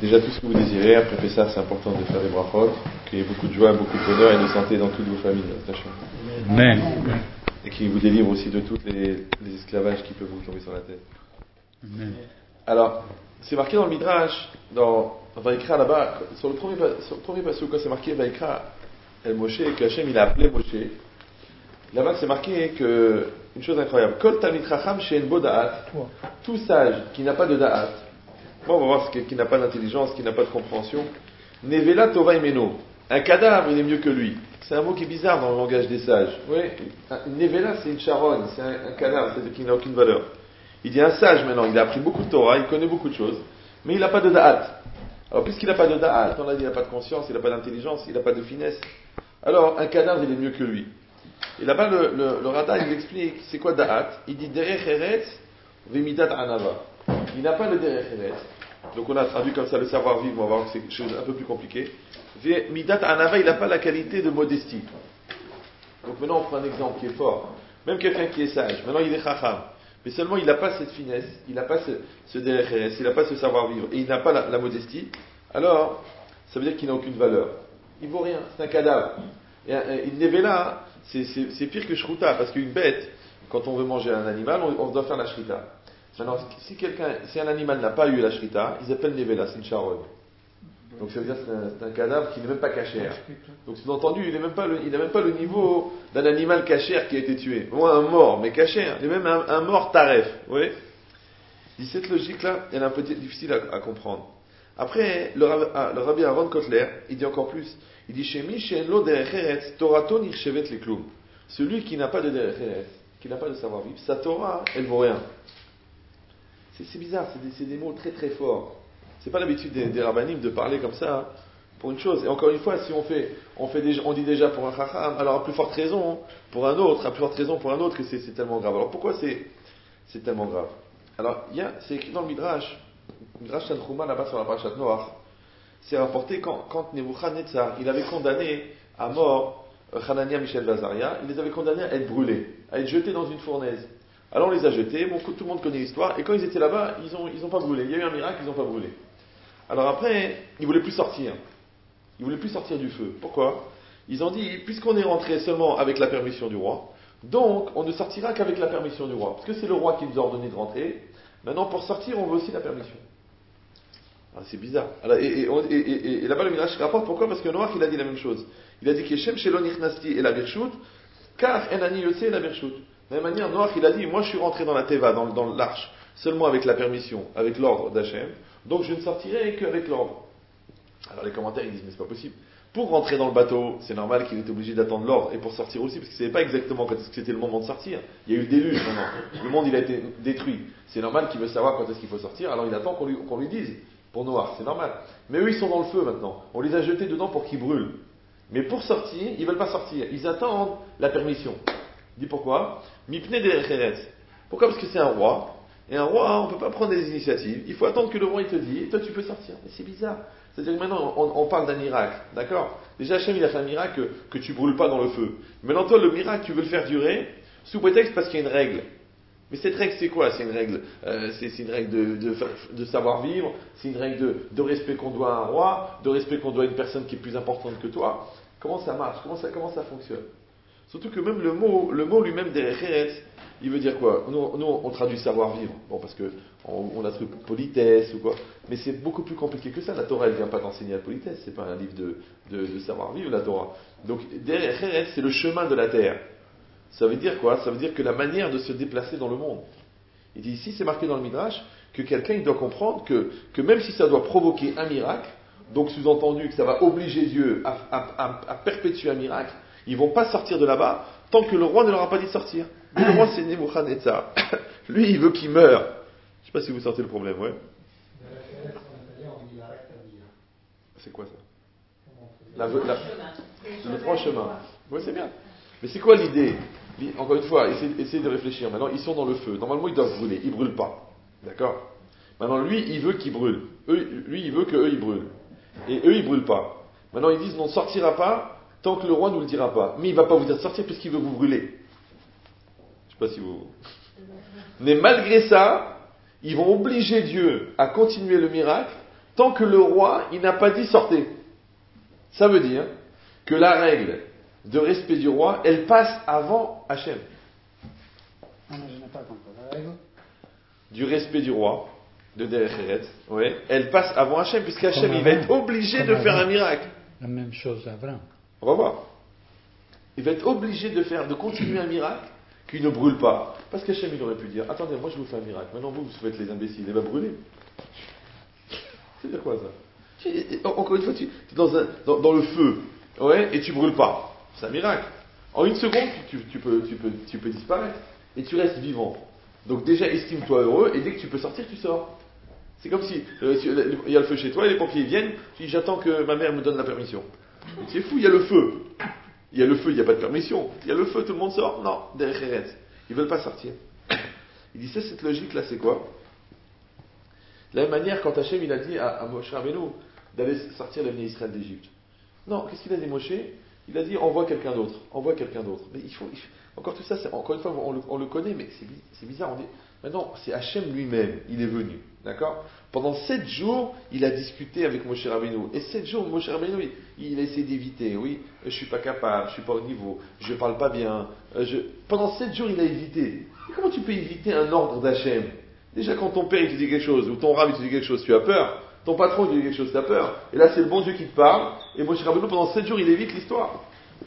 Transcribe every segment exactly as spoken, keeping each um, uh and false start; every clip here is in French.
déjà tout ce que vous désirez. Après Pessah, c'est important de faire des brachot, qu'il y ait beaucoup de joie, beaucoup de bonheur et de santé dans toutes vos familles. Amen. Et qu'il vous délivre aussi de tous les, les esclavages qui peuvent vous tomber sur la tête. Amen. Alors, c'est marqué dans le Midrash, dans Vaïkra là-bas, sur le premier, sur le premier passage, quand c'est marqué Vaïkra El Moshe, que Hachem il a appelé Moshe, là-bas c'est marqué que, une chose incroyable, Kol Talmid Chacham She'en Bo Da'at, tout sage qui n'a pas de Da'at, bon, on va voir ce qui, qui n'a pas d'intelligence, qui n'a pas de compréhension, Nevela Tova Imeno, un cadavre il est mieux que lui. C'est un mot qui est bizarre dans le langage des sages. Oui, Nevela c'est une charogne, c'est un, un cadavre, c'est-à-dire qu'il n'a aucune valeur. Il dit un sage maintenant, il a appris beaucoup de Torah, il connaît beaucoup de choses, mais il n'a pas de da'at. Alors puisqu'il n'a pas de da'at, on a dit il n'a pas de conscience, il n'a pas d'intelligence, il n'a pas de finesse, alors un cadavre il est mieux que lui. Et là-bas le, le, le Rada il explique c'est quoi da'at. Il dit derech eretz vemidat anava. Il n'a pas le derech eretz. Donc on a traduit comme ça le savoir-vivre, on va voir que c'est quelque chose un peu plus compliqué. Vemidat anava, il n'a pas la qualité de modestie. Donc maintenant on prend un exemple qui est fort. Même quelqu'un qui est sage, maintenant il est chacham. Mais seulement il n'a pas cette finesse, il n'a pas ce, ce derech eretz, il n'a pas ce savoir-vivre, et il n'a pas la, la modestie, alors ça veut dire qu'il n'a aucune valeur. Il vaut rien, c'est un cadavre. Et une nevela, c'est, c'est, c'est pire que shruta, parce qu'une bête, quand on veut manger un animal, on, on doit faire la shrita. Maintenant, si quelqu'un, si un animal n'a pas eu la shrita, ils appellent nevela, c'est une charogne. Donc ça veut dire que c'est un, c'est un cadavre qui n'est même pas cachère. Donc sous-entendu, il n'a même, même pas le niveau d'un animal cachère qui a été tué. Ou un mort, mais cachère. Il est même un, un mort taref. Vous voyez ? Et cette logique-là, elle est un peu difficile à, à comprendre. Après, le, le rabbi Aaron Kotler, il dit encore plus. Il dit Shemi she'enlo derech eretz, torato nirchevet leklum. Celui qui n'a pas de derech eretz, qui n'a pas de savoir-vivre, sa Torah, elle vaut rien. C'est, c'est bizarre, c'est des, c'est des mots très très forts. C'est pas l'habitude des, des rabbinim de parler comme ça hein, pour une chose. Et encore une fois, si on fait, on fait déjà, on dit déjà pour un chacham, alors à plus forte raison pour un autre, à plus forte raison pour un autre que c'est, c'est tellement grave. Alors pourquoi c'est, c'est tellement grave ? Alors il y a, c'est écrit dans le Midrash, Midrash Tanchuma là-bas sur la Parashat Noach, c'est rapporté quand, quand Nebuchadnezzar, il avait condamné à mort Hanania, Mishaël, Azaria, il les avait condamnés à être brûlés, à être jetés dans une fournaise. Alors on les a jetés, bon, tout le monde connaît l'histoire, et quand ils étaient là-bas, ils n'ont ils ont pas brûlé. Il y a eu un miracle, ils n'ont pas brûlé. Alors après, ils ne voulaient plus sortir. Ils ne voulaient plus sortir du feu. Pourquoi ? Ils ont dit, puisqu'on est rentré seulement avec la permission du roi, donc on ne sortira qu'avec la permission du roi. Parce que c'est le roi qui nous a ordonné de rentrer. Maintenant, pour sortir, on veut aussi la permission. Ah, c'est bizarre. Alors, et, et, et, et, et là-bas, le Midrash rapporte pourquoi ? Parce que Noach, il a dit la même chose. Il a dit que Shem Shelon Ichnasti et la Birshut, car Enani Yotse et la Birshut. De la même manière, Noach, il a dit, moi je suis rentré dans la Teva, dans, dans l'arche, seulement avec la permission, avec l'ordre d'Hachem, donc je ne sortirai qu'avec l'ordre. Alors les commentaires, ils disent, mais c'est pas possible. Pour rentrer dans le bateau, c'est normal qu'il était obligé d'attendre l'ordre, et pour sortir aussi, parce qu'il ne savait pas exactement quand est-ce que c'était le moment de sortir. Il y a eu le déluge maintenant. Le monde, il a été détruit. C'est normal qu'il veut savoir quand est-ce qu'il faut sortir, alors il attend qu'on lui, qu'on lui dise. Pour Noach, c'est normal. Mais eux, ils sont dans le feu maintenant. On les a jetés dedans pour qu'ils brûlent. Mais pour sortir, ils ne veulent pas sortir. Ils attendent la permission. Dis pourquoi ? Mipne derech eretz. Pourquoi ? Parce que c'est un roi. Et un roi, on ne peut pas prendre des initiatives. Il faut attendre que le roi il te dise, et toi tu peux sortir. Mais c'est bizarre. C'est-à-dire que maintenant, on, on parle d'un miracle. D'accord ? Déjà, Hachem, il a fait un miracle que, que tu ne brûles pas dans le feu. Maintenant, toi, le miracle, tu veux le faire durer, sous prétexte parce qu'il y a une règle. Mais cette règle, c'est quoi ? C'est une règle, euh, c'est, c'est une règle de, de, de savoir-vivre, c'est une règle de, de respect qu'on doit à un roi, de respect qu'on doit à une personne qui est plus importante que toi. Comment ça marche ? Comment ça, comment ça fonctionne ? Surtout que même le mot, le mot lui-même derech eretz, il veut dire quoi ? Nous, nous, on traduit savoir-vivre, bon, parce que on, on a trouvé politesse ou quoi, mais c'est beaucoup plus compliqué que ça. La Torah, elle ne vient pas t'enseigner la politesse, c'est pas un livre de, de, de savoir-vivre, la Torah. Donc, derech eretz, c'est le chemin de la terre. Ça veut dire quoi ? Ça veut dire que la manière de se déplacer dans le monde. Il dit ici, c'est marqué dans le Midrash, que quelqu'un il doit comprendre que, que même si ça doit provoquer un miracle, donc sous-entendu que ça va obliger Dieu à, à, à, à perpétuer un miracle, ils ne vont pas sortir de là-bas tant que le roi ne leur a pas dit de sortir. Mais le roi, c'est Nebuchadnezzar. Lui, il veut qu'il meure. Je ne sais pas si vous sortez le problème, ouais. C'est quoi ça ? la, la, Le trois chemins. Oui, c'est bien. Mais c'est quoi l'idée ? Encore une fois, essayez, essayez de réfléchir. Maintenant, ils sont dans le feu. Normalement, ils doivent brûler. Ils ne brûlent pas. D'accord ? Maintenant, lui, il veut qu'ils brûlent. Eux, lui, il veut qu'eux, ils brûlent. Et eux, ils ne brûlent pas. Maintenant, ils disent, on ne sortira pas tant que le roi ne nous le dira pas. Mais il ne va pas vous dire de sortir puisqu'il veut vous brûler. Je ne sais pas si vous... Mais malgré ça, ils vont obliger Dieu à continuer le miracle tant que le roi, il n'a pas dit sortez. Ça veut dire que la règle de respect du roi, elle passe avant Hachem. Ah, mais je n'ai pas compris. La règle Du respect du roi, de Derech Eretz, ouais, elle passe avant Hachem, puisque Hachem, Comme il va avant. être obligé Comme de faire avant. un miracle. La même chose avant. On va voir. Il va être obligé de faire, de continuer un miracle qui ne brûle pas. Parce qu'Hachem, il aurait pu dire, attendez, moi je vous fais un miracle, maintenant vous, vous faites les imbéciles, il va brûler. C'est-à-dire quoi ça? Tu- Encore une fois, tu es dans, un- dans, dans le feu, ouais, et tu brûles pas. C'est un miracle. En une seconde, tu, tu peux, tu, peux, tu peux disparaître, et tu restes vivant. Donc déjà, estime-toi heureux, et dès que tu peux sortir, tu sors. C'est comme si, euh, si, euh, il y a le feu chez toi, et les pompiers viennent, tu dis, j'attends que ma mère me donne la permission. Mais c'est fou, il y a le feu. Il y a le feu, il n'y a pas de permission. Il y a le feu, tout le monde sort. Non, derrière Eretz. Ils ne veulent pas sortir. Il dit, ça, cette logique-là, c'est quoi? De la même manière, quand Hachem, il a dit à, à Moshe Rabbeinu d'aller sortir les Israël d'Égypte. Non, qu'est-ce qu'il a dit, Moshe? Il a dit, envoie quelqu'un d'autre. Envoie quelqu'un d'autre. Mais il faut, il faut- encore tout ça, c'est, encore une fois, on le, on le connaît, mais c'est, bi- c'est bizarre. On dit, maintenant, c'est Hachem lui-même. Il est venu. D'accord? Pendant sept jours, il a discuté avec Moshe Rabbeinu. Et sept jours, Moshe Rabbeinu, il, il a essayé d'éviter. Oui, je suis pas capable, je suis pas au niveau, je parle pas bien. euh, je... Pendant sept jours, il a évité. Et comment tu peux éviter un ordre d'Hachem? Déjà, quand ton père il te dit quelque chose, ou ton rab il te dit quelque chose, tu as peur. Ton patron il te dit quelque chose, tu as peur. Et là, c'est le bon Dieu qui te parle. Et Moshe Rabbeinu, pendant sept jours, il évite l'histoire.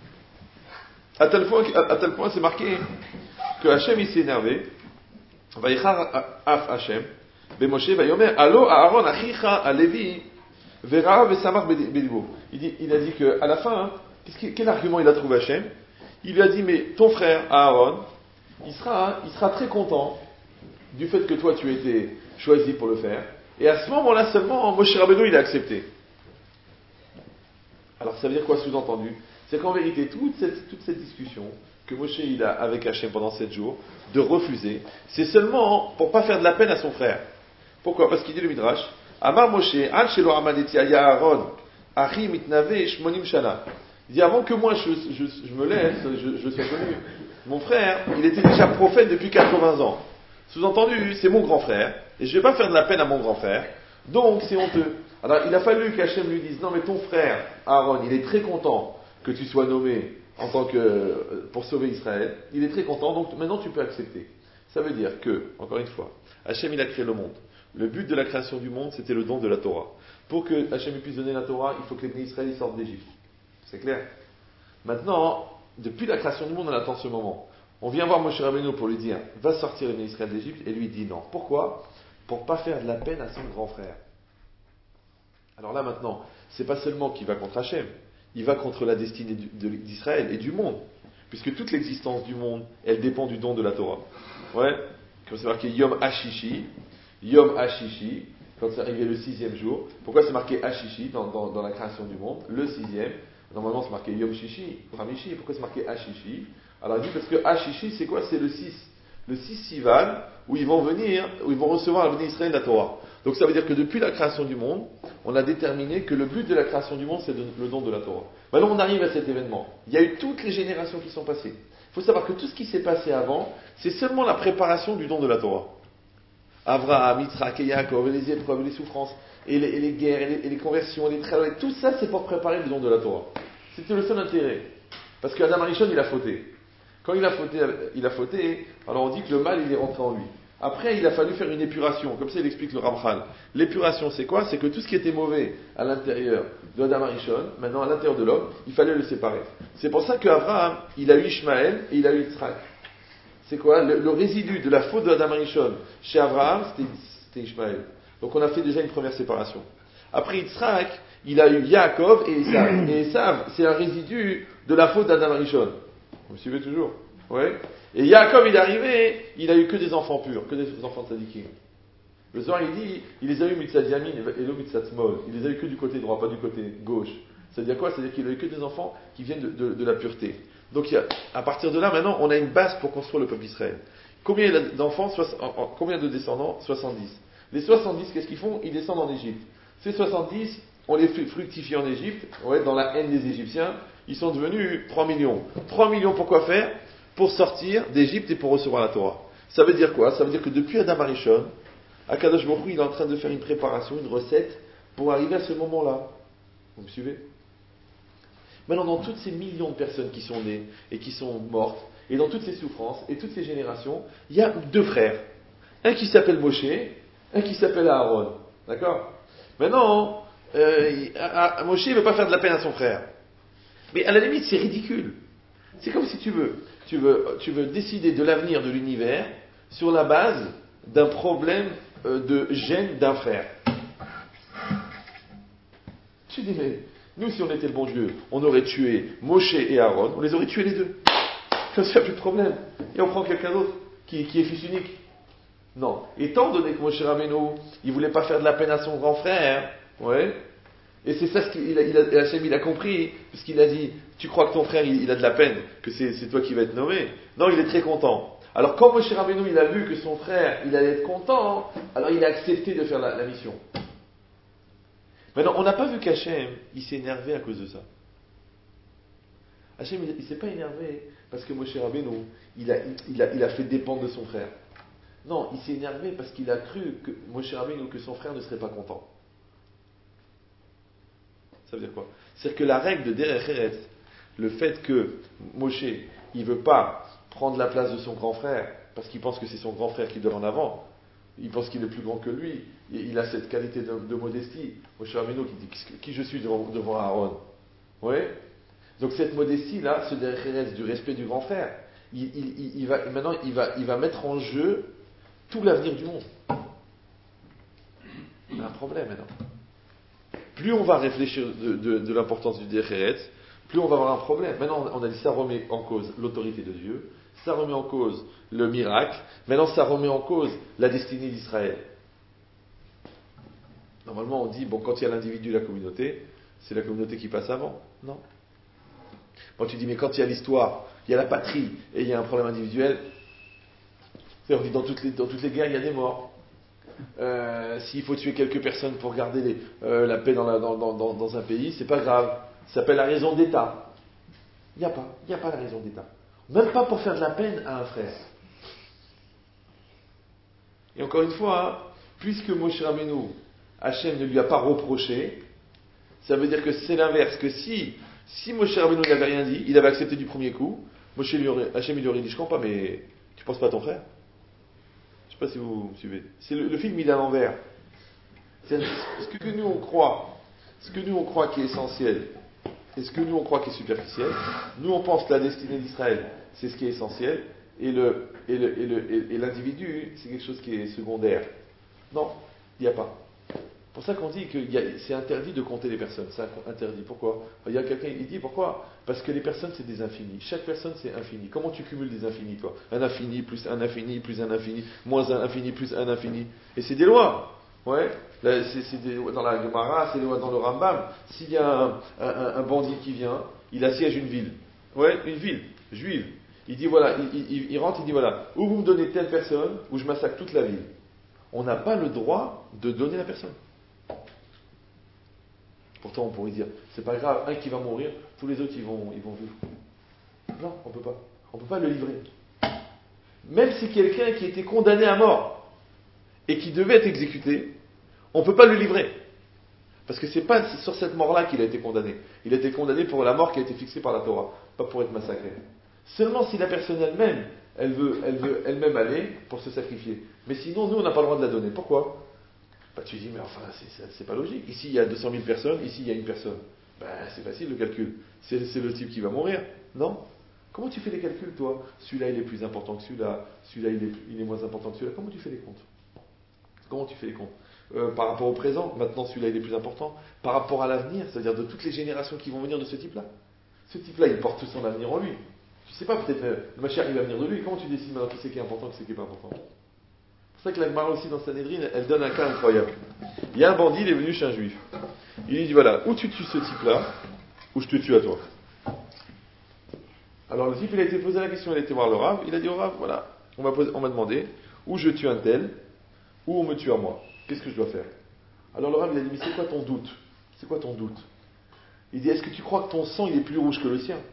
À tel point, à, à tel point, c'est marqué que Hachem il s'est énervé. Vayichar af Hachem. Moshe vayomer allo Aaron achicha alevi vera vesamach bedibo. Il dit, il a dit que à la fin, hein, qu'est-ce qui- quel argument il a trouvé Hachem? Il lui a dit, mais ton frère Aaron, il sera, hein, il sera très content du fait que toi tu aies été choisi pour le faire. Et à ce moment-là seulement, Moshe Rabbeinu il a accepté. Alors ça veut dire quoi sous-entendu? C'est qu'en vérité, toute cette, toute cette discussion que Moshe il a avec Hachem pendant sept jours, de refuser, c'est seulement pour pas faire de la peine à son frère. Pourquoi? Parce qu'il dit le Midrash, Amar Moshe, Al Shelo Amadeti Aya Aaron, Achi Mitnave Shmonim Shana. Il dit, avant que moi je, je, je me laisse, je, je sois connu, mon frère, il était déjà prophète depuis quatre-vingts ans. Sous-entendu, c'est mon grand frère, et je ne vais pas faire de la peine à mon grand frère, donc c'est honteux. Alors il a fallu qu'Hachem lui dise, non mais ton frère, Aaron, il est très content que tu sois nommé en tant que, pour sauver Israël, il est très content, donc maintenant tu peux accepter. Ça veut dire que, encore une fois, Hachem il a créé le monde. Le but de la création du monde, c'était le don de la Torah. Pour que Hachem puisse donner la Torah, il faut que les Israël sortent d'Égypte. C'est clair? Maintenant, depuis la création du monde, on attend ce moment. On vient voir Moshe Rabbeinu pour lui dire, va sortir les Israël d'Égypte, et lui dit non. Pourquoi? Pour ne pas faire de la peine à son grand frère. Alors là maintenant, c'est pas seulement qu'il va contre Hachem, il va contre la destinée d'Israël et du monde. Puisque toute l'existence du monde, elle dépend du don de la Torah. Ouais? Comme c'est marqué Yom Hashishi, Yom Hashishi, quand c'est arrivé le sixième jour. Pourquoi c'est marqué Hashishi dans, dans, dans la création du monde? Le sixième. Normalement c'est marqué Yom Shishi, Hamishi. Pourquoi c'est marqué Hashishi? Alors il dit parce que Hashishi c'est quoi? C'est le six. Le six Sivan, où ils vont venir, où ils vont recevoir la bénédiction d'Israël la Torah. Donc ça veut dire que depuis la création du monde, on a déterminé que le but de la création du monde, c'est de- le don de la Torah. Maintenant on arrive à cet événement. Il y a eu toutes les générations qui sont passées. Il faut savoir que tout ce qui s'est passé avant, c'est seulement la préparation du don de la Torah. Avraham, Yitzhak et Yaakov, et les épreuves, et les souffrances, et les, et les guerres, et les, et les conversions, et les travaux, tout ça c'est pour préparer le don de la Torah. C'était le seul intérêt. Parce qu'Adam Arishon, il a fauté. Quand il a fauté, il a fauté, alors on dit que le mal, il est rentré en lui. Après, il a fallu faire une épuration. Comme ça, il explique le Ramchal. L'épuration, c'est quoi? C'est que tout ce qui était mauvais à l'intérieur de Adam Arishon, maintenant à l'intérieur de l'homme, il fallait le séparer. C'est pour ça qu'Abraham, il a eu Ishmaël et il a eu Yitzhak. C'est quoi? Le, le résidu de la faute de Adam Arishon chez Abraham, c'était, c'était Ishmaël. Donc on a fait déjà une première séparation. Après Yitzhak, il a eu Yaakov et Esav. Et Esav, c'est un résidu de la faute d'Adam Arishon. Vous me suivez toujours? Ouais. Et Yaakov, il est arrivé, il a eu que des enfants purs, que des enfants tzadikim. Le soir, il dit, il les a eu mitzad yamin et le mitzad smol. Il les a eu que du côté droit, pas du côté gauche. C'est-à-dire quoi? C'est-à-dire qu'il a eu que des enfants qui viennent de, de, de la pureté. Donc, il y a, à partir de là, maintenant, on a une base pour construire le peuple d'Israël. Combien il a d'enfants? Combien de descendants? soixante-dix. Les soixante-dix, qu'est-ce qu'ils font? Ils descendent en Égypte. Ces soixante-dix, on les fait fructifier en Égypte, ouais, dans la haine des Égyptiens. Ils sont devenus trois millions. trois millions pour quoi faire? Pour sortir d'Égypte et pour recevoir la Torah. Ça veut dire quoi? Ça veut dire que depuis Adam Arishon, Akadosh Baruch Hu, il est en train de faire une préparation, une recette pour arriver à ce moment-là. Vous me suivez? Maintenant, dans toutes ces millions de personnes qui sont nées et qui sont mortes, et dans toutes ces souffrances et toutes ces générations, il y a deux frères. Un qui s'appelle Moshe, un qui s'appelle Aaron. D'accord? Maintenant, euh, Moshe ne veut pas faire de la peine à son frère. Mais à la limite, c'est ridicule. C'est comme si tu veux, tu veux, tu veux décider de l'avenir de l'univers sur la base d'un problème euh, de gêne d'un frère. Tu dis, mais nous, si on était le bon Dieu, on aurait tué Moshe et Aaron, on les aurait tués les deux. Comme ça, il n'y a plus de problème. Et on prend quelqu'un d'autre qui, qui est fils unique. Non. Étant donné que Moshe Rabbeinu, il ne voulait pas faire de la peine à son grand frère, ouais, et c'est ça ce qu'il a, il a, Hachem, il a compris, parce qu'il a dit, tu crois que ton frère, il, il a de la peine, que c'est, c'est toi qui vas être nommé? Non, il est très content. Alors quand Moshe Rabbeinu, il a vu que son frère, il allait être content, alors il a accepté de faire la, la mission. Maintenant, on n'a pas vu qu'Hachem, il s'est énervé à cause de ça. Hachem, il ne s'est pas énervé parce que Moshe Rabbeinu, il a, il, a, il a fait dépendre de son frère. Non, il s'est énervé parce qu'il a cru que Moshe Rabbeinu, que son frère ne serait pas content. Ça veut dire quoi? C'est-à-dire que la règle de Derech Eretz, le fait que Moshe, il ne veut pas prendre la place de son grand frère, parce qu'il pense que c'est son grand frère qui doit en avant, il pense qu'il est plus grand que lui, il a cette qualité de, de modestie. Moshe Rabbeinu qui dit qui je suis devant, devant Aaron. Oui. Donc cette modestie-là, ce Derech Eretz du respect du grand frère, il, il, il, il va, maintenant il va, il va mettre en jeu tout l'avenir du monde. Il y a un problème maintenant. Plus on va réfléchir de, de, de l'importance du Derech Eretz, plus on va avoir un problème. Maintenant, on a dit ça remet en cause l'autorité de Dieu, ça remet en cause le miracle, maintenant ça remet en cause la destinée d'Israël. Normalement, on dit, bon, quand il y a l'individu et la communauté, c'est la communauté qui passe avant. Non. Quand tu dis, mais quand il y a l'histoire, il y a la patrie, et il y a un problème individuel, c'est, on dit, dans toutes les, dans toutes les guerres, il y a des morts. Euh, s'il faut tuer quelques personnes pour garder les, euh, la paix dans, la, dans, dans, dans un pays, c'est pas grave. Ça s'appelle la raison d'État. Il n'y a pas, il n'y a pas la raison d'État. Même pas pour faire de la peine à un frère. Et encore une fois, hein, puisque Moshe Rabbeinu, Hachem ne lui a pas reproché, ça veut dire que c'est l'inverse, que si, si Moshe Rabbeinu n'avait rien dit, il avait accepté du premier coup, Moshe lui aurait, Hachem lui aurait dit, je comprends pas, mais tu penses pas à ton frère? Je ne sais pas si vous me suivez. C'est le, le film, il est à l'envers. C'est ce que nous on croit, ce que nous on croit qui est essentiel, et ce que nous on croit qui est superficiel. Nous on pense que la destinée d'Israël, c'est ce qui est essentiel, et, le, et, le, et, le, et, et l'individu, c'est quelque chose qui est secondaire. Non, il n'y a pas. C'est pour ça qu'on dit que y a, c'est interdit de compter les personnes. C'est interdit. Pourquoi? Il y a quelqu'un qui dit pourquoi? Parce que les personnes, c'est des infinis. Chaque personne, c'est infini. Comment tu cumules des infinis, toi? Un infini, plus un infini, plus un infini, moins un infini, plus un infini. Et c'est des lois. Ouais. Là, c'est, c'est des, dans la Gemara, c'est des lois dans le Rambam. S'il y a un, un, un bandit qui vient, il assiège une ville. Ouais, une ville, juive. Il dit voilà, il, il, il rentre, il dit voilà, ou vous me donnez telle personne, ou je massacre toute la ville. On n'a pas le droit de donner la personne. Pourtant, on pourrait dire, c'est pas grave, un qui va mourir, tous les autres, ils vont, ils vont vivre. Non, on peut pas. On peut pas le livrer. Même si quelqu'un qui était condamné à mort et qui devait être exécuté, on peut pas le livrer. Parce que c'est pas sur cette mort-là qu'il a été condamné. Il a été condamné pour la mort qui a été fixée par la Torah, pas pour être massacré. Seulement si la personne elle-même, elle veut, elle veut elle-même aller pour se sacrifier. Mais sinon, nous, on n'a pas le droit de la donner. Pourquoi? Bah, tu dis, mais enfin, c'est, c'est, c'est pas logique. Ici, il y a deux cent mille personnes, ici, il y a une personne. Ben, c'est facile le calcul. C'est, c'est le type qui va mourir, non? Comment tu fais les calculs, toi? Celui-là, il est plus important que celui-là, celui-là, il est, il est moins important que celui-là. Comment tu fais les comptes? Comment tu fais les comptes? Euh, par rapport au présent, maintenant, celui-là, il est plus important. Par rapport à l'avenir, c'est-à-dire de toutes les générations qui vont venir de ce type-là. Ce type-là, il porte tout son avenir en lui. Tu sais pas, peut-être, euh, le Mashiach, il va venir de lui. Comment tu décides maintenant qui c'est qui est important, qui c'est qui est pas important? C'est pour ça que la Gemara aussi dans Sanhedrin, elle donne un cas incroyable. Il y a un bandit, il est venu chez un juif. Il lui dit voilà, ou tu tues ce type-là, ou je te tue à toi. Alors le type, il a été posé la question, il a été voir le Rav, il a dit au Rav, voilà, on m'a, posé, on m'a demandé, ou je tue un tel, ou on me tue à moi. Qu'est-ce que je dois faire? Alors le Rav, il a dit, mais c'est quoi ton doute? C'est quoi ton doute? Il dit, est-ce que tu crois que ton sang, il est plus rouge que le sien?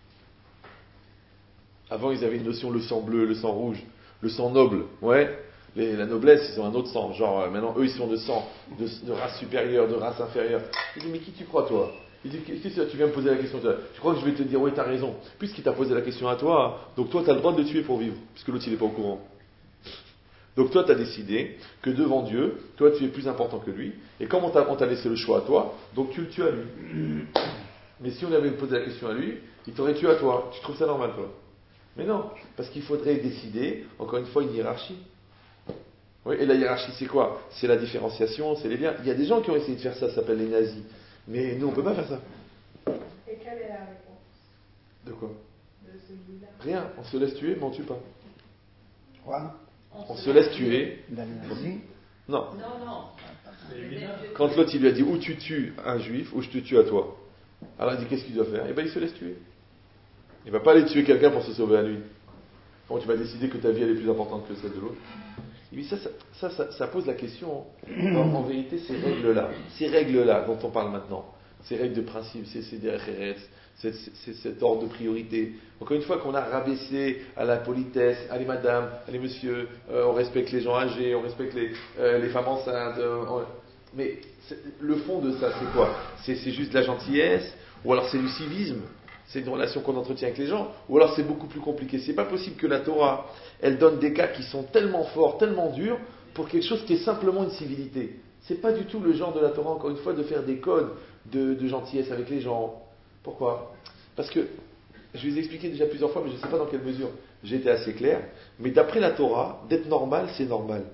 Avant, ils avaient une notion, le sang bleu, le sang rouge, le sang noble, ouais. les, la noblesse, ils ont un autre sang. Genre, euh, maintenant, eux, ils sont de sang, de, de race supérieure, de race inférieure. Il dit, mais qui tu crois, toi? Il dit, qu'est-ce que tu viens me poser la question? Tu crois que je vais te dire, oui, t'as raison. Puisqu'il t'a posé la question à toi, donc toi, t'as le droit de le tuer pour vivre, puisque l'autre, il n'est pas au courant. Donc toi, tu as décidé que devant Dieu, toi, tu es plus important que lui. Et comme on t'a, on t'a laissé le choix à toi, donc tu le tues à lui. Mais si on avait posé la question à lui, il t'aurait tué à toi. Tu trouves ça normal, toi? Mais non, parce qu'il faudrait décider, encore une fois, une hiérarchie. Oui, et la hiérarchie, c'est quoi? C'est la différenciation, c'est les biens. Il y a des gens qui ont essayé de faire ça, ça s'appelle les nazis. Mais nous, on ne peut pas faire ça. Et quelle est la réponse? De quoi? De celui-là. Rien, on se laisse tuer, mais on ne tue pas. Quoi? On se laisse tuer. Dans les nazis? Non. Non, non. Quand l'autre il lui a dit ou tu tues un juif ou je te tue à toi. Alors il dit qu'est-ce qu'il doit faire? Eh bien il se laisse tuer. Il ne va pas aller tuer quelqu'un pour se sauver à lui. Bon, tu vas décider que ta vie elle est plus importante que celle de l'autre. Et puis ça, ça, ça, ça, ça pose la question, en, en vérité, ces règles-là, ces règles-là dont on parle maintenant, ces règles de principe, ces, ces derrière, c'est, c'est cet ordre de priorité. Encore une fois qu'on a rabaissé à la politesse, allez madame, allez monsieur, euh, on respecte les gens âgés, on respecte les, euh, les femmes enceintes. Euh, on... Mais le fond de ça, c'est quoi? c'est, c'est juste de la gentillesse, ou alors c'est du civisme, c'est une relation qu'on entretient avec les gens, ou alors c'est beaucoup plus compliqué. C'est pas possible que la Torah, elle donne des cas qui sont tellement forts, tellement durs, pour quelque chose qui est simplement une civilité. C'est pas du tout le genre de la Torah, encore une fois, de faire des codes de, de gentillesse avec les gens. Pourquoi? Parce que, je vous ai expliqué déjà plusieurs fois, mais je ne sais pas dans quelle mesure j'ai été assez clair, mais d'après la Torah, d'être normal, c'est normal.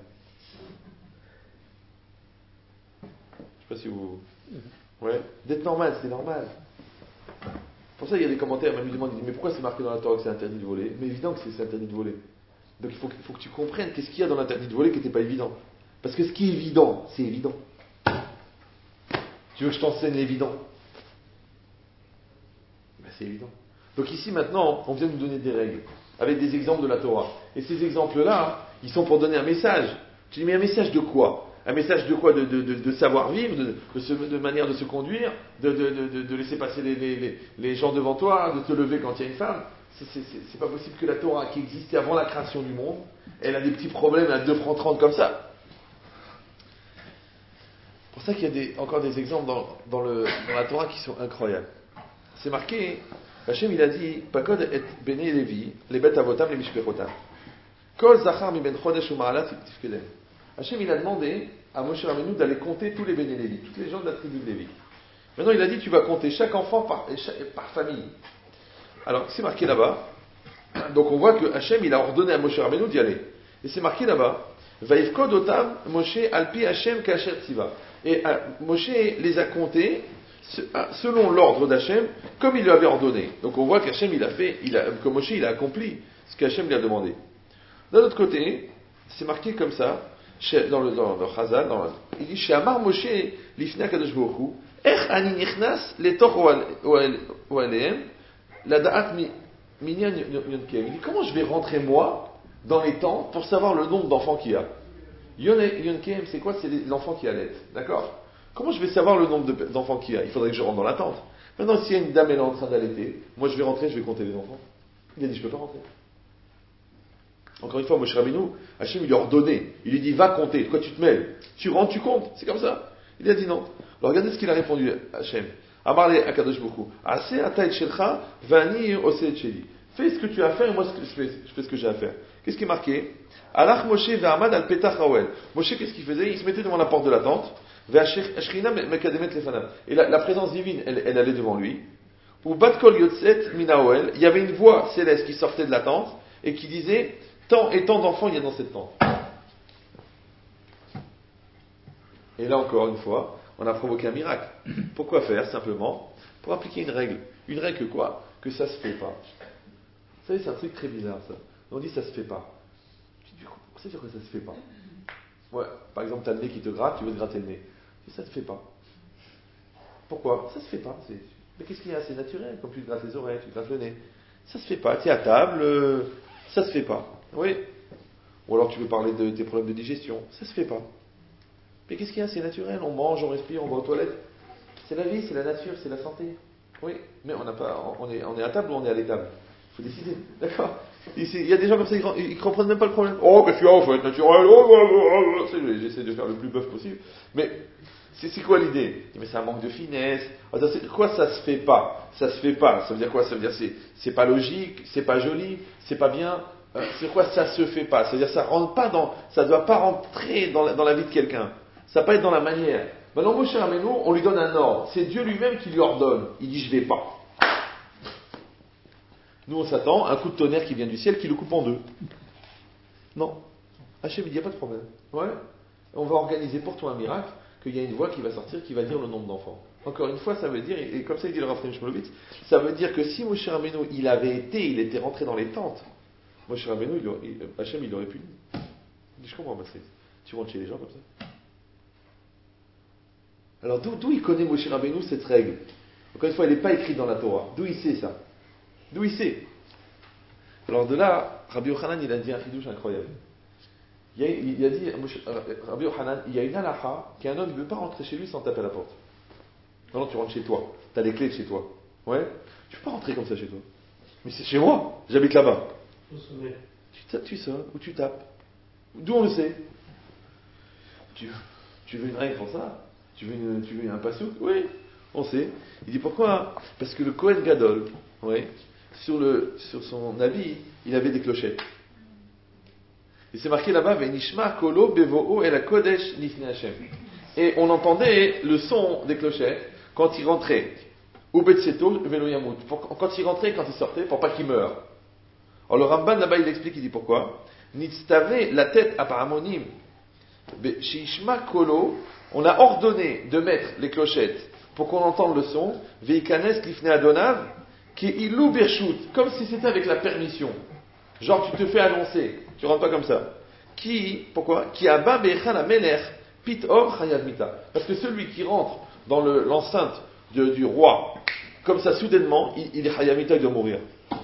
Je ne sais pas si vous... Ouais, d'être normal, c'est normal. Pour ça, il y a des commentaires, même ils demandent, mais pourquoi c'est marqué dans la Torah que c'est interdit de voler? Mais évident que c'est, c'est interdit de voler. Donc il faut, il faut que tu comprennes qu'est-ce qu'il y a dans l'interdit de voler qui n'était pas évident. Parce que ce qui est évident, c'est évident. Tu veux que je t'enseigne l'évident? Ben, c'est évident. Donc ici maintenant, on vient nous donner des règles, avec des exemples de la Torah. Et ces exemples-là, ils sont pour donner un message. Tu dis, mais un message de quoi? Un message de quoi? De, de, de, de savoir-vivre, de, de, se, de manière de se conduire, de, de, de, de laisser passer les, les, les gens devant toi, de te lever quand il y a une femme. C'est, c'est, c'est, c'est pas possible que la Torah, qui existait avant la création du monde, elle a des petits problèmes à deux francs trente comme ça. C'est pour ça qu'il y a des, encore des exemples dans, dans, le, dans la Torah qui sont incroyables. C'est marqué, Hachem il a dit, Pakod et Bene Levi, les bêtes avotam, les mishpechotam. Kol zachar mi ben chodesh u ma'alat tifkedem. Hachem il a demandé à Moshe Rabbeinu d'aller compter tous les Bene Levi, toutes les gens de la tribu de Lévi. Maintenant il a dit, tu vas compter chaque enfant par, par famille. Alors c'est marqué là-bas, donc on voit que Hachem il a ordonné à Moshe Rabbeinu d'y aller. Et c'est marqué là-bas, Vaïfkod otam Moshe alpi Hachem kasher tziva. Et euh, Moshe les a comptés selon l'ordre d'Hachem, comme il lui avait ordonné. Donc on voit qu'Hachem il a fait, il a, que Moshe il a accompli ce qu'Hachem lui a demandé. D'un autre côté, c'est marqué comme ça, dans le, dans le Chazal, dans le, il dit, chez Amar Moshe, l'ifna kadosh baruch hu, ech ani nichnas letoch oaleem, la da'at minyan yonkem. Il dit, comment je vais rentrer moi, dans les temps, pour savoir le nombre d'enfants qu'il y a? Yonkem, c'est quoi? C'est l'enfant qui allait, d'accord? Comment je vais savoir le nombre de, d'enfants qu'il y a? Il faudrait que je rentre dans la tente. Maintenant, s'il y a une dame, elle est en train d'allaiter, moi je vais rentrer, je vais compter les enfants. Il a dit, je ne peux pas rentrer. Encore une fois, Moshe Rabbeinu, Hachem, il lui a ordonné. Il lui dit, va compter. De quoi tu te mêles? Tu rentres, tu comptes. C'est comme ça. Il a dit non. Alors regardez ce qu'il a répondu, Hachem. Amarle Akadosh Bokhu. Ase atay shelcha, vani ose sheli. Fais ce que tu as à faire et moi je fais, je fais ce que j'ai à faire. Qu'est-ce qui est marqué? Alach Moshe ve'amad al petach hawel. Moshe, qu'est-ce qu'il faisait? Il se mettait devant la porte de la tente. Et la, la présence divine, elle, elle allait devant lui. Ou Batkol Yotzet Minaoel, il y avait une voix céleste qui sortait de la tente et qui disait tant et tant d'enfants il y a dans cette tente. Et là encore une fois, on a provoqué un miracle. Pourquoi faire? Simplement pour appliquer une règle. Une règle que quoi? Que ça se fait pas. Vous savez, c'est un truc très bizarre ça. On dit ça se fait pas. Tu dis, c'est sûr que ça se fait pas. Ouais, par exemple, tu as le nez qui te gratte, tu veux te gratter le nez. Ça ne se fait pas. Pourquoi? Ça se fait pas. C'est... Mais qu'est-ce qu'il y a? C'est naturel. Comme tu te grattes les oreilles, tu te grattes le nez. Ça se fait pas. Tu es à table, euh, ça se fait pas. Oui. Ou alors tu veux parler de tes problèmes de digestion. Ça se fait pas. Mais qu'est-ce qu'il y a? C'est naturel. On mange, on respire, on va aux toilettes. C'est la vie, c'est la nature, c'est la santé. Oui. Mais on n'a pas, on est, on est à table ou on est à l'étable? Il faut décider. D'accord? Il y a des gens comme ça, ils ne comprennent même pas le problème. Oh, qu'est-ce qu'il y a, faut être naturel. Oh, oh, oh, oh. J'essaie de faire le plus bœuf possible. Mais c'est, c'est quoi l'idée? Mais c'est un manque de finesse. C'est, quoi ça se fait pas? Ça se fait pas. Ça veut dire quoi? Ça veut dire c'est, c'est pas logique, c'est pas joli, c'est pas bien. Euh, c'est quoi ça se fait pas? C'est-à-dire ça rentre pas dans, ça doit pas rentrer dans la, dans la vie de quelqu'un. Ça va pas être dans la manière. Maintenant, Moshe Rabbeinu, on lui donne un ordre. C'est Dieu lui-même qui lui ordonne. Il dit je vais pas. Nous, on s'attend à un coup de tonnerre qui vient du ciel qui le coupe en deux. Non. Hachem, il n'y a pas de problème. Ouais. On va organiser pour toi un miracle, qu'il y a une voix qui va sortir, qui va dire le nombre d'enfants. Encore une fois, ça veut dire, et comme ça il dit le Rav Chaim Shmulevitz, ça veut dire que si Moshe Rabbeinu, il avait été, il était rentré dans les tentes, Moshe Rabbeinu, il aurait, il, Hachem, il aurait pu. Il dit, je comprends, Masri. Tu rentres chez les gens comme ça. Alors, d'où, d'où il connaît Moshe Rabbeinu cette règle? Encore une fois, elle n'est pas écrite dans la Torah. D'où il sait ça? D'où il sait? Alors de là, Rabbi Yochanan, il a dit un chidouche incroyable. Il a, il a dit, Rabbi Yochanan, il y a une halakha qu'un homme ne peut pas rentrer chez lui sans taper à la porte. Non, non, tu rentres chez toi. Tu as les clés de chez toi. Ouais? Tu peux pas rentrer comme ça chez toi. Mais c'est chez moi. J'habite là-bas. Tu, tu sonnes ou tu tapes. D'où on le sait? Tu, tu veux une règle pour ça? Tu veux, une, tu veux un passouk? Oui, on sait. Il dit pourquoi? Parce que le Kohen Gadol, ouais, sur, le, sur son habit, il avait des clochettes. Et c'est marqué là-bas, Venishma kolo bevo'o el kodesh nifne Hashem. Et on entendait le son des clochettes quand il rentrait. Ou betseto velo yamut. Quand il rentrait et quand il sortait, pour pas qu'il meure. Alors le Ramban là-bas, il explique, il dit pourquoi. Nitztave la tête apparemment nim. Shishma kolo, on a ordonné de mettre les clochettes pour qu'on entende le son. Veikanes lifne adonav. Qui est ilou birshut, comme si c'était avec la permission. Genre, tu te fais annoncer, tu rentres pas comme ça. Qui, pourquoi? Qui abba be'echan amelech pitom chayav mita. Parce que celui qui rentre dans le, l'enceinte de, du roi, comme ça, soudainement, il, il est chayav mita, il doit mourir.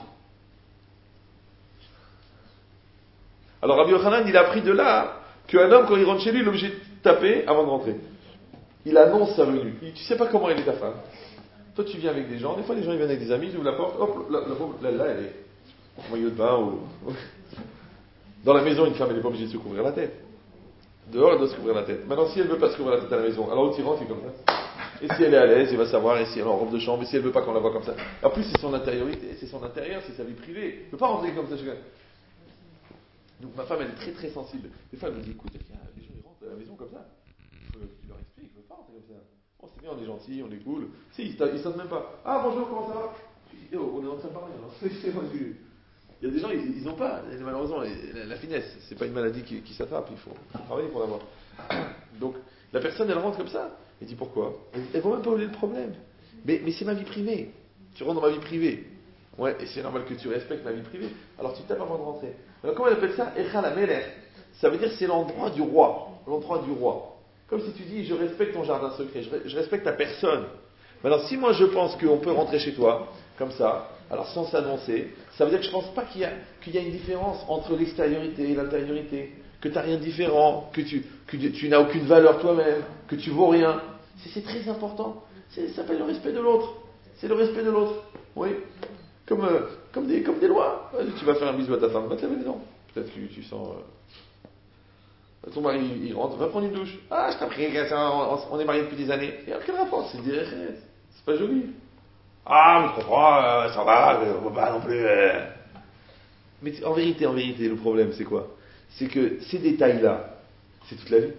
Alors, Rabbi Yochanan, il a appris de là qu'un homme, quand il rentre chez lui, il est obligé de taper avant de rentrer. Il annonce sa venue. Il, tu sais pas comment elle est ta femme. Toi, tu viens avec des gens. Des fois, les gens ils viennent avec des amis, ils ouvrent la porte. Hop, là, là, là, là elle est en maillot de bain. Ou... Dans la maison, une femme, elle n'est pas obligée de se couvrir la tête. Dehors, elle doit se couvrir la tête. Maintenant, si elle ne veut pas se couvrir la tête à la maison, alors au tyran, c'est comme ça. Et si elle est à l'aise, il va savoir. Et si elle est en robe de chambre, et si elle ne veut pas qu'on la voit comme ça. En plus, c'est son intériorité, c'est son intérieur, c'est sa vie privée. Elle ne peut pas rentrer comme ça chez elle. Donc, ma femme, elle est très très sensible. Des fois, elle me dit écoute, tiens, les gens, ils rentrent à la maison comme ça. Il faut que tu leur expliques, ils ne veulent pas rentrer comme ça. Oh, c'est bien, on est gentil, on est cool. Si, ils ne sonnent même pas. Ah, bonjour, comment ça va? Je dis, oh, on est en train de parler. Il y a des gens, ils n'ont pas, malheureusement, la, la finesse, c'est pas une maladie qui, qui s'attrape, il faut, faut travailler pour l'avoir. Donc, la personne, elle rentre comme ça. Elle dit pourquoi? Elle ne va même pas oublier le problème. Mais, mais c'est ma vie privée. Tu rentres dans ma vie privée. Ouais, et c'est normal que tu respectes ma vie privée. Alors tu tapes avant de rentrer. Alors comment elle appelle ça? Echal Amelech. Ça veut dire c'est l'endroit du roi. L'endroit du roi. Comme si tu dis, je respecte ton jardin secret, je, je respecte ta personne. Maintenant, si moi je pense qu'on peut rentrer chez toi, comme ça, alors sans s'annoncer, ça veut dire que je ne pense pas qu'il y a, qu'il y a une différence entre l'extériorité et l'intériorité, que tu n'as rien de différent, que, tu, que tu n'as aucune valeur toi-même, que tu vaux rien. C'est, c'est très important. C'est, ça s'appelle le respect de l'autre. C'est le respect de l'autre. Oui. Comme, euh, comme, des, comme des lois. Tu vas faire un bisou à ta femme, va te laver les dents. Peut-être que tu sens... Euh... Ton mari, il rentre, va prendre une douche. Ah, je t'en prie, on est mariés depuis des années. Et quel rapport? C'est dire, c'est pas joli. Ah, mais tu comprends, euh, ça va, on va pas non plus... Euh... Mais en vérité, en vérité, le problème, c'est quoi? C'est que ces détails-là, c'est toute la vie.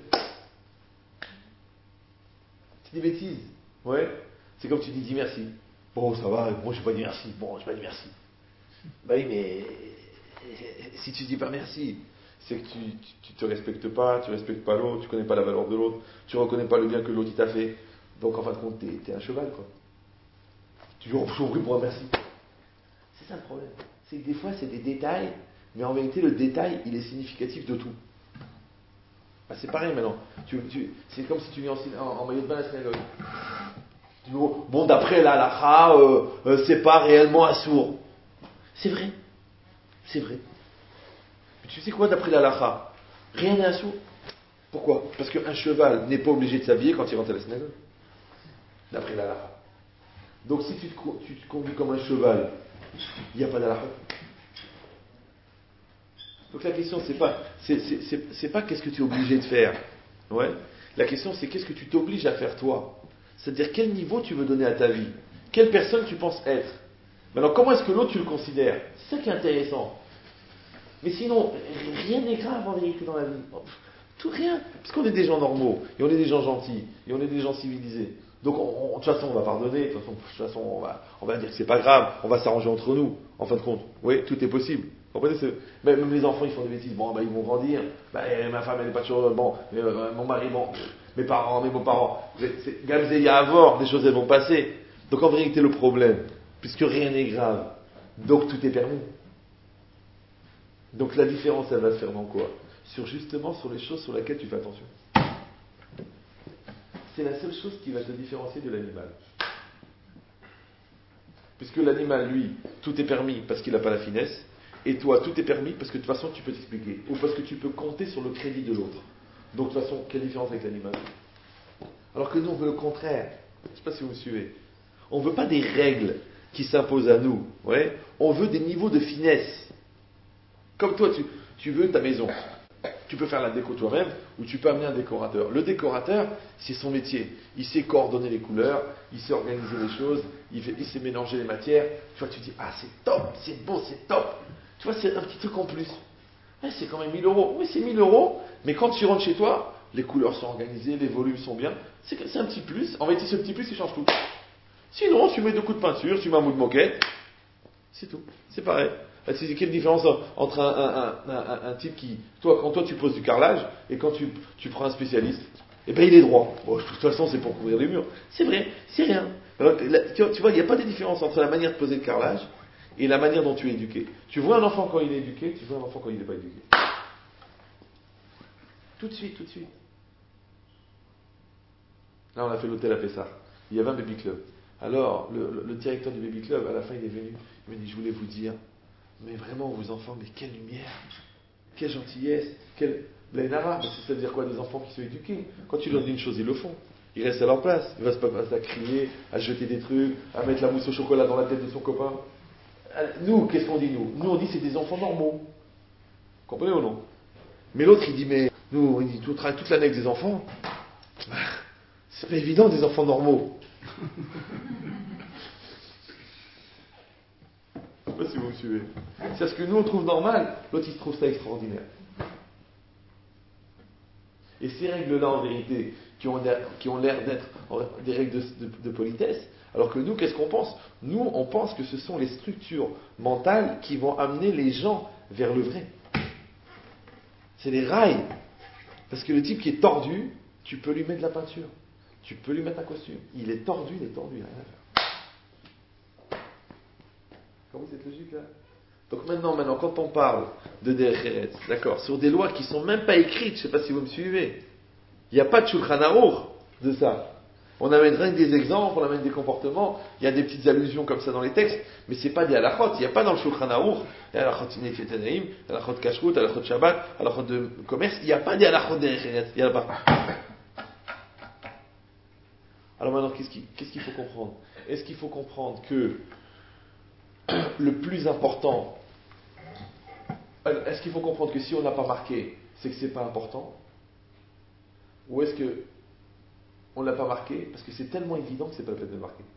C'est des bêtises. Ouais. C'est comme tu dis, dis merci. Bon, ça va, moi je n'ai pas dit merci. Bon, je n'ai pas dit merci. Bah oui, mais si tu dis pas merci, c'est que tu ne te respectes pas, tu ne respectes pas l'autre, tu ne connais pas la valeur de l'autre, tu ne reconnais pas le bien que l'autre il t'a fait. Donc en fin de compte, tu es un cheval, quoi. Tu dis, oh, je suis ouvert pour un merci. C'est ça le problème. C'est que des fois, c'est des détails, mais en vérité, le détail, il est significatif de tout. Bah, c'est pareil maintenant. Tu, tu, c'est comme si tu viens en, en, en maillot de bain à la synagogue. Bon, d'après la halakha, euh, euh, c'est pas réellement assourd. C'est vrai. C'est vrai. Mais tu sais quoi, d'après la halakha? Rien n'est assourd. Pourquoi? Parce qu'un cheval n'est pas obligé de s'habiller quand il rentre à la synagogue. D'après la halakha. Donc si tu te, tu te conduis comme un cheval, il n'y a pas d'halakha. Donc la question, c'est pas, c'est, c'est, c'est, c'est pas qu'est-ce que tu es obligé de faire. Ouais. La question, c'est qu'est-ce que tu t'obliges à faire toi. C'est-à-dire quel niveau tu veux donner à ta vie. Quelle personne tu penses être. Maintenant, comment est-ce que l'autre tu le considères? C'est ça qui est intéressant. Mais sinon, rien n'est grave en vérité dans la vie. Tout rien. Parce qu'on est des gens normaux, et on est des gens gentils, et on est des gens civilisés. Donc, on, on, de toute façon, on va pardonner, de toute façon, de toute façon on, va, on va dire que c'est pas grave, on va s'arranger entre nous, en fin de compte. Oui, tout est possible. Vous comprenez, c'est, même, même les enfants, ils font des bêtises. Bon, bah, ils vont grandir. Bah, ma femme, elle n'est pas toujours. Bon, euh, mon mari, bon, mes parents, mes beaux-parents. Gamzé, il y a à voir, des choses, elles vont passer. Donc, en vérité, le problème, puisque rien n'est grave, donc tout est permis. Donc, la différence, elle va se faire dans quoi? Sur justement sur les choses sur lesquelles tu fais attention. C'est la seule chose qui va te différencier de l'animal. Puisque l'animal, lui, tout est permis parce qu'il n'a pas la finesse, et toi, tout est permis parce que de toute façon, tu peux t'expliquer, ou parce que tu peux compter sur le crédit de l'autre. Donc, de toute façon, quelle différence avec l'animal? Alors que nous, on veut le contraire. Je ne sais pas si vous me suivez. On ne veut pas des règles qui s'imposent à nous. Ouais. On veut des niveaux de finesse. Comme toi, tu, tu veux ta maison. Tu peux faire la déco toi-même ou tu peux amener un décorateur. Le décorateur, c'est son métier. Il sait coordonner les couleurs, il sait organiser les choses, il, fait, il sait mélanger les matières. Tu vois, tu dis, ah c'est top, c'est beau, c'est top. Tu vois, c'est un petit truc en plus. Ouais, c'est quand même mille euros. Oui, c'est mille euros, mais quand tu rentres chez toi, les couleurs sont organisées, les volumes sont bien. C'est, c'est un petit plus. En vérité, ce petit plus, il change tout. Sinon, tu mets deux coups de peinture, tu mets un bout de moquette, c'est tout. C'est pareil. C'est quelle différence entre un, un, un, un, un type qui, toi, quand toi tu poses du carrelage et quand tu, tu prends un spécialiste, eh ben il est droit. Bon, de toute façon, c'est pour couvrir les murs. C'est vrai, c'est rien. Alors, là, tu, tu vois, il n'y a pas de différence entre la manière de poser le carrelage et la manière dont tu es éduqué. Tu vois un enfant quand il est éduqué, tu vois un enfant quand il n'est pas éduqué. Tout de suite, tout de suite. Là, on a fait l'hôtel à Pessah. Il y avait un baby club. Alors, le, le, le directeur du baby club, à la fin, il est venu. Il m'a dit, je voulais vous dire, mais vraiment, vos enfants, mais quelle lumière, quelle gentillesse, quelle blainara. Ça veut dire quoi, des enfants qui sont éduqués? Quand tu leur dis une chose, ils le font. Ils restent à leur place. Ils ne restent pas à crier, à jeter des trucs, à mettre la mousse au chocolat dans la tête de son copain. Nous, qu'est-ce qu'on dit, nous? Nous, on dit, c'est des enfants normaux. Vous comprenez ou non? Mais l'autre, il dit, mais nous, il dit, on travaille toute l'année avec des enfants. C'est pas évident, des enfants normaux. Je ne sais pas si vous me suivez. C'est ce que nous on trouve normal, l'autre il trouve ça extraordinaire. Et ces règles-là, en vérité, qui ont l'air, qui ont l'air d'être des règles de, de, de politesse, alors que nous, qu'est-ce qu'on pense? Nous, on pense que ce sont les structures mentales qui vont amener les gens vers le vrai. C'est les rails. Parce que le type qui est tordu, tu peux lui mettre de la peinture. Tu peux lui mettre un costume. Il est tordu, il est tordu, il n'a rien à faire. Comment cette logique-là? Donc maintenant, maintenant, quand on parle de Derech Eretz, d'accord, sur des lois qui ne sont même pas écrites, je ne sais pas si vous me suivez, il n'y a pas de Shulchan Aruch de ça. On amène rien que des exemples, on amène des comportements, il y a des petites allusions comme ça dans les textes, mais ce n'est pas des halachot, il n'y a pas dans le Shulchan Aruch, il y a halachot Nefet Tanaïm, halachot Kashrut, halachot Shabbat, halachot de commerce, il n'y a pas des halachot Derech Eretz, il n'y en a pas. Alors maintenant, qu'est-ce qu'il, qu'est-ce qu'il faut comprendre? Est-ce qu'il faut comprendre que le plus important, est-ce qu'il faut comprendre que si on n'a pas marqué, c'est que c'est pas important? Ou est-ce que on l'a pas marqué parce que c'est tellement évident que c'est pas la peine de le marquer?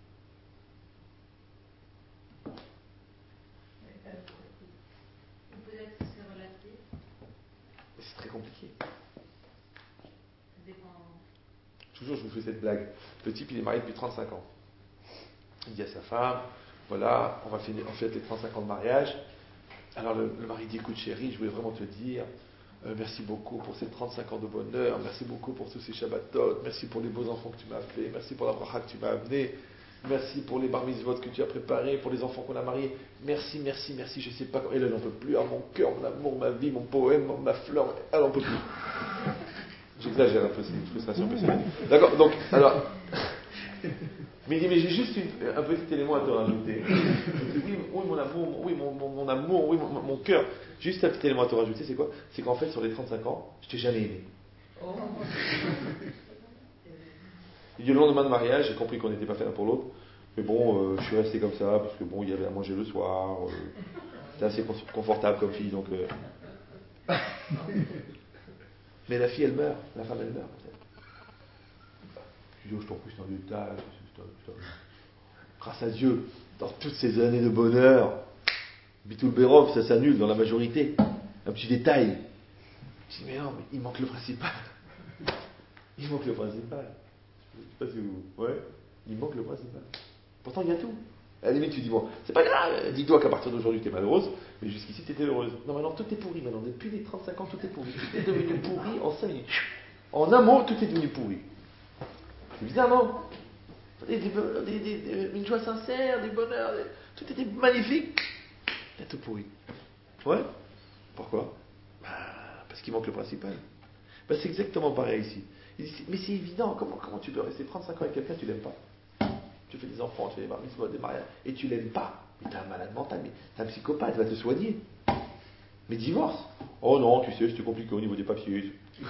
Peut-être que c'est relatif. C'est très compliqué. Ça dépend. Toujours, je vous fais cette blague. Le type, il est marié depuis trente-cinq ans. Il dit à sa femme, voilà, on va finir, on fête les trente-cinq ans de mariage. Alors le, le mari dit, écoute chérie, je voulais vraiment te dire, euh, merci beaucoup pour ces trente-cinq ans de bonheur, merci beaucoup pour tous ces Shabbatot, merci pour les beaux enfants que tu m'as fait, merci pour la bracha que tu m'as amené, merci pour les bar mitzvot que tu as préparés, pour les enfants qu'on a mariés, merci, merci, merci, je sais pas quand. Et là, elle n'en peut plus, ah, mon cœur, mon amour, ma vie, mon poème, ma fleur, elle n'en peut plus. J'exagère un peu, c'est une frustration personnelle. D'accord, donc, alors. Mais il dit, mais j'ai juste une, un petit élément à te rajouter. Je dis, oui, oui, mon amour, oui, mon, mon, mon amour, oui, mon, mon cœur. Juste un petit élément à te rajouter, c'est quoi? C'est qu'en fait, sur les trente-cinq ans, je t'ai jamais aimé. Oh. Il dit, le lendemain de mariage, j'ai compris qu'on n'était pas fait l'un pour l'autre. Mais bon, euh, je suis resté comme ça, parce que bon, il y avait à manger le soir. Euh, c'était assez confortable comme fille, donc. Euh, Mais la fille, elle meurt. La femme, elle meurt. Tu dis, oh, je t'en prie, c'est un détail. Grâce à Dieu, dans toutes ces années de bonheur, Bitul Berov, ça s'annule dans la majorité. Un petit détail. Je dis, mais non, mais il manque le principal. Il manque le principal. Je sais pas si vous... Ouais, il manque le principal. Pourtant, il y a tout. À la limite, tu dis, bon, c'est pas grave, dis-toi qu'à partir d'aujourd'hui, tu es malheureuse, mais jusqu'ici, tu étais heureuse. Non, maintenant, tout est pourri. Maintenant, depuis les trente-cinq ans, tout est pourri. Tout est devenu pourri en cinq minutes. En un mot, tout est devenu pourri. Évidemment. Des, des, des, des, une joie sincère, du bonheur, des, tout était magnifique. Il y a tout pourri. Ouais. Pourquoi? Bah, parce qu'il manque le principal. Bah, c'est exactement pareil ici. Il dit, mais c'est évident, comment, comment tu peux rester trente-cinq ans avec quelqu'un, tu l'aimes pas? Tu fais des enfants, tu fais des mariages, des mariages, et tu l'aimes pas. Mais t'es un malade mental, mais t'es un psychopathe, va te soigner. Mais divorce. Oh non, tu sais, c'était compliqué au niveau des papiers.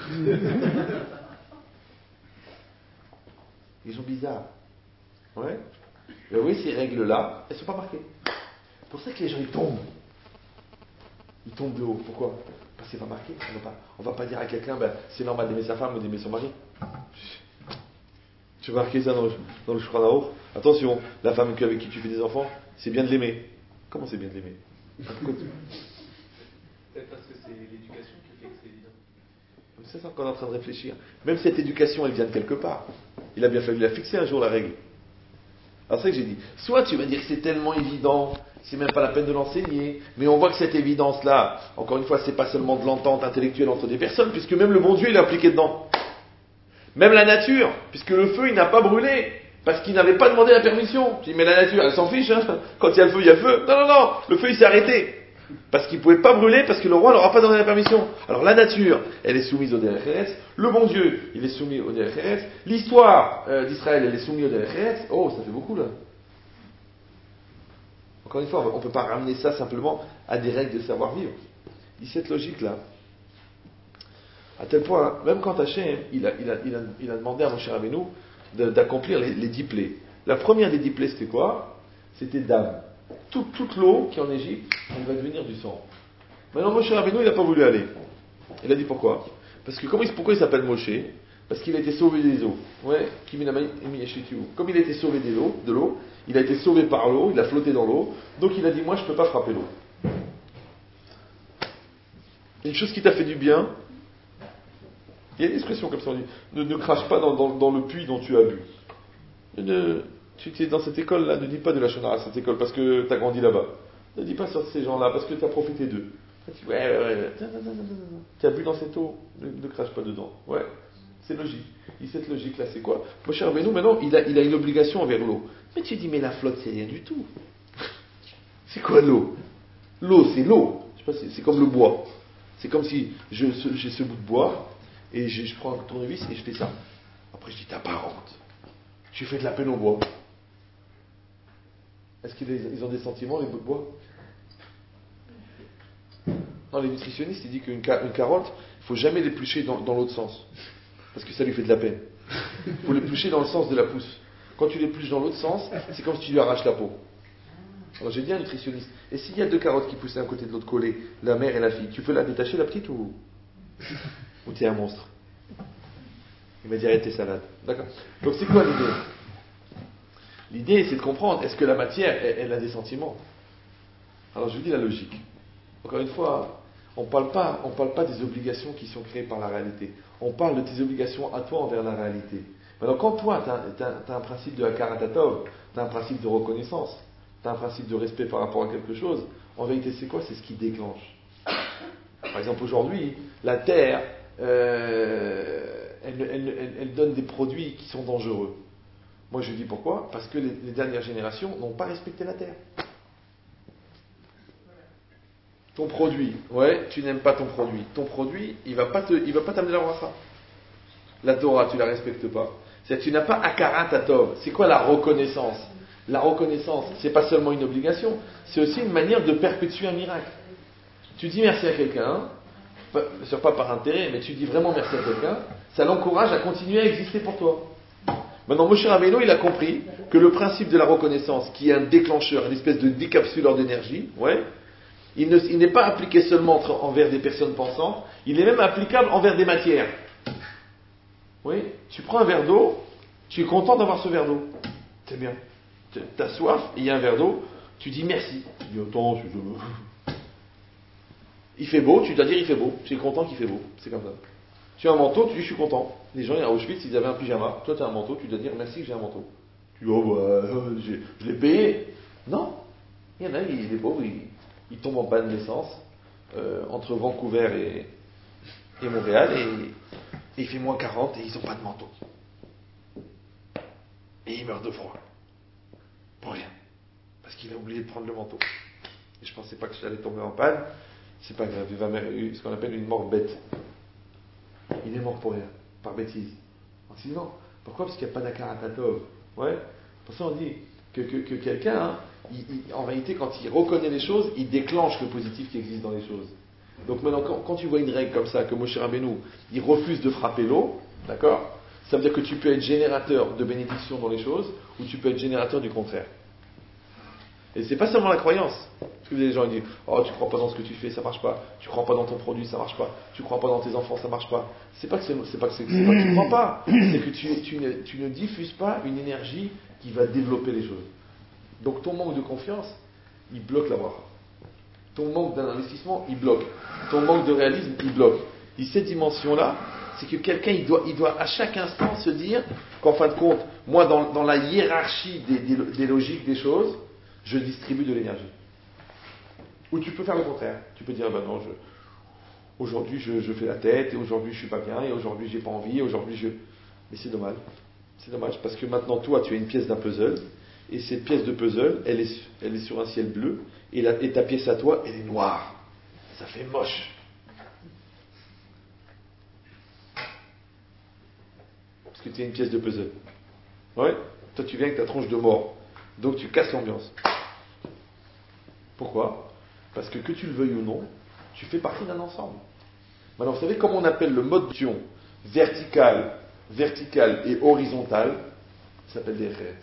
Ils sont bizarres. Ouais. Mais oui, ces règles-là, elles ne sont pas marquées. C'est pour ça que les gens, ils tombent. Ils tombent de haut. Pourquoi? Parce que c'est pas marqué. On va pas, on va pas dire à quelqu'un, ben, c'est normal d'aimer sa femme ou d'aimer son mari. Tu vas marquer ça dans le, dans le Shulchan Aruch. Attention, la femme avec qui tu fais des enfants, c'est bien de l'aimer. Comment c'est bien de l'aimer? Peut-être parce que c'est l'éducation qui fait que c'est évident. C'est ça qu'on est en train de réfléchir. Même cette éducation, elle vient de quelque part. Il a bien fallu la fixer un jour, la règle. Alors c'est ça que j'ai dit. Soit tu vas dire que c'est tellement évident, c'est même pas la peine de l'enseigner, mais on voit que cette évidence-là, encore une fois, c'est pas seulement de l'entente intellectuelle entre des personnes, puisque même le bon Dieu, il est impliqué dedans. Même la nature, puisque le feu, il n'a pas brûlé, parce qu'il n'avait pas demandé la permission. Tu dis, mais la nature, elle s'en fiche, hein. Quand il y a le feu, il y a le feu. Non, non, non, le feu, il s'est arrêté. Parce qu'il ne pouvait pas brûler, parce que le roi n'aura pas donné la permission. Alors la nature, elle est soumise au Derech Eretz. Le bon Dieu, il est soumis au Derech Eretz. L'histoire euh, d'Israël, elle est soumise au Derech Eretz. Oh, ça fait beaucoup là. Encore une fois, on ne peut pas ramener ça simplement à des règles de savoir-vivre. Il cette logique-là. À tel point, même quand Hachem, il a, il a, il a, il a demandé à Moshe Rabbeinu de, d'accomplir les, les dix plaies. La première des dix plaies, c'était quoi? C'était Dam. Toute, toute l'eau qui est en Égypte, elle va devenir du sang. Maintenant, Moshe Rabbeinu, il n'a pas voulu aller. Il a dit pourquoi? Parce que comment il, pourquoi il s'appelle Moshe? Parce qu'il a été sauvé des eaux. Ouais, comme il a été sauvé de l'eau, de l'eau, il a été sauvé par l'eau, il a flotté dans l'eau, donc il a dit, moi je ne peux pas frapper l'eau. Une chose qui t'a fait du bien, il y a une expression comme ça, on dit, ne, ne crache pas dans, dans, dans le puits dont tu as bu. Ne, tu es dans cette école-là, ne dis pas de la Shonara à cette école parce que tu as grandi là-bas. Ne dis pas sur ces gens-là parce que tu as profité d'eux. Tu ouais, ouais, ouais. Tu as bu dans cette eau, ne, ne crache pas dedans. Ouais, c'est logique. Et cette logique-là, c'est quoi? Moshe Rabbeinu, maintenant, il a, il a une obligation envers l'eau. Mais tu dis, mais la flotte, c'est rien du tout. C'est quoi l'eau? L'eau, c'est l'eau. Je sais pas, c'est, c'est comme le bois. C'est comme si je, ce, j'ai ce bout de bois et je, je prends un tournevis et je fais ça. Après, je dis, t'as pas honte. Tu fais de la peine au bois. Est-ce qu'ils ont des sentiments, les bouts de bois? Non, les nutritionnistes, ils disent qu'une une carotte, il ne faut jamais l'éplucher dans, dans l'autre sens. Parce que ça lui fait de la peine. Il faut l'éplucher dans le sens de la pousse. Quand tu l'épluches dans l'autre sens, c'est comme si tu lui arraches la peau. Alors j'ai dit à un nutritionniste, et s'il y a deux carottes qui poussent d'un côté de l'autre collées, la mère et la fille, tu peux la détacher, la petite, ou, ou t'es un monstre? Il m'a dit, arrête tes salades. D'accord. Donc c'est quoi l'idée? L'idée, c'est de comprendre, est-ce que la matière, elle, elle a des sentiments? Alors je vous dis la logique. Encore une fois, on ne parle pas, on parle pas des obligations qui sont créées par la réalité. On parle de tes obligations à toi envers la réalité. Alors quand toi, tu as un principe de Hakarat Hatov, tu as un principe de reconnaissance, tu as un principe de respect par rapport à quelque chose, en vérité, c'est quoi? C'est ce qui déclenche. Par exemple, aujourd'hui, la Terre, euh, elle, elle, elle, elle donne des produits qui sont dangereux. Moi, je dis pourquoi? Parce que les, les dernières générations n'ont pas respecté la Terre. Ton produit, ouais, tu n'aimes pas ton produit. Ton produit, il va pas te, il va pas t'amener la bracha. La Torah, tu la respectes pas. C'est-à-dire, tu n'as pas Hakarat Hatov. C'est quoi la reconnaissance? La reconnaissance, c'est pas seulement une obligation, c'est aussi une manière de perpétuer un miracle. Tu dis merci à quelqu'un, pas, pas par intérêt, mais tu dis vraiment merci à quelqu'un, ça l'encourage à continuer à exister pour toi. Maintenant, Moshe Rabbeinu, il a compris que le principe de la reconnaissance, qui est un déclencheur, une espèce de décapsuleur d'énergie, ouais, Il, ne, il n'est pas appliqué seulement entre, envers des personnes pensantes, il est même applicable envers des matières. Oui, tu prends un verre d'eau, tu es content d'avoir ce verre d'eau. C'est bien. Tu as soif, il y a un verre d'eau, tu dis merci. Tu dis attends, je... il fait beau, tu dois dire il fait beau. Tu es content qu'il fait beau. C'est comme ça. Tu as un manteau, tu dis je suis content. Les gens à Auschwitz, ils avaient un pyjama. Toi, tu as un manteau, tu dois dire merci que j'ai un manteau. Tu dis oh bah, j'ai, je l'ai payé. Non. Il y en a, il est pauvre, il, il tombe en panne d'essence euh, entre Vancouver et, et Montréal et, et il fait moins quarante et ils n'ont pas de manteau. Et il meurt de froid. Pour rien. Parce qu'il a oublié de prendre le manteau. Et je pensais pas que j'allais tomber en panne. C'est pas grave, il va mourir, ce qu'on appelle une mort bête. Il est mort pour rien, par bêtise. En disant, pourquoi? Parce qu'il n'y a pas d'akaratatov. Ouais. Pour ça on dit que, que, que quelqu'un, hein, il, il, en réalité, quand il reconnaît les choses, il déclenche le positif qui existe dans les choses. Donc maintenant, quand, quand tu vois une règle comme ça, que Moshe Rabbeinu, il refuse de frapper l'eau, d'accord? Ça veut dire que tu peux être générateur de bénédiction dans les choses, ou tu peux être générateur du contraire. Et c'est pas seulement la croyance. Parce que les gens disent, oh, tu crois pas dans ce que tu fais, ça marche pas. Tu crois pas dans ton produit, ça marche pas. Tu crois pas dans tes enfants, ça marche pas. C'est pas que c'est, c'est pas que c'est, c'est pas que tu crois pas. C'est que tu, tu, ne, tu ne diffuses pas une énergie qui va développer les choses. Donc ton manque de confiance, il bloque la bracha. Ton manque d'un investissement, il bloque. Ton manque de réalisme, il bloque. Et cette dimension-là, c'est que quelqu'un, il doit, il doit à chaque instant se dire qu'en fin de compte, moi, dans, dans la hiérarchie des, des, des logiques des choses, je distribue de l'énergie. Ou tu peux faire le contraire. Tu peux dire, ben non, je, aujourd'hui je, je fais la tête, et aujourd'hui je suis pas bien, et aujourd'hui j'ai pas envie, et aujourd'hui je... Mais c'est dommage. C'est dommage, parce que maintenant, toi, tu as une pièce d'un puzzle, et cette pièce de puzzle, elle est, elle est sur un ciel bleu, et, la, et ta pièce à toi, elle est noire. Ça fait moche. Parce que tu es une pièce de puzzle. Ouais. Toi, tu viens avec ta tronche de mort. Donc, tu casses l'ambiance. Pourquoi? Parce que que tu le veuilles ou non, tu fais partie d'un ensemble. Maintenant, vous savez comment on appelle le mode d'action vertical, vertical et horizontal? Ça s'appelle des Eret.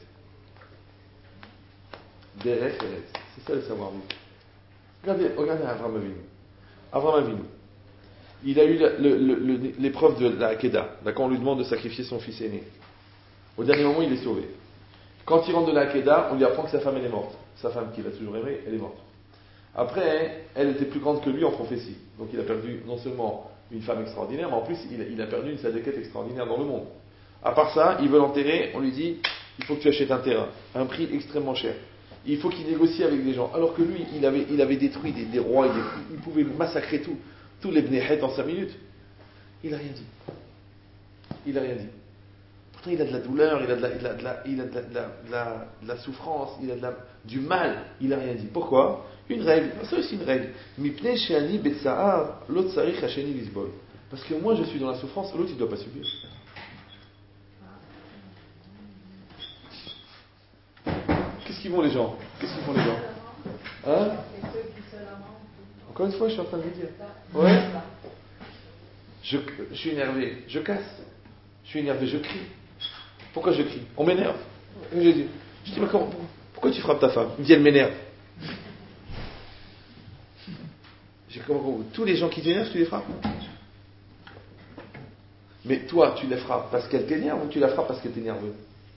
Des Eret. C'est ça le savoir-vivre. Regardez, regardez Avraham Avinu. Avraham Avinu. Il a eu le, le, le, l'épreuve de la Hakeda. D'accord, on lui demande de sacrifier son fils aîné. Au dernier moment, il est sauvé. Quand il rentre de la Hakeda, on lui apprend que sa femme elle est morte. Sa femme qu'il a toujours aimée, elle est morte. Après, elle était plus grande que lui en prophétie. Donc il a perdu non seulement une femme extraordinaire, mais en plus il a, il a perdu une sadéquette extraordinaire dans le monde. À part ça, il veut l'enterrer, on lui dit, il faut que tu achètes un terrain, à un prix extrêmement cher. Il faut qu'il négocie avec des gens. Alors que lui, il avait, il avait détruit des, des rois, il, il pouvait massacrer tout, tous les Bnéhet en cinq minutes. Il n'a rien dit. Il n'a rien dit. Pourtant, il a de la douleur, il a de la, il a de la, il a de la, de la, de la, de la souffrance, il a de la, du mal. Il n'a rien dit. Pourquoi? Une règle. Ça aussi une règle. Mipnei she'ani betsa'ar, l'autre sarich hasheni lisbol. Parce que moi, je suis dans la souffrance, l'autre, il ne doit pas subir. Qu'est-ce qu'ils font les gens? Qu'est-ce qu'ils font les gens? Hein? Encore une fois, je suis en train de vous dire. Ouais. Je, je suis énervé, je casse. Je suis énervé, je crie. Pourquoi je crie? On m'énerve. Je dis, je dis mais comment, pourquoi tu frappes ta femme? Il me dit, elle m'énerve. J'ai comment, tous les gens qui t'énervent, tu les frappes. Mais toi, tu les frappes parce qu'elle t'énerve ou tu la frappes parce qu'elle t'est nerveuse?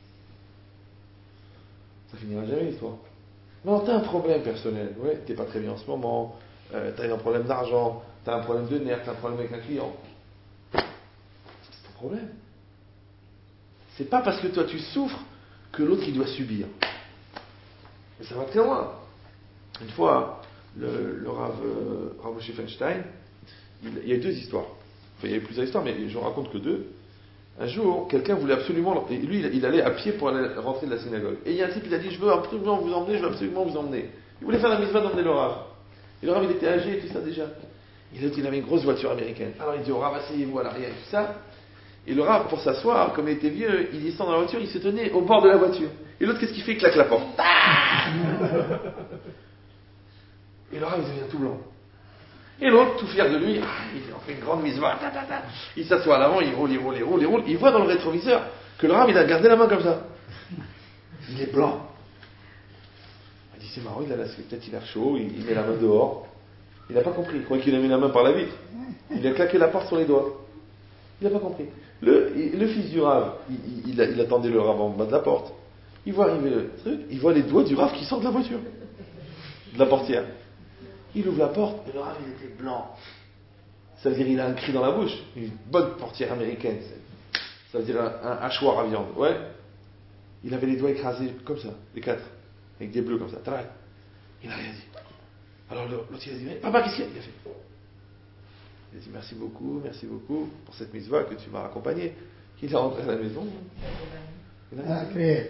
Ça finira jamais l'histoire. Non, t'as un problème personnel. Ouais, t'es pas très bien en ce moment. Euh, t'as un problème d'argent. T'as un problème de nerfs. T'as un problème avec un client. C'est ton problème. C'est pas parce que toi tu souffres que l'autre il doit subir. Et ça va très loin. Une fois, le, le Rav, euh, Rav Moshe Feinstein, il, il y a deux histoires. Enfin, il y avait plusieurs histoires, mais je ne raconte que deux. Un jour, quelqu'un voulait absolument... Et lui, il, il allait à pied pour aller rentrer de la synagogue. Et il y a un type, il a dit, je veux absolument vous emmener, je veux absolument vous emmener. Il voulait faire la mitzvah d'emmener le Rav. Et le Rav, il était âgé et tout ça déjà. Il avait une grosse voiture américaine. Alors il dit au Rav, asseyez-vous à l'arrière et tout ça. Et le Rav, pour s'asseoir, comme il était vieux, il descend dans la voiture, il se tenait au bord de la voiture. Et l'autre, qu'est-ce qu'il fait? Il claque la porte. Et le Rav, il devient tout blanc. Et l'autre, tout fier de lui, il en fait une grande mitzvah. Il s'assoit à l'avant, il roule, il roule, il roule, il roule. Il voit dans le rétroviseur que le Rav, il a gardé la main comme ça. Il est blanc. Il dit, c'est marrant, il a la, peut-être il a chaud, il, il met la main dehors. Il n'a pas compris. Il croyait qu'il a mis la main par la vitre. Il a claqué la porte sur les doigts. Il n'a pas compris. Le, le fils du Rav, il, il, il attendait le Rav en bas de la porte. Il voit arriver le truc, il voit les doigts du Rav qui sortent de la voiture, de la portière. Il ouvre la porte et le Rav, il était blanc. Ça veut dire qu'il a un cri dans la bouche. Une bonne portière américaine. Ça veut dire un, un hachoir à viande. Ouais. Il avait les doigts écrasés comme ça, les quatre, avec des bleus comme ça. Il n'a rien dit. Alors l'autre, il a dit, mais papa, qu'est-ce qu'il a fait? Il a dit, merci beaucoup, merci beaucoup pour cette mitzvah que tu m'as accompagné. Il est rentré à la maison. Il a Ah, dit, crié.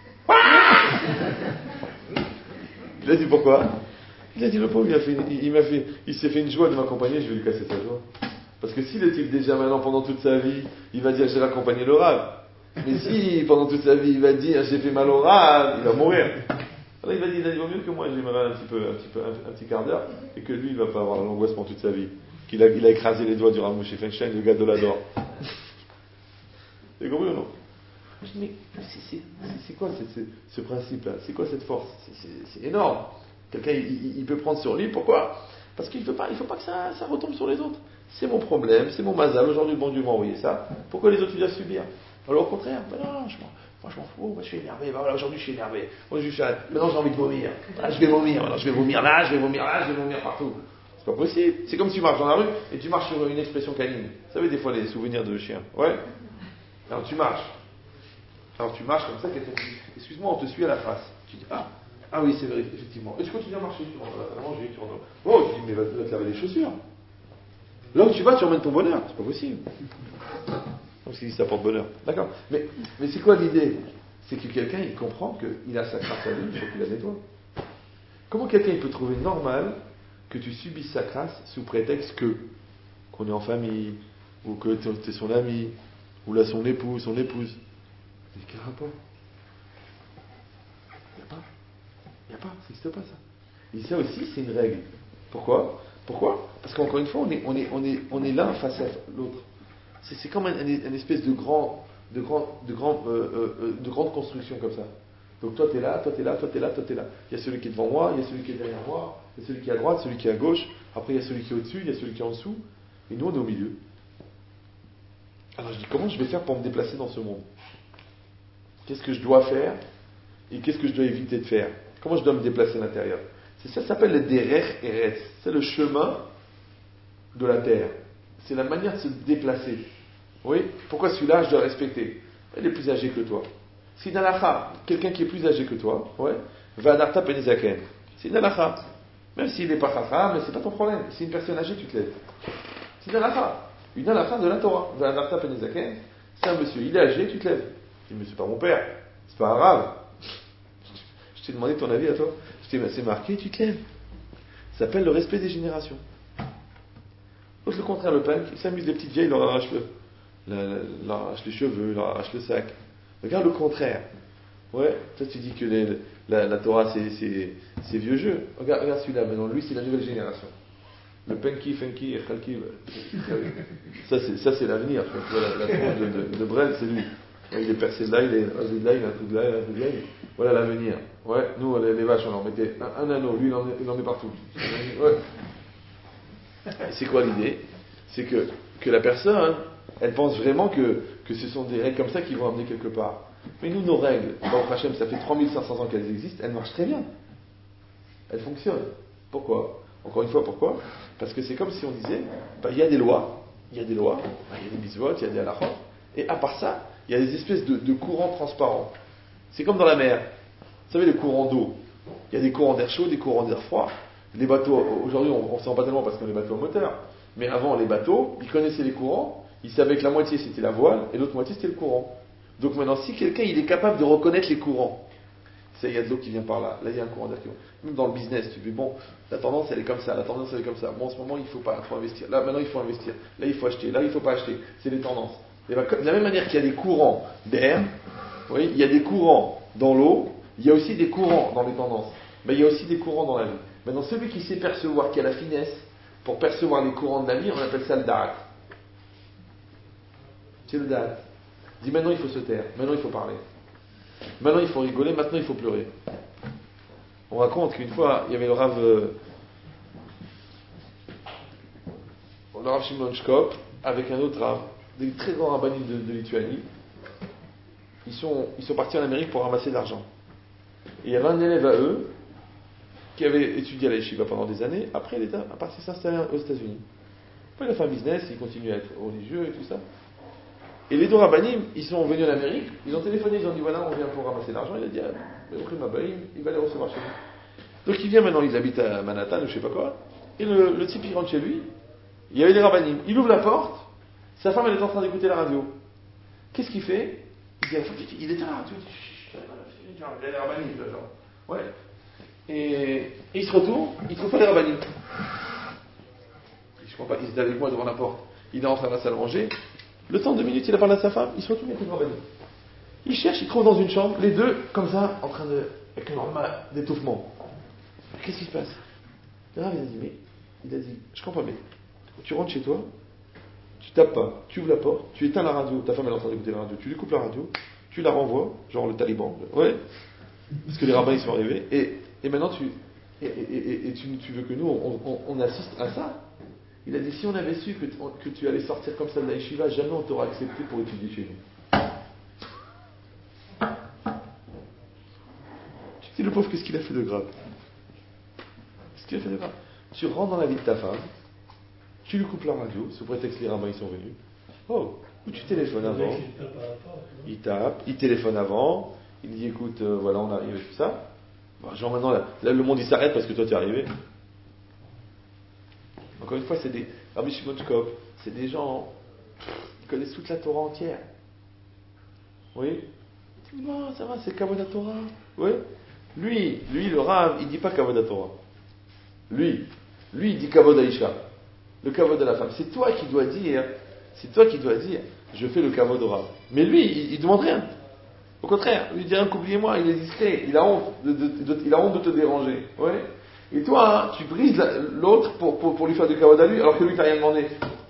il a dit pourquoi? Il a dit, le pauvre, il, a fait, il, il, m'a fait, il s'est fait une joie de m'accompagner, je vais lui casser sa joie. Parce que s'il est déjà maintenant, pendant toute sa vie, il va dire, j'ai accompagné le Rav. Mais si, pendant toute sa vie, il va dire, j'ai fait mal au Rav, il va mourir. Alors il va dire, il vaut mieux que moi, je l'aimerais un petit peu, un petit peu, un, un petit quart d'heure, et que lui, il va pas avoir l'angoisse pendant toute sa vie. Qu'il a, il a écrasé les doigts du Rav Moshe Feinstein, le gars de l'adore. C'est compris ou non? Je dis, mais c'est, c'est, c'est quoi c'est, c'est, ce principe-là? C'est quoi cette force? c'est, c'est, c'est énorme. Quelqu'un, il, il peut prendre sur lui. Pourquoi? Parce qu'il ne faut pas, il faut pas que ça, ça retombe sur les autres. C'est mon problème, c'est mon mazal. Aujourd'hui, le bon Dieu m'a envoyé ça. Pourquoi les autres, ils doivent subir? Alors au contraire, ben non, je m'en, moi je m'en fous, moi je suis énervé. Ben voilà, aujourd'hui je suis énervé. Moi, je suis, maintenant j'ai envie de vomir. Là, je vais vomir. Maintenant je vais vomir là, je vais vomir là, je vais vomir partout. C'est pas possible. C'est comme si tu marches dans la rue et tu marches sur une expression canine. Vous savez, des fois, les souvenirs de chiens. Ouais. Alors tu marches. Alors tu marches comme ça, quelqu'un te dit, excuse-moi, on te suit à la face. Tu dis, ah, ah oui, c'est vrai, effectivement. Et tu continues à marcher, tu rentres à manger, tu rentres. Oh, tu dis, mais va, va te laver les chaussures. Là où tu vas, tu emmènes ton bonheur. C'est pas possible. Parce qu'il dit, ça porte bonheur. D'accord. Mais, mais c'est quoi l'idée? C'est que quelqu'un, il comprend qu'il a sa crasse à lui, il faut qu'il la nettoie. Comment quelqu'un il peut trouver normal que tu subisses sa crasse sous prétexte que, qu'on est en famille, ou que tu es son ami, ou là son époux, son épouse? Mais quel rapport? Il n'y a pas. Il n'y a pas, ça n'existe pas ça. Et ça aussi, c'est une règle. Pourquoi? Pourquoi? Parce qu'encore une fois, on est, on est, on est, on est l'un face à l'autre. C'est, c'est comme un, un, un espèce de grand, de grand, de grand, euh, euh, de grande construction comme ça. Donc toi t'es là, toi t'es là, toi t'es là, toi t'es là. Il y a celui qui est devant moi, il y a celui qui est derrière moi, il y a celui qui est à droite, celui qui est à gauche. Après il y a celui qui est au-dessus, il y a celui qui est en dessous. Et nous on est au milieu. Alors je dis, comment je vais faire pour me déplacer dans ce monde? Qu'est-ce que je dois faire et qu'est-ce que je dois éviter de faire? Comment je dois me déplacer à l'intérieur? C'est ça, ça s'appelle le derech eretz. C'est le chemin de la terre. C'est la manière de se déplacer. Oui? Pourquoi celui-là je dois respecter? Il est plus âgé que toi. Si dans l'alakha, quelqu'un qui est plus âgé que toi, ouais, va à Narta Penizaken. C'est une alakha. Même s'il n'est pas chacham, mais c'est pas ton problème. Si une personne âgée, tu te lèves. C'est une alakha. Une alakha de la Torah. Va à Narta Penizaken. C'est un monsieur, il est âgé, tu te lèves. Je dis, mais c'est pas mon père. C'est pas un rave. Je t'ai demandé ton avis à toi. Je t'ai dit, c'est marqué, tu te lèves. Ça s'appelle le respect des générations. L'autre, le contraire, le punk, il s'amuse des petites vieilles, il leur arrache le, le, leur arrache les cheveux, il leur arrache le sac. Regarde le contraire. Ouais, toi tu dis que les, la, la Torah c'est, c'est, c'est vieux jeu. Regarde, regarde celui-là maintenant, lui c'est la nouvelle génération. Le punky, funky, khalki. Ça c'est, ça c'est l'avenir. Tu vois, la, la tronche de, de, de Brel, c'est lui. Ouais, il est percé de là, il est rasé de là, il a un truc de là, il a un truc de là. Voilà l'avenir. Ouais, nous les, les vaches on en mettait un, un anneau, lui il en est, il en est partout. Ouais. Et c'est quoi l'idée? C'est que, que la personne, elle pense vraiment que, que ce sont des règles comme ça qui vont amener quelque part. Mais nous, nos règles, dans Hachem, ça fait trois mille cinq cents ans qu'elles existent, elles marchent très bien. Elles fonctionnent. Pourquoi? Encore une fois, pourquoi? Parce que c'est comme si on disait, bah, il y a des lois, il y a des lois, bah, il y a des mitzvot, il y a des halachot, et à part ça, il y a des espèces de, de courants transparents. C'est comme dans la mer. Vous savez, les courants d'eau. Il y a des courants d'air chaud, des courants d'air froid. Les bateaux, aujourd'hui, on ne sent pas tellement parce qu'on est bateaux à moteur. Mais avant, les bateaux, ils connaissaient les courants, ils savaient que la moitié c'était la voile et l'autre moitié c'était le courant. Donc maintenant, si quelqu'un il est capable de reconnaître les courants, c'est il y a de l'eau qui vient par là, là il y a un courant d'air qui vient. Même dans le business, tu dis bon, la tendance elle est comme ça, la tendance elle est comme ça. Bon, en ce moment il faut pas, il faut investir. Là maintenant il faut investir. Là il faut acheter. Là il faut pas acheter. C'est les tendances. Et ben, de la même manière qu'il y a des courants d'air, vous voyez, il y a des courants dans l'eau, il y a aussi des courants dans les tendances. Mais il y a aussi des courants dans la vie. Maintenant, celui qui sait percevoir, qui a la finesse pour percevoir les courants de la vie, on appelle ça le da'at. C'est le da'at. Dit maintenant il faut se taire, maintenant il faut parler. Maintenant il faut rigoler, maintenant il faut pleurer. On raconte qu'une fois, il y avait le rave, euh, le Rav Shimon Shkop, avec un autre Rav, des très grands rabbinim de, de Lituanie, ils sont, ils sont partis en Amérique pour ramasser de l'argent. Et il y avait un élève à eux qui avait étudié à la yeshiva pendant des années. Après, il est parti s'installer aux États-Unis. Après, il a fait un business, il continue à être religieux et tout ça. Et les deux rabbinim, ils sont venus en Amérique, ils ont téléphoné, ils ont dit voilà, on vient pour ramasser de l'argent. Il a dit ah, il va les recevoir chez lui. Donc il vient maintenant, ils habitent à Manhattan ou je sais pas quoi. Et le, le type, il rentre chez lui. Il y avait des rabbinim. Il ouvre la porte. Sa femme, elle est en train d'écouter la radio. Qu'est-ce qu'il fait? Il dit à la femme, il éteint la radio. Il y a les rabbinim, genre. Ouais. Et, et il se retourne, il trouve pas les rabbinim. Je comprends pas, il était avec moi devant la porte. Il est rentré dans la salle à manger. Le temps de deux minutes, il a parlé à sa femme. Il se retourne, il trouve les rabbinim. Il cherche, il trouve dans une chambre, les deux, comme ça, en train de. avec un normal d'étouffement. Qu'est-ce qui se passe? Le Rav, il a dit, mais, il a dit, je comprends pas, mais, tu rentres chez toi, tu tapes pas, tu ouvres la porte, tu éteins la radio, ta femme elle est en train d'écouter la radio, tu lui coupes la radio, tu la renvoies, genre le taliban, ouais, parce que les rabbins ils sont arrivés, et, et maintenant tu, et, et, et, et tu, tu veux que nous, on, on, on assiste à ça? Il a dit, si on avait su que, que tu allais sortir comme ça de la yeshiva, jamais on t'aura accepté pour étudier chez nous. Tu dis, le pauvre, qu'est-ce qu'il a fait de grave? Qu'est-ce qu'il a fait de grave? Tu rentres dans la vie de ta femme, tu lui coupes la radio, sous prétexte que les rabbins ils sont venus. Oh, ou tu téléphones avant. Il tape, il téléphone avant, il dit écoute, euh, voilà, on arrive et tout ça. Bon, genre maintenant, là, là, le monde il s'arrête parce que toi tu es arrivé. Encore une fois, c'est des. Rabbi Shimon Shkop, c'est des gens qui connaissent toute la Torah entière. Oui? Non, ça va, c'est Kavod Torah. Oui? Lui, lui, le Rav, il dit pas Kavod Torah. Lui, lui, il dit Kavod Aisha. Le Kavod de la femme. C'est toi qui dois dire, c'est toi qui dois dire, je fais le Kavod au Rav. Mais lui, il, il demande rien. Au contraire, lui dit, oubliez-moi, il est discret, il a honte de, de, de, il a honte de te déranger. Ouais. Et toi, hein, tu brises la, l'autre pour, pour, pour lui faire du Kavod à lui, alors que lui, t'as rien demandé.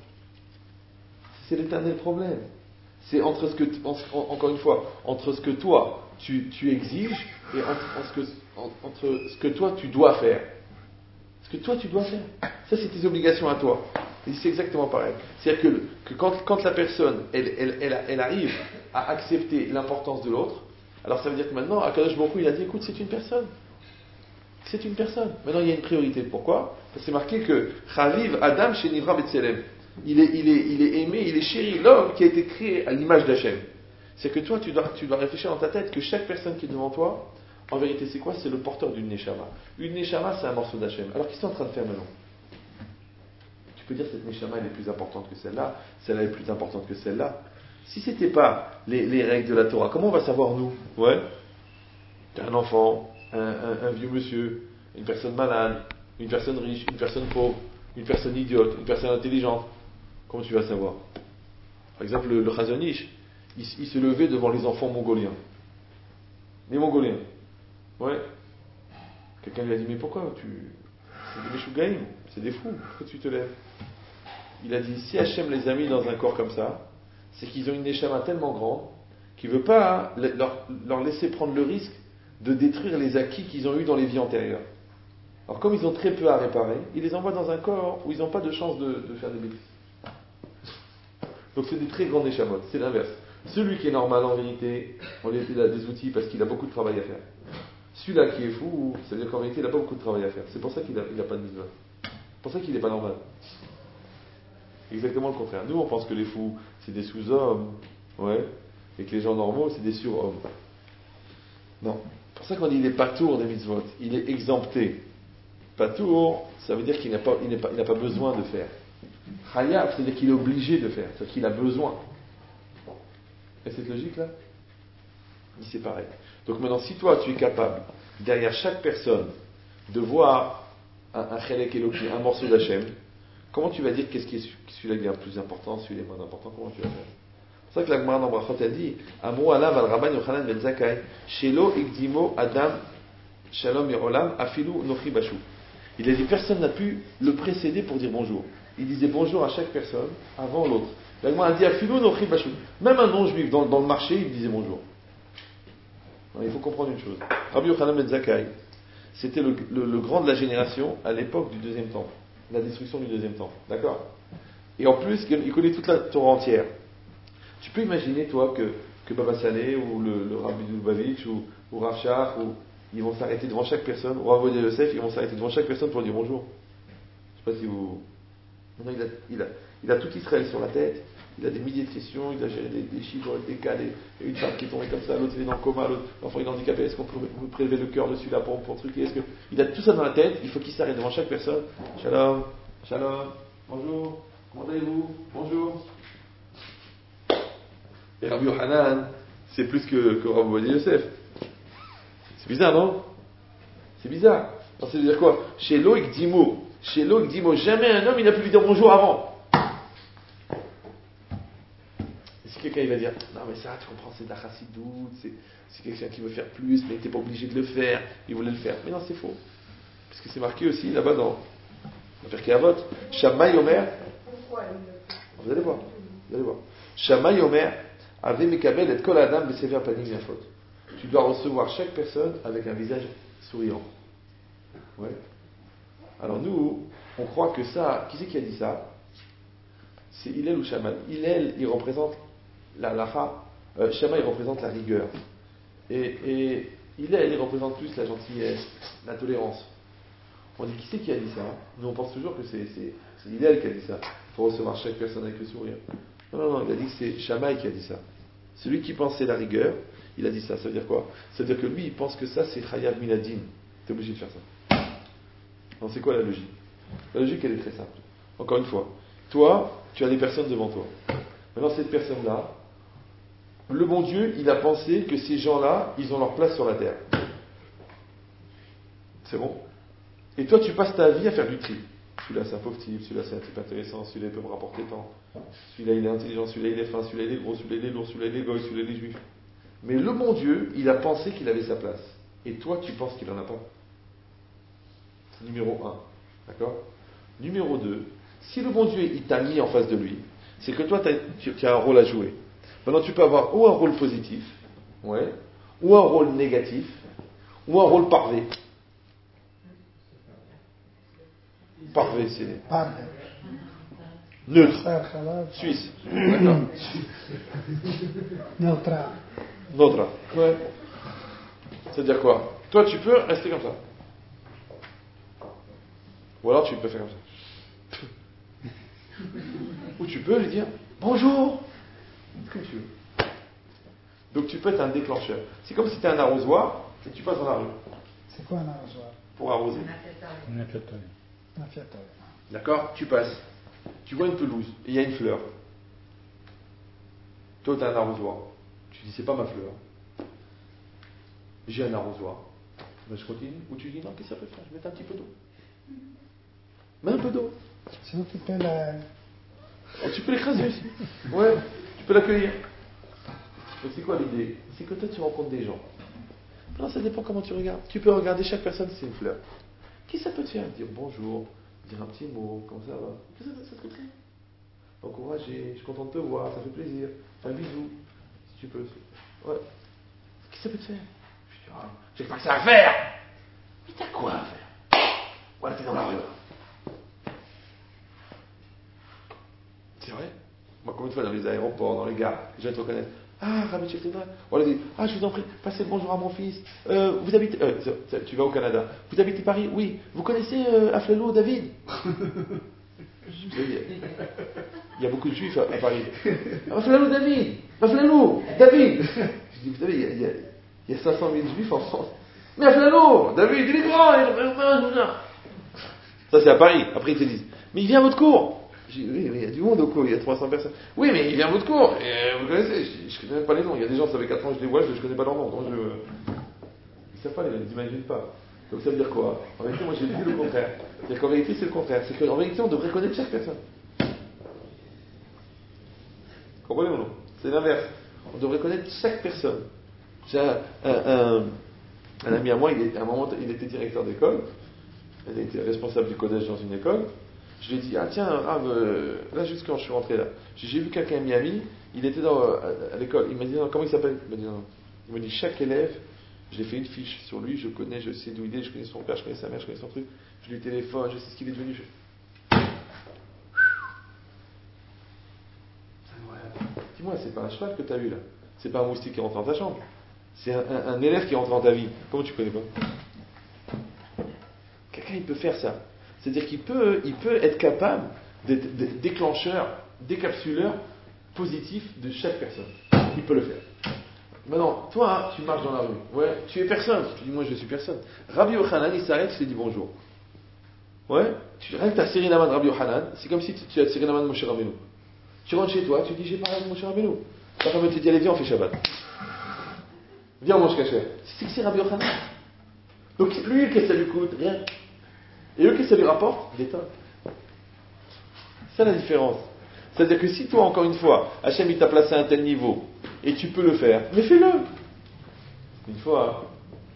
C'est l'éternel problème. C'est entre ce que, en, encore une fois, entre ce que toi, tu, tu exiges et entre, entre, ce que, entre ce que toi, tu dois faire. Ce que toi, tu dois faire. Ça, c'est tes obligations à toi. Et c'est exactement pareil. C'est-à-dire que, que quand, quand la personne, elle, elle, elle, elle arrive à accepter l'importance de l'autre, alors ça veut dire que maintenant, Akadosh Baruch Hu, il a dit, écoute, c'est une personne. C'est une personne. Maintenant, il y a une priorité. Pourquoi? Parce que c'est marqué que Chaviv Adam chez Nivra Betselem. Il est, il, est, il est aimé, il est chéri, l'homme qui a été créé à l'image d'Hachem. C'est que toi, tu dois, tu dois réfléchir dans ta tête que chaque personne qui est devant toi, en vérité, c'est quoi? C'est le porteur d'une Neshama. Une Neshama, c'est un morceau d'Hachem. Alors, qu'est-ce qu'ils sont en train de faire maintenant? Tu peux dire cette Neshama, elle est plus importante que celle-là, celle-là est plus importante que celle-là. Si ce n'était pas les, les règles de la Torah, comment on va savoir, nous? Ouais. Un enfant, un, un, un vieux monsieur, une personne malade, une personne riche, une personne pauvre, une personne idiote, une personne intelligente. Comment tu vas savoir? Par exemple, le, le Chazon Ish, il, il se levait devant les enfants mongoliens. Les Mongoliens. Ouais. Quelqu'un lui a dit, mais pourquoi tu... C'est des Meshugaïm, c'est des fous, pourquoi tu te lèves? Il a dit, si Hachem les a mis dans un corps comme ça, c'est qu'ils ont une neshama tellement grande qu'il ne veut pas leur, leur laisser prendre le risque de détruire les acquis qu'ils ont eus dans les vies antérieures. Alors comme ils ont très peu à réparer, il les envoie dans un corps où ils n'ont pas de chance de, de faire des bêtises. Donc c'est des très grandes neshamot, c'est l'inverse. Celui qui est normal en vérité, on lui a des outils parce qu'il a beaucoup de travail à faire. Celui-là qui est fou, ça veut dire qu'en vérité il n'a pas beaucoup de travail à faire. C'est pour ça qu'il n'a pas de mitzvah. C'est pour ça qu'il n'est pas normal. Exactement le contraire. Nous on pense que les fous c'est des sous-hommes, ouais, et que les gens normaux c'est des surhommes. Non. C'est pour ça qu'on dit il est patour des mitzvot, il est exempté. Patour, ça veut dire qu'il n'a pas, il n'a pas, il n'a pas besoin de faire. Chayav, c'est-à-dire qu'il est obligé de faire, c'est-à-dire qu'il a besoin. Et cette logique-là, c'est pareil. Donc maintenant, si toi, tu es capable, derrière chaque personne, de voir un, un chelek Eloki, un morceau d'Hachem, comment tu vas dire qu'est-ce qui est celui-là qui est le plus important, celui-là est moins important, comment tu vas faire? C'est pour ça que la Gemara dans Brachot, elle dit, Amro alav al Rabban Yochanan ben Zakkai, Shelo ikdimo Adam Shalom Yerolam Afilu Nochi Bashu. Il a dit, personne n'a pu le précéder pour dire bonjour. Il disait bonjour à chaque personne avant l'autre. La Gemara a dit, Afilu Nochi Bashu. Même un non-juif dans, dans le marché, il disait bonjour. Alors, il faut comprendre une chose. Rabbi Yochanan ben Zakkai, c'était le, le, le grand de la génération à l'époque du deuxième temple. La destruction du deuxième temple. D'accord? Et en plus, il connaît toute la Torah entière. Tu peux imaginer, toi, que, que Baba Saleh, ou le, le Rabbi Lubavitch, ou, ou Rav Shach, ou, ils vont s'arrêter devant chaque personne, ou Rav Ovadia Yosef, ils vont s'arrêter devant chaque personne pour dire bonjour. Je ne sais pas si vous... Maintenant, il a, il, a, il a tout Israël sur la tête, il a des milliers de questions, il a géré des, des chiffres, des cas, des, et une femme qui est tombée comme ça, l'autre il est dans le coma, l'autre, l'enfant il est handicapé, est-ce qu'on peut vous prélever le cœur dessus là pour, pour truquer, est-ce que... Il a tout ça dans la tête, il faut qu'il s'arrête devant chaque personne. Shalom, shalom, bonjour, comment allez-vous, bonjour. Et Rabbi Yohanan, c'est plus que, que Rabbi Ovadia Yosef. C'est bizarre, non? C'est bizarre. Alors, ça veut dire quoi? Chez Loïc Dimo, chez Loïc Dimo, jamais un homme il a pu lui dire bonjour avant. Et si quelqu'un il va dire, non mais ça, tu comprends, c'est de la chassidoute, c'est, c'est quelqu'un qui veut faire plus, mais il n'était pas obligé de le faire, il voulait le faire. Mais non, c'est faux. Parce que c'est marqué aussi là-bas dans le Pirkei Avot, Shammai Omer. Pourquoi il le fait? Vous allez voir, vous allez voir. Shammai Omer avait Mekabel et Kol Adam Besever Panim Yafot. Tu dois recevoir chaque personne avec un visage souriant. Ouais. Alors nous, on croit que ça, qui c'est qui a dit ça? C'est Hillel ou Shammai. Hillel, il représente la lacha, euh, Shammai, il représente la rigueur. Et, et Hillel, il représente plus la gentillesse, la tolérance. On dit, qui c'est qui a dit ça? Nous, on pense toujours que c'est, c'est, c'est Hillel qui a dit ça. Il faut recevoir chaque personne avec le sourire. Non, non, non, il a dit que c'est Shammai qui a dit ça. Celui qui pensait la rigueur, il a dit ça. Ça veut dire quoi? Ça veut dire que lui, il pense que ça, c'est Chayav Miladin. Tu es obligé de faire ça. Non, c'est quoi la logique? La logique, elle est très simple. Encore une fois, toi, tu as des personnes devant toi. Maintenant, cette personne-là, le bon Dieu, il a pensé que ces gens-là, ils ont leur place sur la terre. C'est bon? Et toi, tu passes ta vie à faire du tri. Celui-là, c'est un pauvre type, celui-là, c'est un type intéressant, celui-là, il peut me rapporter tant. Celui-là, il est intelligent, celui-là, il est fin, celui-là, il est gros, celui-là, il est lourd, celui-là, il est goy, celui-là, il est juif. Mais le bon Dieu, il a pensé qu'il avait sa place. Et toi, tu penses qu'il n'en a pas. Numéro un. D'accord? Numéro deux. Si le bon Dieu, il t'a mis en face de lui, c'est que toi, tu, tu as un rôle à jouer. Maintenant, tu peux avoir ou un rôle positif, ouais, ou un rôle négatif, ou un rôle parvé. Parvé, c'est Parve. neutre, Frère Khalad. suisse. D'accord? Neutral. Neutre. Ouais. C'est-à-dire quoi? Toi, tu peux rester comme ça. Ou alors, tu peux faire comme ça. Ou tu peux lui dire bonjour. Comme tu veux. Donc, tu peux être un déclencheur. C'est comme si tu es un arrosoir et tu passes dans la rue C'est quoi un arrosoir? pour arroser. Un fiatoio. D'accord? Tu passes. Tu vois une pelouse et il y a une fleur. Toi, tu as un arrosoir. Tu dis, c'est pas ma fleur. J'ai un arrosoir. Ben, je continue. Ou tu dis, non, qu'est-ce que ça peut faire? Je vais mettre un petit peu d'eau. Mets un peu d'eau. Sinon, tu peux la... Oh, tu peux l'écraser aussi. Ouais, tu peux l'accueillir. Donc, c'est quoi l'idée? C'est que toi, tu rencontres des gens. Non, ça dépend comment tu regardes. Tu peux regarder chaque personne, c'est une fleur. Qui ça peut te faire? Dire bonjour, dire un petit mot, comment ça va? Qu'est-ce que ça, ça te fait? Encourager, je suis content de te voir, ça fait plaisir. Un bisou, si tu peux. Ouais. Qu'est-ce que ça peut te faire? Je dis, ah, j'ai pas que ça à faire! Mais t'as quoi à faire? Voilà, t'es dans la rue. C'est vrai? Moi, combien de fois dans les aéroports, dans les gares, les gens te reconnaissent. Ah, Rabbi Chefteina. On leur dit, ah, je vous en prie, passez le bonjour à mon fils. Euh, vous habitez, euh, tu vas au Canada. Vous habitez Paris? Oui. Vous connaissez euh, Aflalo David? Il y a beaucoup de juifs à, à Paris. Aflalo David! Aflalo David! Je dis, vous savez, il y a, il y a, il y a cinq cent mille juifs en France. Mais Aflalo David, il est grand, il est... Ça, c'est à Paris. Après, ils te disent, mais il vient à votre cours. Je dis, oui, mais il y a du monde au cours, il y a trois cents personnes. Oui, mais il vient à votre cours. Et vous le connaissez, je ne connais même pas les noms. Il y a des gens, ça fait quatre ans que je les vois, je ne connais pas leurs noms. Donc je... Ils ne savent pas, ils ne s'imaginent pas. Donc ça veut dire quoi? En vérité, moi j'ai vu le contraire. C'est-à-dire qu'en vérité, c'est le contraire. C'est qu'en vérité, on devrait connaître chaque personne. Comprenez ou non? C'est l'inverse. On devrait connaître chaque personne. J'ai un, un, un, un ami à moi, il est, à un moment, il était directeur d'école. Il était responsable du collège dans une école. Je lui ai dit, ah tiens, ah, euh, là, juste quand je suis rentré là, j'ai, j'ai vu quelqu'un à Miami, il était dans, à, à l'école. Il m'a dit, non, comment il s'appelle? Il m'a dit, non. Il m'a dit, chaque élève, j'ai fait une fiche sur lui, je connais, je sais d'où il est, je connais son père, je connais sa mère, je connais son truc, je lui téléphone, je sais ce qu'il est devenu. Je... c'est pas un cheval que tu as eu là. C'est pas un moustique qui rentre dans ta chambre. C'est un, un, un élève qui rentre dans ta vie. Comment tu connais pas? Quelqu'un, il peut faire ça. C'est-à-dire qu'il peut, il peut être capable d'être d'être déclencheur, décapsuleur positif de chaque personne. Il peut le faire. Maintenant, toi, tu marches dans la rue. Ouais, tu es personne. Tu dis, moi, je suis personne. Rabbi Yochanan, il s'arrête, il te dit bonjour. Ouais, tu, rien que tu as serré la main de Rabbi Yochanan, c'est comme si tu, tu as serré la main de Moshe Rabbeinu. Tu rentres chez toi, tu dis, j'ai parlé avec Moshe Rabbeinu. Ta femme te dit, allez, viens, on fait Shabbat. Viens, on mange kasher. C'est que c'est Rabbi Yochanan. Donc, lui, qu'est-ce que ça lui coûte? Rien. Et eux, qu'est-ce que ça lui rapporte? Des tonnes. C'est ça la différence. C'est-à-dire que si toi, encore une fois, Hachem, il t'a placé à un tel niveau, et tu peux le faire, mais fais-le. Une fois.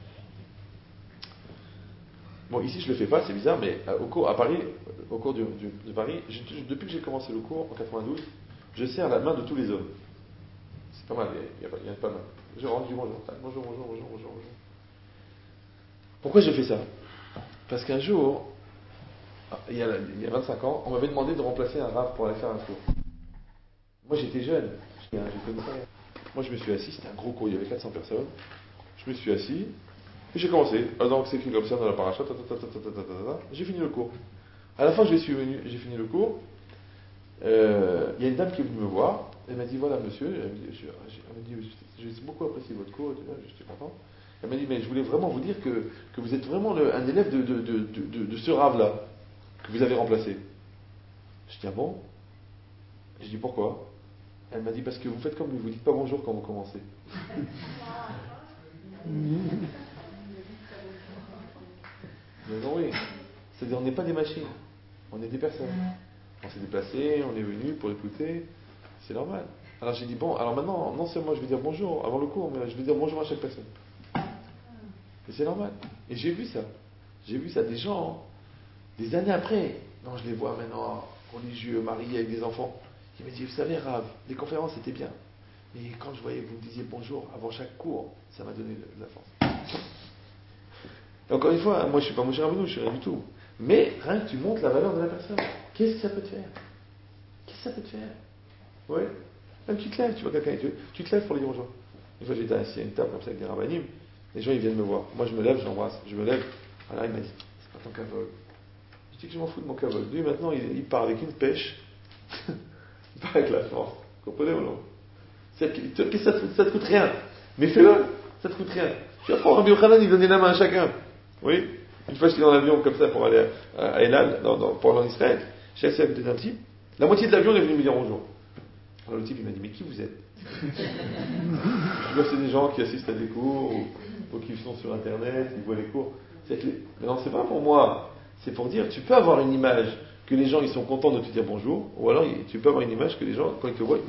Bon, ici, je ne le fais pas, c'est bizarre, mais au cours, à Paris, au cours du, du, de Paris, je, depuis que j'ai commencé le cours en quatre-vingt-douze, je serre la main de tous les hommes. C'est pas mal, il y a, il y a pas mal. Je rentre, je dis bonjour, bonjour, bonjour, bonjour, bonjour, bonjour. Pourquoi j'ai fait ça? Parce qu'un jour, il y, a, il y a vingt-cinq ans, on m'avait demandé de remplacer un rave pour aller faire un cours. Moi, j'étais jeune, je connaissais rien. Moi, je me suis assis, c'était un gros cours, il y avait quatre cents personnes. Je me suis assis, et j'ai commencé. Ah, donc, c'est écrit comme ça dans la paracha, ta, ta, ta, ta, ta, ta, ta, ta. J'ai fini le cours. À la fin, je suis venu, j'ai fini le cours. Euh, il y a une dame qui est venue me voir. Elle m'a dit, voilà, monsieur, elle m'a dit, elle m'a dit j'ai beaucoup apprécié votre cours, j'étais content. Elle m'a dit, mais je voulais vraiment vous dire que, que vous êtes vraiment le, un élève de, de, de, de, de ce rave-là, que vous avez remplacé. Je dis, ah bon? Je dis, pourquoi? Elle m'a dit, parce que vous faites comme lui, vous dites pas bonjour quand vous commencez. Mais non, oui. C'est-à-dire, on n'est pas des machines, on est des personnes. On s'est déplacé, on est venu pour écouter, c'est normal. Alors j'ai dit, bon, alors maintenant, non seulement je vais dire bonjour avant le cours, mais je vais dire bonjour à chaque personne. Et c'est normal. Et j'ai vu ça. J'ai vu ça, des gens, des années après, non, je les vois maintenant, religieux, mariés avec des enfants. Il m'a dit, vous savez, Rav, les conférences c'était bien. Mais quand je voyais que vous me disiez bonjour avant chaque cours, ça m'a donné de la force. Et encore une fois, moi je ne suis pas Moshe Rabbeinu, je suis rien du tout. Mais rien que tu montres la valeur de la personne. Qu'est-ce que ça peut te faire? Qu'est-ce que ça peut te faire? Oui. Même tu te lèves, tu vois quelqu'un, tu, tu te lèves pour lui dire bonjour. Une fois j'étais assis à une table comme ça avec des rabbinim, les gens ils viennent me voir. Moi je me lève, je l'embrasse, je me lève. Alors il m'a dit, c'est pas ton kavod. Je dis que je m'en fous de mon kavod. Lui maintenant il, il part avec une pêche. Il part avec la force. Vous comprenez ou non? C'est, qu'est-ce que ça te coûte? Ça te coûte rien. Mais fais-le, ça te coûte rien. Tu vas prendre Rabbi Yochanan, il donnait la main à chacun. Oui. Une fois j'étais dans l'avion comme ça pour aller à, à Elal, dans, dans, pour aller en Israël, j'ai assis à côté d'un type. La moitié de l'avion il est venu me dire bonjour. Alors le type il m'a dit, mais qui vous êtes? Je vois c'est des gens qui assistent à des cours ou, ou qui sont sur internet, ils voient les cours. C'est que les... Mais non, c'est pas pour moi. C'est pour dire, tu peux avoir une image que les gens ils sont contents de te dire bonjour, ou alors tu peux avoir une image que les gens, quand ils te voient,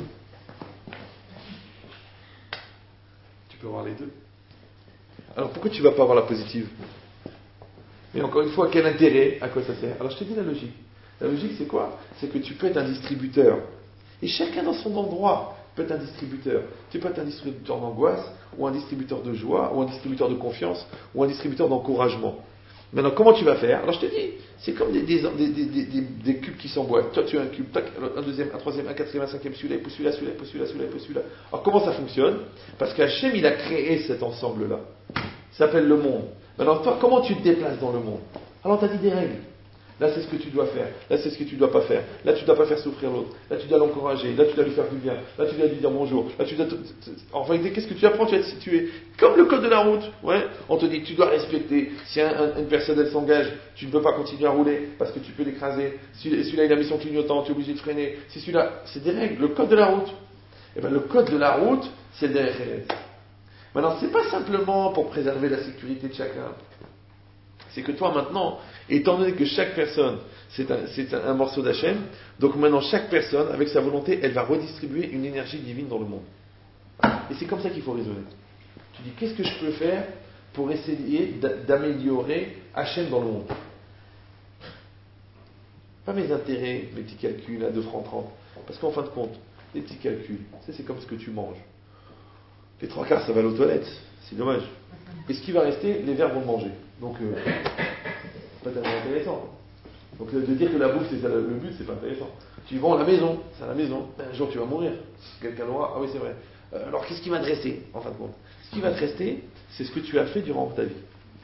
tu peux avoir les deux. Alors pourquoi tu ne vas pas avoir la positive? Mais encore une fois, quel intérêt? À quoi ça sert? Alors je te dis la logique. La logique c'est quoi? C'est que tu peux être un distributeur. Et chacun dans son endroit peut être un distributeur. Tu peux être un distributeur d'angoisse, ou un distributeur de joie, ou un distributeur de confiance, ou un distributeur d'encouragement. Maintenant, comment tu vas faire? Alors je te dis, c'est comme des, des, des, des, des, des cubes qui s'emboîtent. Toi tu as un cube, tac, un deuxième, un troisième, un quatrième, un cinquième, celui-là, et puis celui-là, celui-là, et puis celui-là, celui-là, et puis celui-là. Alors comment ça fonctionne? Parce qu'Hachem, il a créé cet ensemble-là. Ça s'appelle le monde. Maintenant, toi, comment tu te déplaces dans le monde? Alors tu as dit des règles. Là, c'est ce que tu dois faire. Là, c'est ce que tu ne dois pas faire. Là, tu ne dois pas faire souffrir l'autre. Là, tu dois l'encourager. Là, tu dois lui faire du bien. Là, tu dois lui dire bonjour. Là, tu dois. Te... En réalité, qu'est-ce que tu apprends? Tu vas être situé comme le code de la route. Ouais. On te dit, tu dois respecter. Si un, un, une personne elle s'engage, tu ne peux pas continuer à rouler parce que tu peux l'écraser. Si celui-là il a mis son clignotant, tu es obligé de freiner. Si celui-là, c'est des règles. Le code de la route. Et bien, le code de la route, c'est des règles. Maintenant, c'est pas simplement pour préserver la sécurité de chacun. C'est que toi maintenant, étant donné que chaque personne c'est un, c'est un, un morceau d'Hachem, donc maintenant chaque personne, avec sa volonté, elle va redistribuer une énergie divine dans le monde. Et c'est comme ça qu'il faut raisonner. Tu dis, qu'est-ce que je peux faire pour essayer d'améliorer Hachem dans le monde? Pas mes intérêts, mes petits calculs à deux francs trente. Parce qu'en fin de compte, les petits calculs, c'est, c'est comme ce que tu manges. Les trois quarts, ça va aller aux toilettes. C'est dommage. Et ce qui va rester, les vers vont le manger. Donc, euh, c'est pas tellement intéressant. Donc, de dire que la bouffe, c'est ça, le but, c'est pas intéressant. Tu vends la maison, c'est à la maison. Ben, un jour tu vas mourir. Quelqu'un l'aura. Ah oui, c'est vrai. Euh, alors qu'est-ce qui va te rester, en fin de compte? Ce qui va te rester, c'est ce que tu as fait durant ta vie.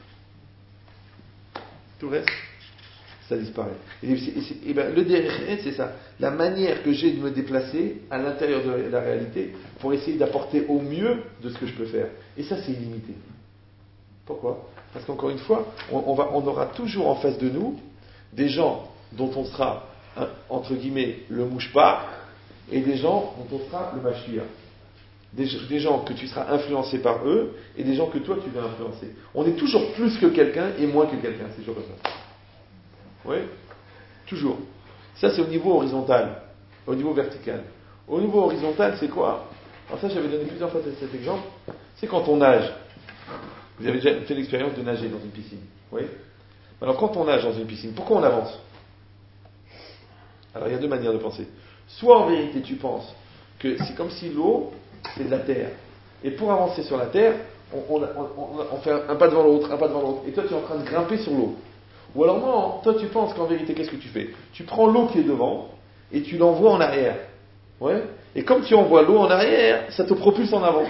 Tout le reste, ça disparaît. Et, et, et ben, le derrière, c'est ça. La manière que j'ai de me déplacer à l'intérieur de la réalité pour essayer d'apporter au mieux de ce que je peux faire. Et ça, c'est illimité. Pourquoi? Parce qu'encore une fois, on, on, va, on aura toujours en face de nous des gens dont on sera, hein, entre guillemets, le mouche-pas, et des gens dont on sera le machia. Des, des gens que tu seras influencé par eux, et des gens que toi tu vas influencer. On est toujours plus que quelqu'un et moins que quelqu'un, c'est toujours comme ça. Oui? Toujours. Ça, c'est au niveau horizontal. Au niveau vertical. Au niveau horizontal, c'est quoi? Alors ça, j'avais donné plusieurs fois cet exemple. C'est quand on nage. Vous avez déjà fait l'expérience de nager dans une piscine. Oui? Alors, quand on nage dans une piscine, pourquoi on avance? Alors, il y a deux manières de penser. Soit, en vérité, tu penses que c'est comme si l'eau, c'est de la terre. Et pour avancer sur la terre, on, on, on, on fait un, un pas devant l'autre, un pas devant l'autre. Et toi, tu es en train de grimper sur l'eau. Ou alors non, toi tu penses qu'en vérité, qu'est-ce que tu fais? Tu prends l'eau qui est devant et tu l'envoies en arrière. Ouais? Et comme tu envoies l'eau en arrière, ça te propulse en avant.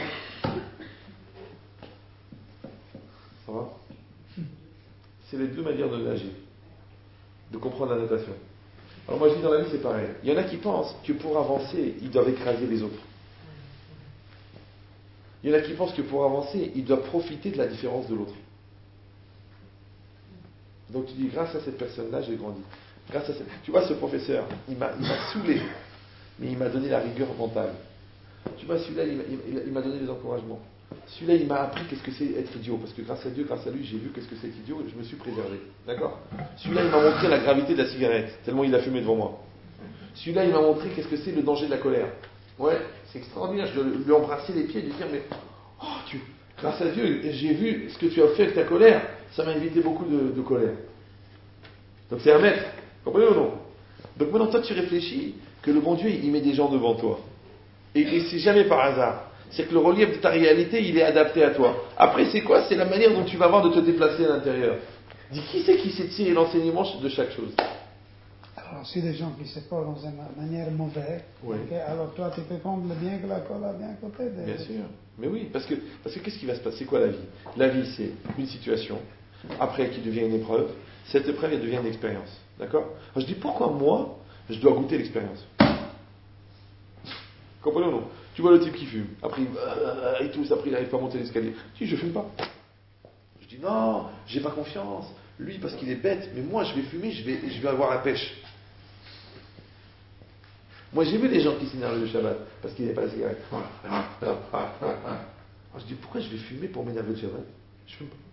Ça va? C'est les deux manières de nager, de comprendre la natation. Alors moi je dis dans la vie c'est pareil. Il y en a qui pensent que pour avancer, ils doivent écraser les autres. Il y en a qui pensent que pour avancer, ils doivent profiter de la différence de l'autre. Donc tu dis, grâce à cette personne-là, j'ai grandi. Grâce à cette... Tu vois, ce professeur, il m'a, il m'a saoulé, mais il m'a donné la rigueur mentale. Tu vois, celui-là, il m'a, il, il m'a donné des encouragements. Celui-là, il m'a appris qu'est-ce que c'est être idiot, parce que grâce à Dieu, grâce à lui, j'ai vu qu'est-ce que c'est être idiot et je me suis préservé. D'accord? Celui-là, il m'a montré la gravité de la cigarette, tellement il a fumé devant moi. Celui-là, il m'a montré qu'est-ce que c'est le danger de la colère. Ouais, c'est extraordinaire, je dois lui embrasser les pieds et lui dire, mais, oh, tu... grâce à Dieu, j'ai vu ce que tu as fait avec ta colère, ça m'a évité beaucoup de, de colère. Donc c'est un maître, comprenez ou non? Donc maintenant, toi tu réfléchis que le bon Dieu, il met des gens devant toi. Et, et c'est jamais par hasard. C'est que le relief de ta réalité, il est adapté à toi. Après, c'est quoi? C'est la manière dont tu vas avoir de te déplacer à l'intérieur. Dis, qui c'est qui sait tirer l'enseignement de chaque chose? Alors, si des gens qui se portent dans une manière mauvaise, oui. Okay, alors toi, tu peux prendre le bien que la colère bien à côté de... Bien sûr. Mais oui, parce que, parce que qu'est-ce qui va se passer? C'est quoi la vie? La vie, c'est une situation, après qui devient une épreuve. Cette épreuve, elle devient une expérience. D'accord? Alors, je dis, pourquoi moi, je dois goûter l'expérience? Comprenez ou non? Tu vois le type qui fume, après il, euh, et tout, après il n'arrive pas à monter l'escalier. Tu dis, je fume pas. Je dis, non, j'ai pas confiance. Lui, parce qu'il est bête, mais moi, je vais fumer, je vais, je vais avoir la pêche. Moi, j'ai vu des gens qui s'énervent le Shabbat parce qu'ils n'avaient pas la cigarette. Alors, je dis, pourquoi je vais fumer pour m'énerver le Shabbat? Je fume pas.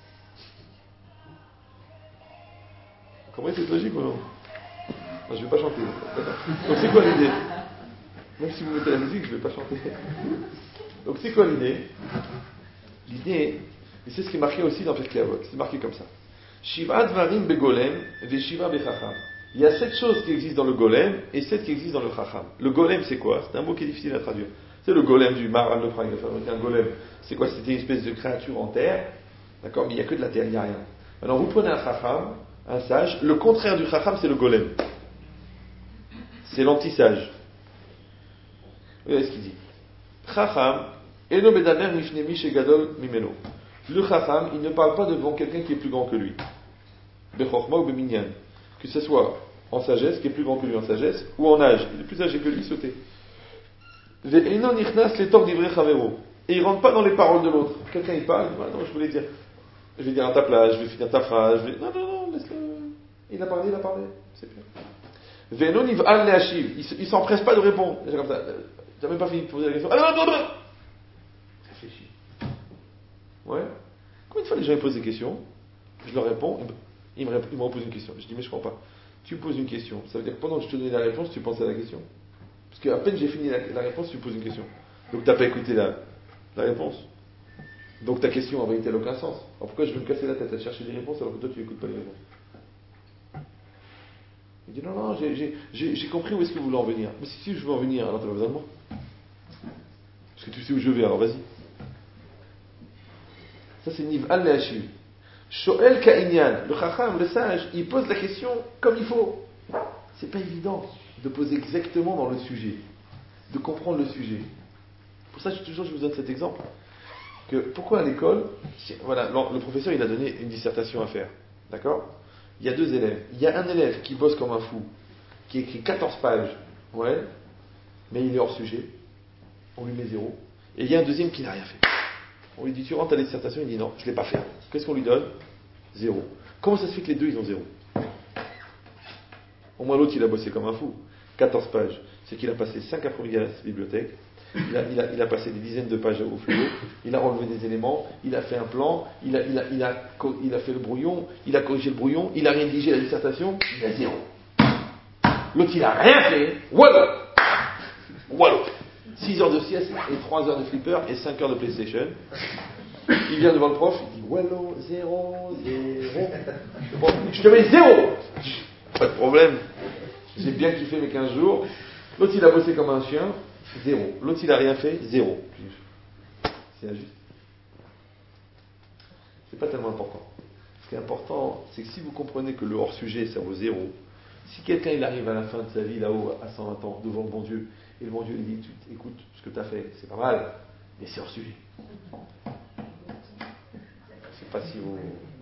Comment c'est logique ou non? Non, je ne vais pas chanter. Donc, c'est quoi l'idée? Même si vous mettez la musique, je ne vais pas chanter. Donc, c'est quoi l'idée? L'idée, et c'est ce qui est marqué aussi dans Pirkei Avot, c'est marqué comme ça. Shiva dvarim begolem ve shiva bechacham. Il y a sept choses qui existent dans le golem et sept qui existent dans le chacham. Le golem, c'est quoi? C'est un mot qui est difficile à traduire. C'est le golem du Maharal de Prague, il a fabriqué un golem. C'est quoi? C'était une espèce de créature en terre, d'accord? Mais il n'y a que de la terre, il n'y a rien. Alors, vous prenez un chacham, un sage, le contraire du chacham, c'est le golem. C'est l'anti-sage. Regardez ce qu'il dit. Chacham, eno medaber mifne mish gadol mimeno. Le chacham, il ne parle pas devant quelqu'un qui est plus grand que lui. Bechorma ou beminyan. Que ce soit en sagesse, qui est plus grand que lui en sagesse, ou en âge, il est plus âgé que lui, sauté. Ve'eno nichnas letor divrei chavero. Et il ne rentre pas dans les paroles de l'autre. Quelqu'un il parle, il dit, ah, non, je voulais dire, je vais dire à ta place, je vais finir ta phrase, je vais... non, non, non, laisse-le. Il a parlé, il a parlé, c'est bien. Ve'eno niv'al le'ashiv. Il ne s'empresse pas de répondre. C'est comme ça. Tu n'as même pas fini de poser la question. Ah non, non, non, non. Réfléchis. Ouais. Combien de fois les gens me posent des questions, je leur réponds, ils me, répondent, ils me reposent une question. Je dis, mais je ne comprends pas. Tu me poses une question, ça veut dire que pendant que je te donnais la réponse, tu pensais à la question. Parce qu'à peine j'ai fini la, la réponse, tu me poses une question. Donc tu n'as pas écouté la, la réponse. Donc ta question en vérité n'a aucun sens. Alors pourquoi je vais me casser la tête à chercher des réponses alors que toi tu n'écoutes pas les réponses? Il dit, non, non, j'ai, j'ai, j'ai, j'ai compris où est-ce que vous voulez en venir. Mais si, si je veux en venir, alors tu n'as pas besoin de moi. Parce que tu sais où je vais, alors vas-y. Ça c'est Niv al-Le'ashiv. Shoel Ka'inyan, le chacham, le sage, il pose la question comme il faut. C'est pas évident. de poser exactement dans le sujet, de comprendre le sujet. Pour ça, je, toujours, je vous donne cet exemple. Que pourquoi à l'école, voilà, le professeur il a donné une dissertation à faire, d'accord? Il y a deux élèves. Il y a un élève qui bosse comme un fou, qui écrit quatorze pages, ouais, mais il est hors sujet, on lui met zéro. Et il y a un deuxième qui n'a rien fait. On lui dit tu rentres ta dissertation, il dit non, je ne l'ai pas fait. Qu'est-ce qu'on lui donne? Zéro. Comment ça se fait que les deux ils ont zéro? Au moins l'autre il a bossé comme un fou, quatorze pages. C'est qu'il a passé cinq après-midi à la bibliothèque. Il a, il, a, il a passé des dizaines de pages au fluo, il a relevé des éléments, il a fait un plan, il a, il, a, il, a, il a fait le brouillon, il a corrigé le brouillon, il a rédigé la dissertation, il a zéro. L'autre il a rien fait, wallo wallo six heures de sieste et trois heures de flipper et cinq heures de PlayStation. Il vient devant le prof, il dit wallo, zéro, zéro. Bon, je te mets zéro. Pas de problème, j'ai bien kiffé mes quinze jours. L'autre il a bossé comme un chien. Zéro. L'autre, il n'a rien fait, zéro. C'est injuste. C'est pas tellement important. Ce qui est important, c'est que si vous comprenez que le hors-sujet, ça vaut zéro, si quelqu'un il arrive à la fin de sa vie, là-haut, à cent vingt ans, devant le bon Dieu, et le bon Dieu il dit, écoute, ce que tu as fait, c'est pas mal, mais c'est hors-sujet. Je sais pas si vous...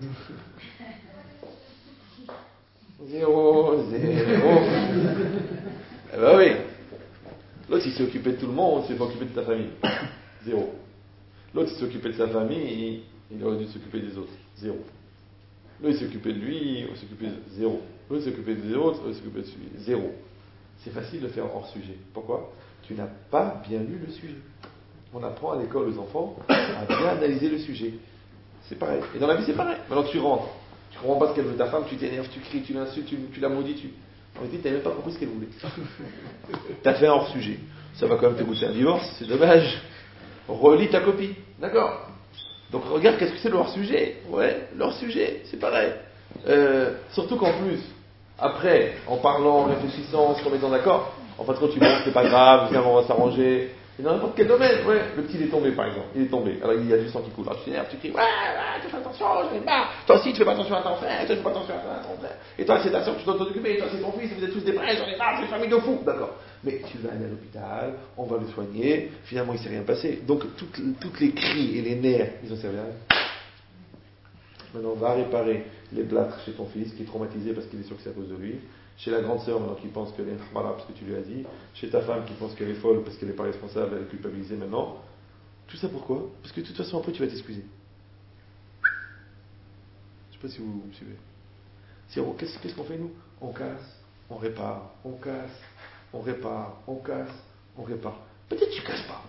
Zéro, zéro. Eh ben oui. L'autre, il s'est occupé de tout le monde, il s'est pas occupé de ta famille. Zéro. L'autre, il s'est occupé de sa famille, il, il aurait dû s'occuper des autres. Zéro. L'autre, il s'est occupé de lui, il s'est occupé de zéro. L'autre, il s'est occupé des autres, il s'est occupé de lui. Zéro. C'est facile de faire hors sujet. Pourquoi? Tu n'as pas bien lu le sujet. On apprend à l'école aux enfants à bien analyser le sujet. C'est pareil. Et dans la vie, c'est pareil. Maintenant, tu rentres. Tu comprends pas ce qu'elle veut ta femme, tu t'énerves, tu cries, tu l'insultes, tu, tu la maudis, tu... En réalité, tu n'as même pas compris ce qu'elle voulait. Tu as fait un hors-sujet. Ça va quand même te coûter un divorce, c'est dommage. Relis ta copie. D'accord? Donc regarde qu'est-ce que c'est le hors-sujet. Ouais, le hors-sujet, c'est pareil. Euh, surtout qu'en plus, après, en parlant, en réfléchissant, en se remettant d'accord, en fait, quand tu montres, c'est pas grave, finalement, on va s'arranger. Et dans n'importe quel domaine, ouais. Le petit, il est tombé, par exemple. Il est tombé. Alors, il y a du sang qui coule. Alors, tu t'énerves, tu cries, ouais, ouais, tu fais attention, j'en ai marre. Toi aussi, tu fais pas attention à ton frère, toi, tu fais pas attention à ton frère. Et toi, c'est ta soeur, tu dois t'en occuper. Et toi, c'est ton fils, vous êtes tous des frères, j'en ai marre, c'est une famille de fous. D'accord. Mais tu vas aller à l'hôpital, on va le soigner. Finalement, il s'est rien passé. Donc, toutes, toutes les cris et les nerfs, ils ont servi à rien. Maintenant, on va réparer les plâtres chez ton fils, qui est traumatisé parce qu'il est sûr que c'est à cause de lui. Chez la grande sœur, maintenant, qui pense qu'elle est malade parce que tu lui as dit. Chez ta femme, qui pense qu'elle est folle parce qu'elle n'est pas responsable, elle est culpabilisée maintenant. Tout ça pourquoi? Parce que de toute façon, après, tu vas t'excuser. Je ne sais pas si vous me suivez. Si on, qu'est-ce, qu'est-ce qu'on fait, nous? On casse, on répare, on casse, on répare, on casse, on répare. Peut-être que tu ne casses pas.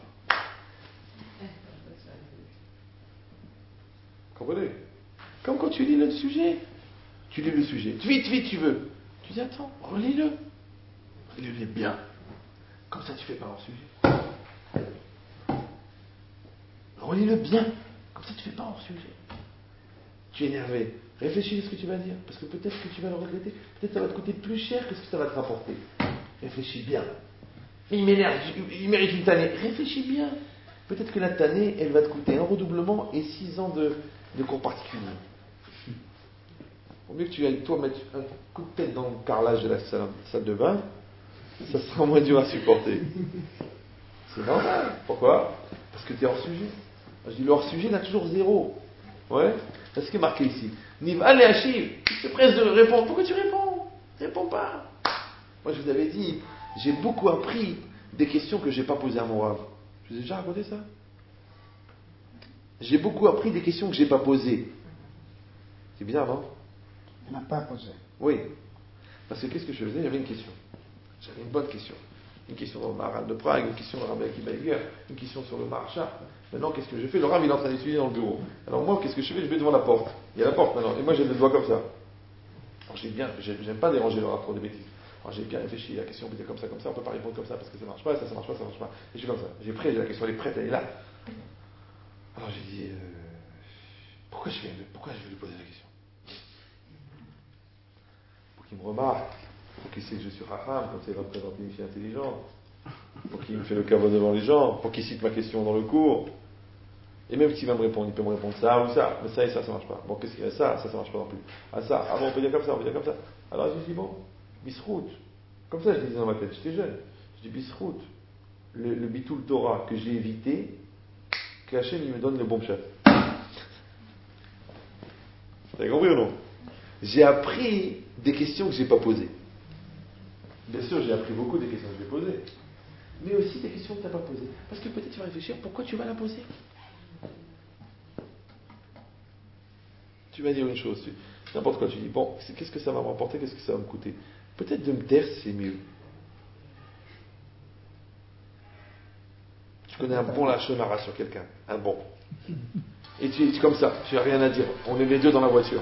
Comprenez? Comme quand tu lis le sujet. Tu lis le sujet. Vite, vite, tu veux. Tu dis, attends, relis-le. Relis-le bien. Comme ça, tu fais pas hors sujet. Relis-le bien. Comme ça, tu fais pas hors sujet. Tu es énervé. Réfléchis à ce que tu vas dire. Parce que peut-être que tu vas le regretter. Peut-être que ça va te coûter plus cher que ce que ça va te rapporter. Réfléchis bien. Il m'énerve. Il mérite une tannée. Réfléchis bien. Peut-être que la tannée, elle va te coûter un redoublement et six ans de, de cours particuliers. Au mieux que tu ailles, toi, mettre un coup de tête dans le carrelage de la salle, salle de bain, ça sera moins dur à supporter. C'est normal. Pourquoi? Parce que tu es hors sujet. Je dis, le hors sujet, il a toujours zéro. Ouais? C'est ce qui est marqué ici. Niv, allez, Achille, tu te presses de répondre. Pourquoi tu réponds? Réponds pas. Moi, je vous avais dit, j'ai beaucoup appris des questions que je n'ai pas posées à mon rave. Je vous ai déjà raconté ça? J'ai beaucoup appris des questions que je n'ai pas posées. C'est bizarre, non? On n'a pas posé. Oui. Parce que qu'est-ce que je faisais? J'avais une question. J'avais une bonne question. Une question dans le Maharal de Prague, une question dans le Rabbi Akiva Eiger, une question sur le Maharsha. Maintenant, qu'est-ce que je fais? Le Rav, il est en train d'étudier dans le bureau. Alors moi, qu'est-ce que je fais? Je vais devant la porte. Il y a la porte maintenant. Et moi, j'ai le doigt comme ça. Alors j'ai bien, j'aime pas déranger le Rav pour des bêtises. Alors j'ai bien réfléchi. La question, on peut dire comme ça, comme ça. On peut pas répondre comme ça parce que ça marche pas, ça, ça marche pas, ça marche pas. Et je suis comme ça. J'ai prêt, la question, elle est prête, elle est là. Alors j'ai dit, euh, pourquoi je vais, pourquoi je vais lui poser la question? Pour qu'il me remarque, pour qu'il sait que je suis Raham, comme ça il va présenter une fille intelligente, pour qu'il me fait le caveau devant les gens, pour qu'il cite ma question dans le cours. Et même s'il va me répondre, il peut me répondre ça ou ça, mais ça et ça, ça marche pas. Bon, qu'est-ce qu'il y a? Ça, ça, ça marche pas non plus. Ah, ça, ah bon, on peut dire comme ça, on peut dire comme ça. Alors j'ai dit, bon, bisroute, Comme ça, je disais dans ma tête, j'étais jeune. Je dis, Bisrout, le, le Bitoul Torah que j'ai évité, que Hachem il me donne le bon chat. Vous avez compris ou non? J'ai appris des questions que je n'ai pas posées. Bien sûr, j'ai appris beaucoup des questions que j'ai posées. Mais aussi des questions que tu n'as pas posées. Parce que peut-être tu vas réfléchir, pourquoi tu vas la poser? Tu vas dire une chose, tu, n'importe quoi, tu dis, bon, qu'est-ce que ça va me rapporter, qu'est-ce que ça va me coûter? Peut-être de me taire, c'est mieux. Tu connais un bon lachonara sur quelqu'un, un bon. Et tu es comme ça, tu n'as rien à dire. On est les deux dans la voiture.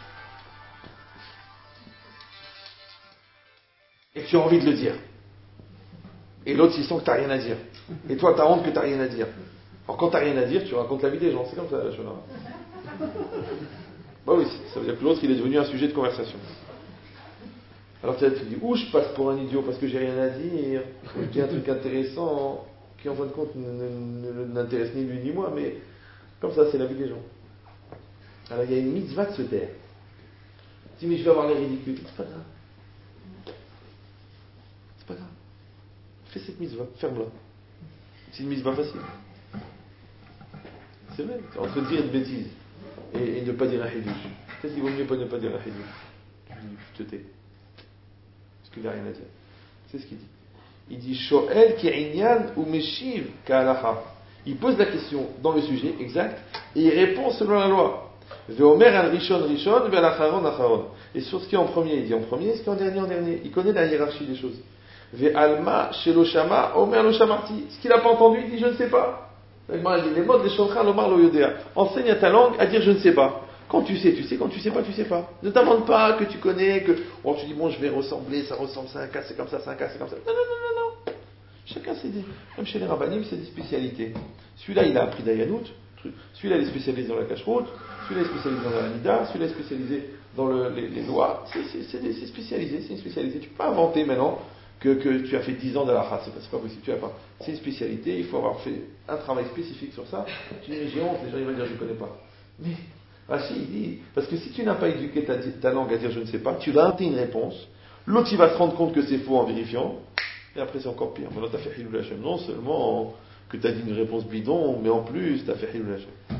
Et tu as envie de le dire. Et l'autre, il sent que tu n'as rien à dire. Et toi, tu as honte que tu n'as rien à dire. Alors quand tu n'as rien à dire, tu racontes la vie des gens. C'est comme ça, la lachonara. Bah oui, ça veut dire que l'autre, il est devenu un sujet de conversation. Alors tu te dis, ou je passe pour un idiot parce que j'ai rien à dire, ou je dis un truc intéressant, qui en fin de compte n'intéresse ni lui ni moi, mais comme ça, c'est la vie des gens. Alors il y a une mitzvah de se taire. Tu dis, mais je vais avoir l'air ridicule. C'est pas grave. C'est pas grave. Fais cette mitzvah, ferme-la. C'est une mitzvah facile. C'est vrai, entre dire une bêtise et, et ne pas dire un hidouche. Peut-être qu'il vaut mieux pas ne pas dire un hidouche. Tu te tais. Parce qu'il n'a rien à dire. C'est ce qu'il dit. Il dit Shoel ki'inyan ou meshiv ka'alacha. Il pose la question dans le sujet exact et il répond selon la loi. Ve'omer al rishon rishon ve'al acharon acharon. Et sur ce qui est en premier, il dit en premier, ce qui est en dernier, en dernier. Il connaît la hiérarchie des choses. Ve'alma shelo shama omer lo shamarti. Ce qu'il n'a pas entendu, il dit je ne sais pas. Les mots de shoncha lomar lo yodea. Enseigne à ta langue à dire je ne sais pas. Quand tu sais, tu sais. Quand tu sais pas, tu sais pas. Ne t'invente pas que tu connais, que bon, tu dis bon, je vais ressembler, ça ressemble, c'est un cas, c'est comme ça, c'est un cas, c'est comme ça. Non, non, non, non, non. Chacun c'est des, même chez les rabbanim, c'est des spécialités. Celui-là, il a appris d'Ayanout. Celui-là, il est spécialisé dans la cacheroute. Celui-là, il est spécialisé dans la nida. Celui-là, il est spécialisé dans le, les, les lois. C'est, c'est, c'est, des, c'est spécialisé, c'est une spécialité. Tu peux pas inventer maintenant que, que tu as fait dix ans de la race. C'est pas, c'est pas possible. Tu as pas. C'est une spécialité. Il faut avoir fait un travail spécifique sur ça. Tu dis mais j'ai honte. Les gens ils vont dire je ne connais pas. Mais Rachid il dit parce que si tu n'as pas éduqué ta, ta langue à dire je ne sais pas, tu vas inventer une réponse. L'autre il va se rendre compte que c'est faux en vérifiant. Et après c'est encore pire. Maintenant tu as fait Hilul Hashem. Non seulement que tu as dit une réponse bidon, mais en plus tu as fait Hilul Hashem.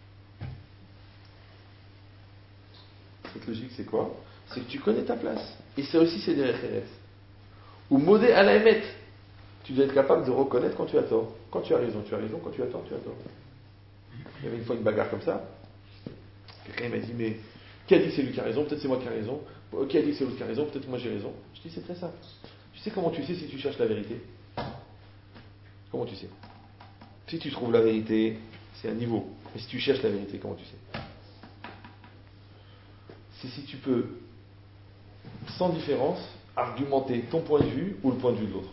Cette logique c'est quoi? C'est que tu connais ta place. Et ça aussi c'est des références. Ou modé à la émette. Tu dois être capable de reconnaître quand tu as tort. Quand tu as raison, tu as raison. Quand tu as tort, tu as tort. Il y avait une fois une bagarre comme ça. Quelqu'un m'a dit, mais qui a dit que c'est lui qui a raison? Peut-être c'est moi qui a raison. Qui a dit que c'est l'autre qui a raison? Peut-être que moi j'ai raison. Je dis, c'est très simple. Tu sais comment tu sais si tu cherches la vérité? Comment tu sais? Si tu trouves la vérité, c'est un niveau. Mais si tu cherches la vérité, comment tu sais? C'est si tu peux, sans différence, argumenter ton point de vue ou le point de vue de l'autre.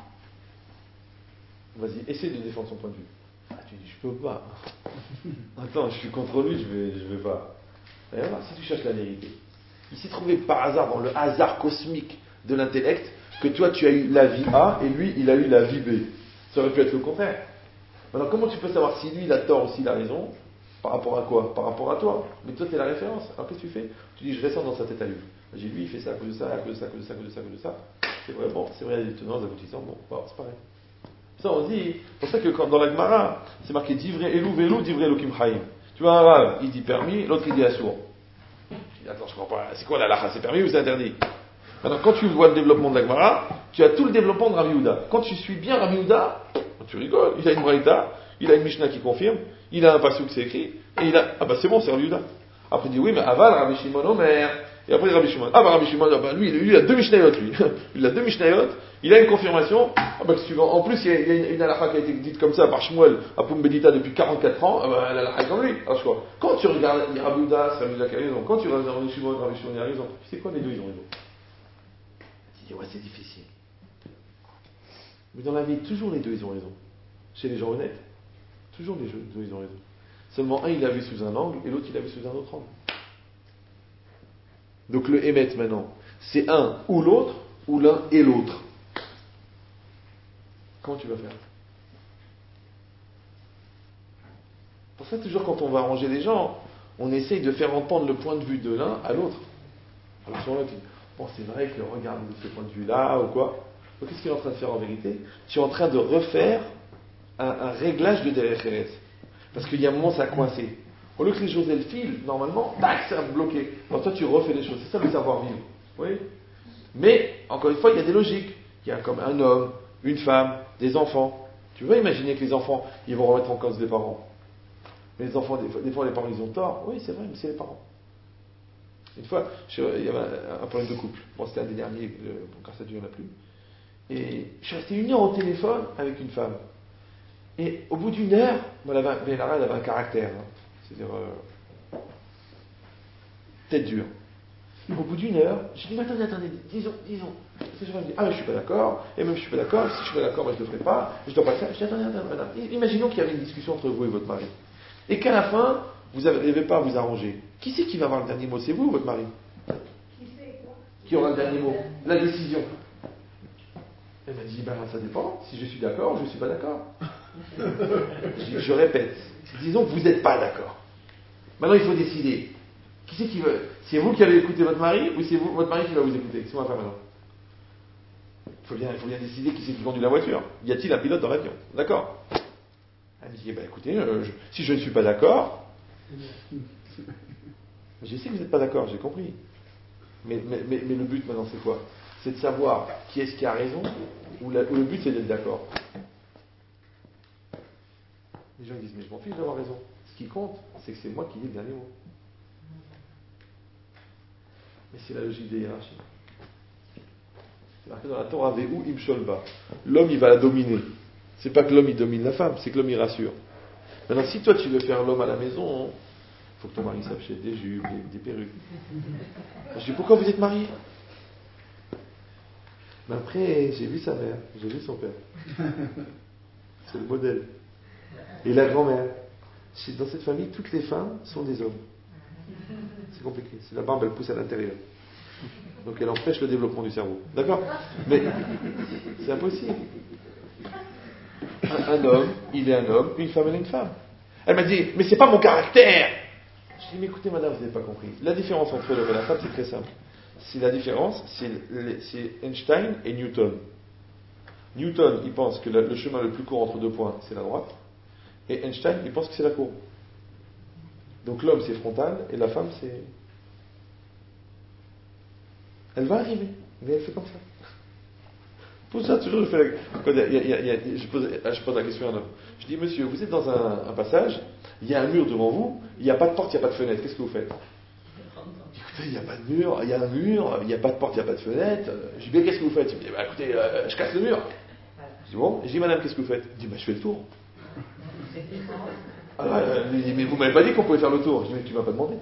Vas-y, essaie de défendre son point de vue. Ah, tu dis, je peux pas. Attends, je suis contre lui, je vais, je vais pas. Et voilà, si tu cherches la vérité. Il s'est trouvé par hasard, dans le hasard cosmique de l'intellect, que toi tu as eu la vie A et lui il a eu la vie B. Ça aurait pu être le contraire. Alors comment tu peux savoir si lui il a tort ou s'il a raison? Par rapport à quoi? Par rapport à toi. Mais toi tu es la référence. Alors qu'est-ce que tu fais? Tu dis, je ressens dans sa tête à lui. J'ai lui, il fait ça à cause de ça, à cause de ça, à cause de ça, à cause de ça, à cause de ça. C'est vrai, bon, c'est vrai, il y a des tenants, des aboutissants, bon, bon, c'est pareil. Ça on dit, c'est pour ça que quand, dans la Gemara, c'est marqué divrei elou velo, divrei elokim chaim. Tu vois un rave, il dit permis, l'autre il dit assour. Je dis, attends, je comprends pas, c'est quoi la lacha? C'est permis ou c'est interdit? Alors quand tu vois le développement de la Gemara, tu as tout le développement de Rabbi Yehuda. Quand tu suis bien Rabbi Yehuda, tu rigoles, il a une braïta, il a une Mishnah qui confirme, il a un pasuk qui c'est écrit, et il a, ah bah c'est bon, c'est Rabbi Yehuda. Après il dit oui, mais aval Rabbi Shimon Omer. Et après Rabbi Shimon, ah bah Rabbi Shimon, ah bah lui, lui, il a deux Mishnayot, lui. Il a deux Mishnayot, il a une confirmation, ah bah suivant. En plus, il y a, il y a une, une halakha qui a été dite comme ça par Shmuel à Pumbedita depuis quarante-quatre ans, ah bah la halakha est comme lui. Alors je crois, quand tu regardes Rabbi Yehuda, c'est Rabbi Yehuda qui a raison. Quand tu regardes Rabbi Shimon, Rabbi Shimon a raison. Tu sais quoi, les deux ils ont raison. Tu dis ouais, c'est difficile. Mais dans la vie, toujours les deux ils ont raison. Chez les gens honnêtes, toujours les deux ils ont raison. Seulement un il l'a vu sous un angle et l'autre il l'a vu sous un autre angle. Donc le émet maintenant, c'est un ou l'autre, ou l'un et l'autre. Comment tu vas faire? Pour ça, toujours quand on va arranger les gens, on essaye de faire entendre le point de vue de l'un à l'autre. Alors sur l'autre, bon, c'est vrai que regarde de ce point de vue-là, ou quoi. Donc, qu'est-ce qu'il est en train de faire en vérité? Tu es en train de refaire un, un réglage de Derech Eretz. Parce qu'il y a un moment, ça a coincé. Au lieu que les choses elles filent, normalement, tac, ça a bloqué. Alors toi, tu refais les choses. C'est ça le savoir-vivre. Oui. Mais, encore une fois, il y a des logiques. Il y a comme un homme, une femme, des enfants. Tu peux imaginer que les enfants, ils vont remettre en cause des parents. Mais les enfants, des fois, des fois les parents, ils ont tort. Oui, c'est vrai, mais c'est les parents. Une fois, je, il y avait un, un problème de couple. Bon, c'était un des derniers, euh, bon, grâce à Dieu, il n'y en a plus. Et je suis resté une heure au téléphone avec une femme. Et au bout d'une heure, bon, elle, avait, elle avait un caractère. Hein. C'est-à-dire, euh, tête dure. Au bout d'une heure, je dis, mais attendez, attendez, disons, disons. Je me dis, ah, mais je suis pas d'accord, et même je suis pas d'accord, si je suis pas d'accord, moi je ne le ferai pas, je ne dois pas le faire. Je dis, attendez, attendez, madame. Imaginons qu'il y avait une discussion entre vous et votre mari. Et qu'à la fin, vous n'arrivez pas à vous arranger. Qui c'est qui va avoir le dernier mot? C'est vous ou votre mari? Qui c'est quoi? Qui aura le dernier mot? La décision. Elle m'a dit, ben ça dépend, si je suis d'accord ou je ne suis pas d'accord. je, je répète, disons que vous n'êtes pas d'accord. Maintenant il faut décider. Qui c'est qui veut? C'est vous qui allez écouter votre mari ou c'est vous, votre mari qui va vous écouter? Qu'est-ce qu'on va faire maintenant? Il faut bien, il faut bien décider qui c'est qui conduit la voiture. Y a-t-il un pilote dans l'avion? D'accord. Elle me dit, ben écoutez, euh, je, si je ne suis pas d'accord, je sais que vous n'êtes pas d'accord, j'ai compris. Mais, mais, mais, mais le but maintenant c'est quoi? C'est de savoir qui est-ce qui a raison ou, la, ou le but c'est d'être d'accord. Les gens disent, mais je m'en fiche d'avoir raison. Ce qui compte, c'est que c'est moi qui dis le dernier mot. Mais c'est la logique des hiérarchies. C'est marqué dans la Torah, Ve'u imsholba. L'homme, il va la dominer. C'est pas que l'homme, il domine la femme, c'est que l'homme, il rassure. Maintenant, si toi, tu veux faire l'homme à la maison, il faut que ton mari s'achète des jupes, des, des perruques. Je dis, pourquoi vous êtes mariés? Mais après, j'ai vu sa mère, j'ai vu son père. C'est le modèle. Et la grand-mère. Dans cette famille, toutes les femmes sont des hommes. C'est compliqué. Si la barbe, elle pousse à l'intérieur. Donc elle empêche le développement du cerveau. D'accord? Mais c'est impossible. Un, un homme, il est un homme, une femme, elle est une femme. Elle m'a dit, mais c'est pas mon caractère. Je dis, mais écoutez madame, vous n'avez pas compris. La différence entre l'homme et la femme, c'est très simple. C'est la différence, c'est, c'est Einstein et Newton. Newton, il pense que le chemin le plus court entre deux points, c'est la droite. Et Einstein, il pense que c'est la courbe. Donc l'homme, c'est frontal, et la femme, c'est... Elle va arriver, mais elle fait comme ça. Pour ça, toujours, je, fais la... Quand il y a, il y a, il y a, je, pose, je pose la question à un homme. Je dis, monsieur, vous êtes dans un, un passage, il y a un mur devant vous, il n'y a pas de porte, il n'y a pas de fenêtre. Qu'est-ce que vous faites? Écoutez, il n'y a pas de mur, il y a un mur, il n'y a pas de porte, il n'y a pas de fenêtre. Je dis, bien, qu'est-ce que vous faites? Il me dit, bah, écoutez, euh, je casse le mur. Je dis, bon, je dis, madame, qu'est-ce que vous faites? Il dit, bah, je fais le tour. Alors, euh, il dit, mais vous m'avez pas dit qu'on pouvait faire le tour. Je dis, mais tu m'as pas demandé.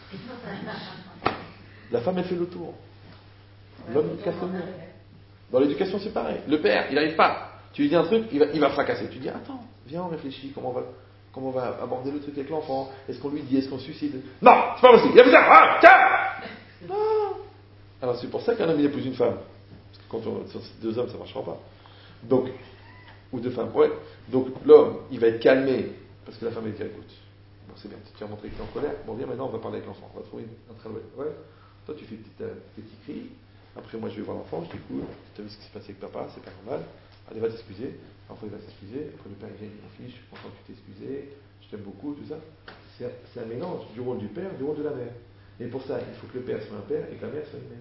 La femme, elle fait le tour. L'homme, il casse le mur. Dans l'éducation, c'est pareil. Le père, il n'arrive pas. Tu lui dis un truc, il va, il va fracasser. Tu dis, attends, viens, on réfléchit, comment on va, comment on va aborder le truc avec l'enfant? Est-ce qu'on lui dit, est-ce qu'on se suicide? Non, c'est pas possible, il a fait ça, ah, tiens! Non! Alors, c'est pour ça qu'un homme, il épouse une femme. Parce que quand on, sur deux hommes, ça ne marchera pas. Donc, ou deux femmes, ouais. Donc, l'homme, il va être calmé, parce que la femme, elle dit, écoute, bon, c'est bien, tu as montré que tu es en colère, bon, viens, maintenant, on va parler avec l'enfant, on va trouver un travail. Ouais. Toi, tu fais petit, euh, petit cri. Après, moi, je vais voir l'enfant, je dis, écoute, tu as vu ce qui s'est passé avec papa, c'est pas normal. Allez, va t'excuser. L'enfant, il va s'excuser. Après, le père, il vient, il m'en fiche, je suis content que tu t'es excusé, je t'aime beaucoup, tout ça. C'est, c'est un mélange du rôle du père et du rôle de la mère. Et pour ça, il faut que le père soit un père et que la mère soit une mère.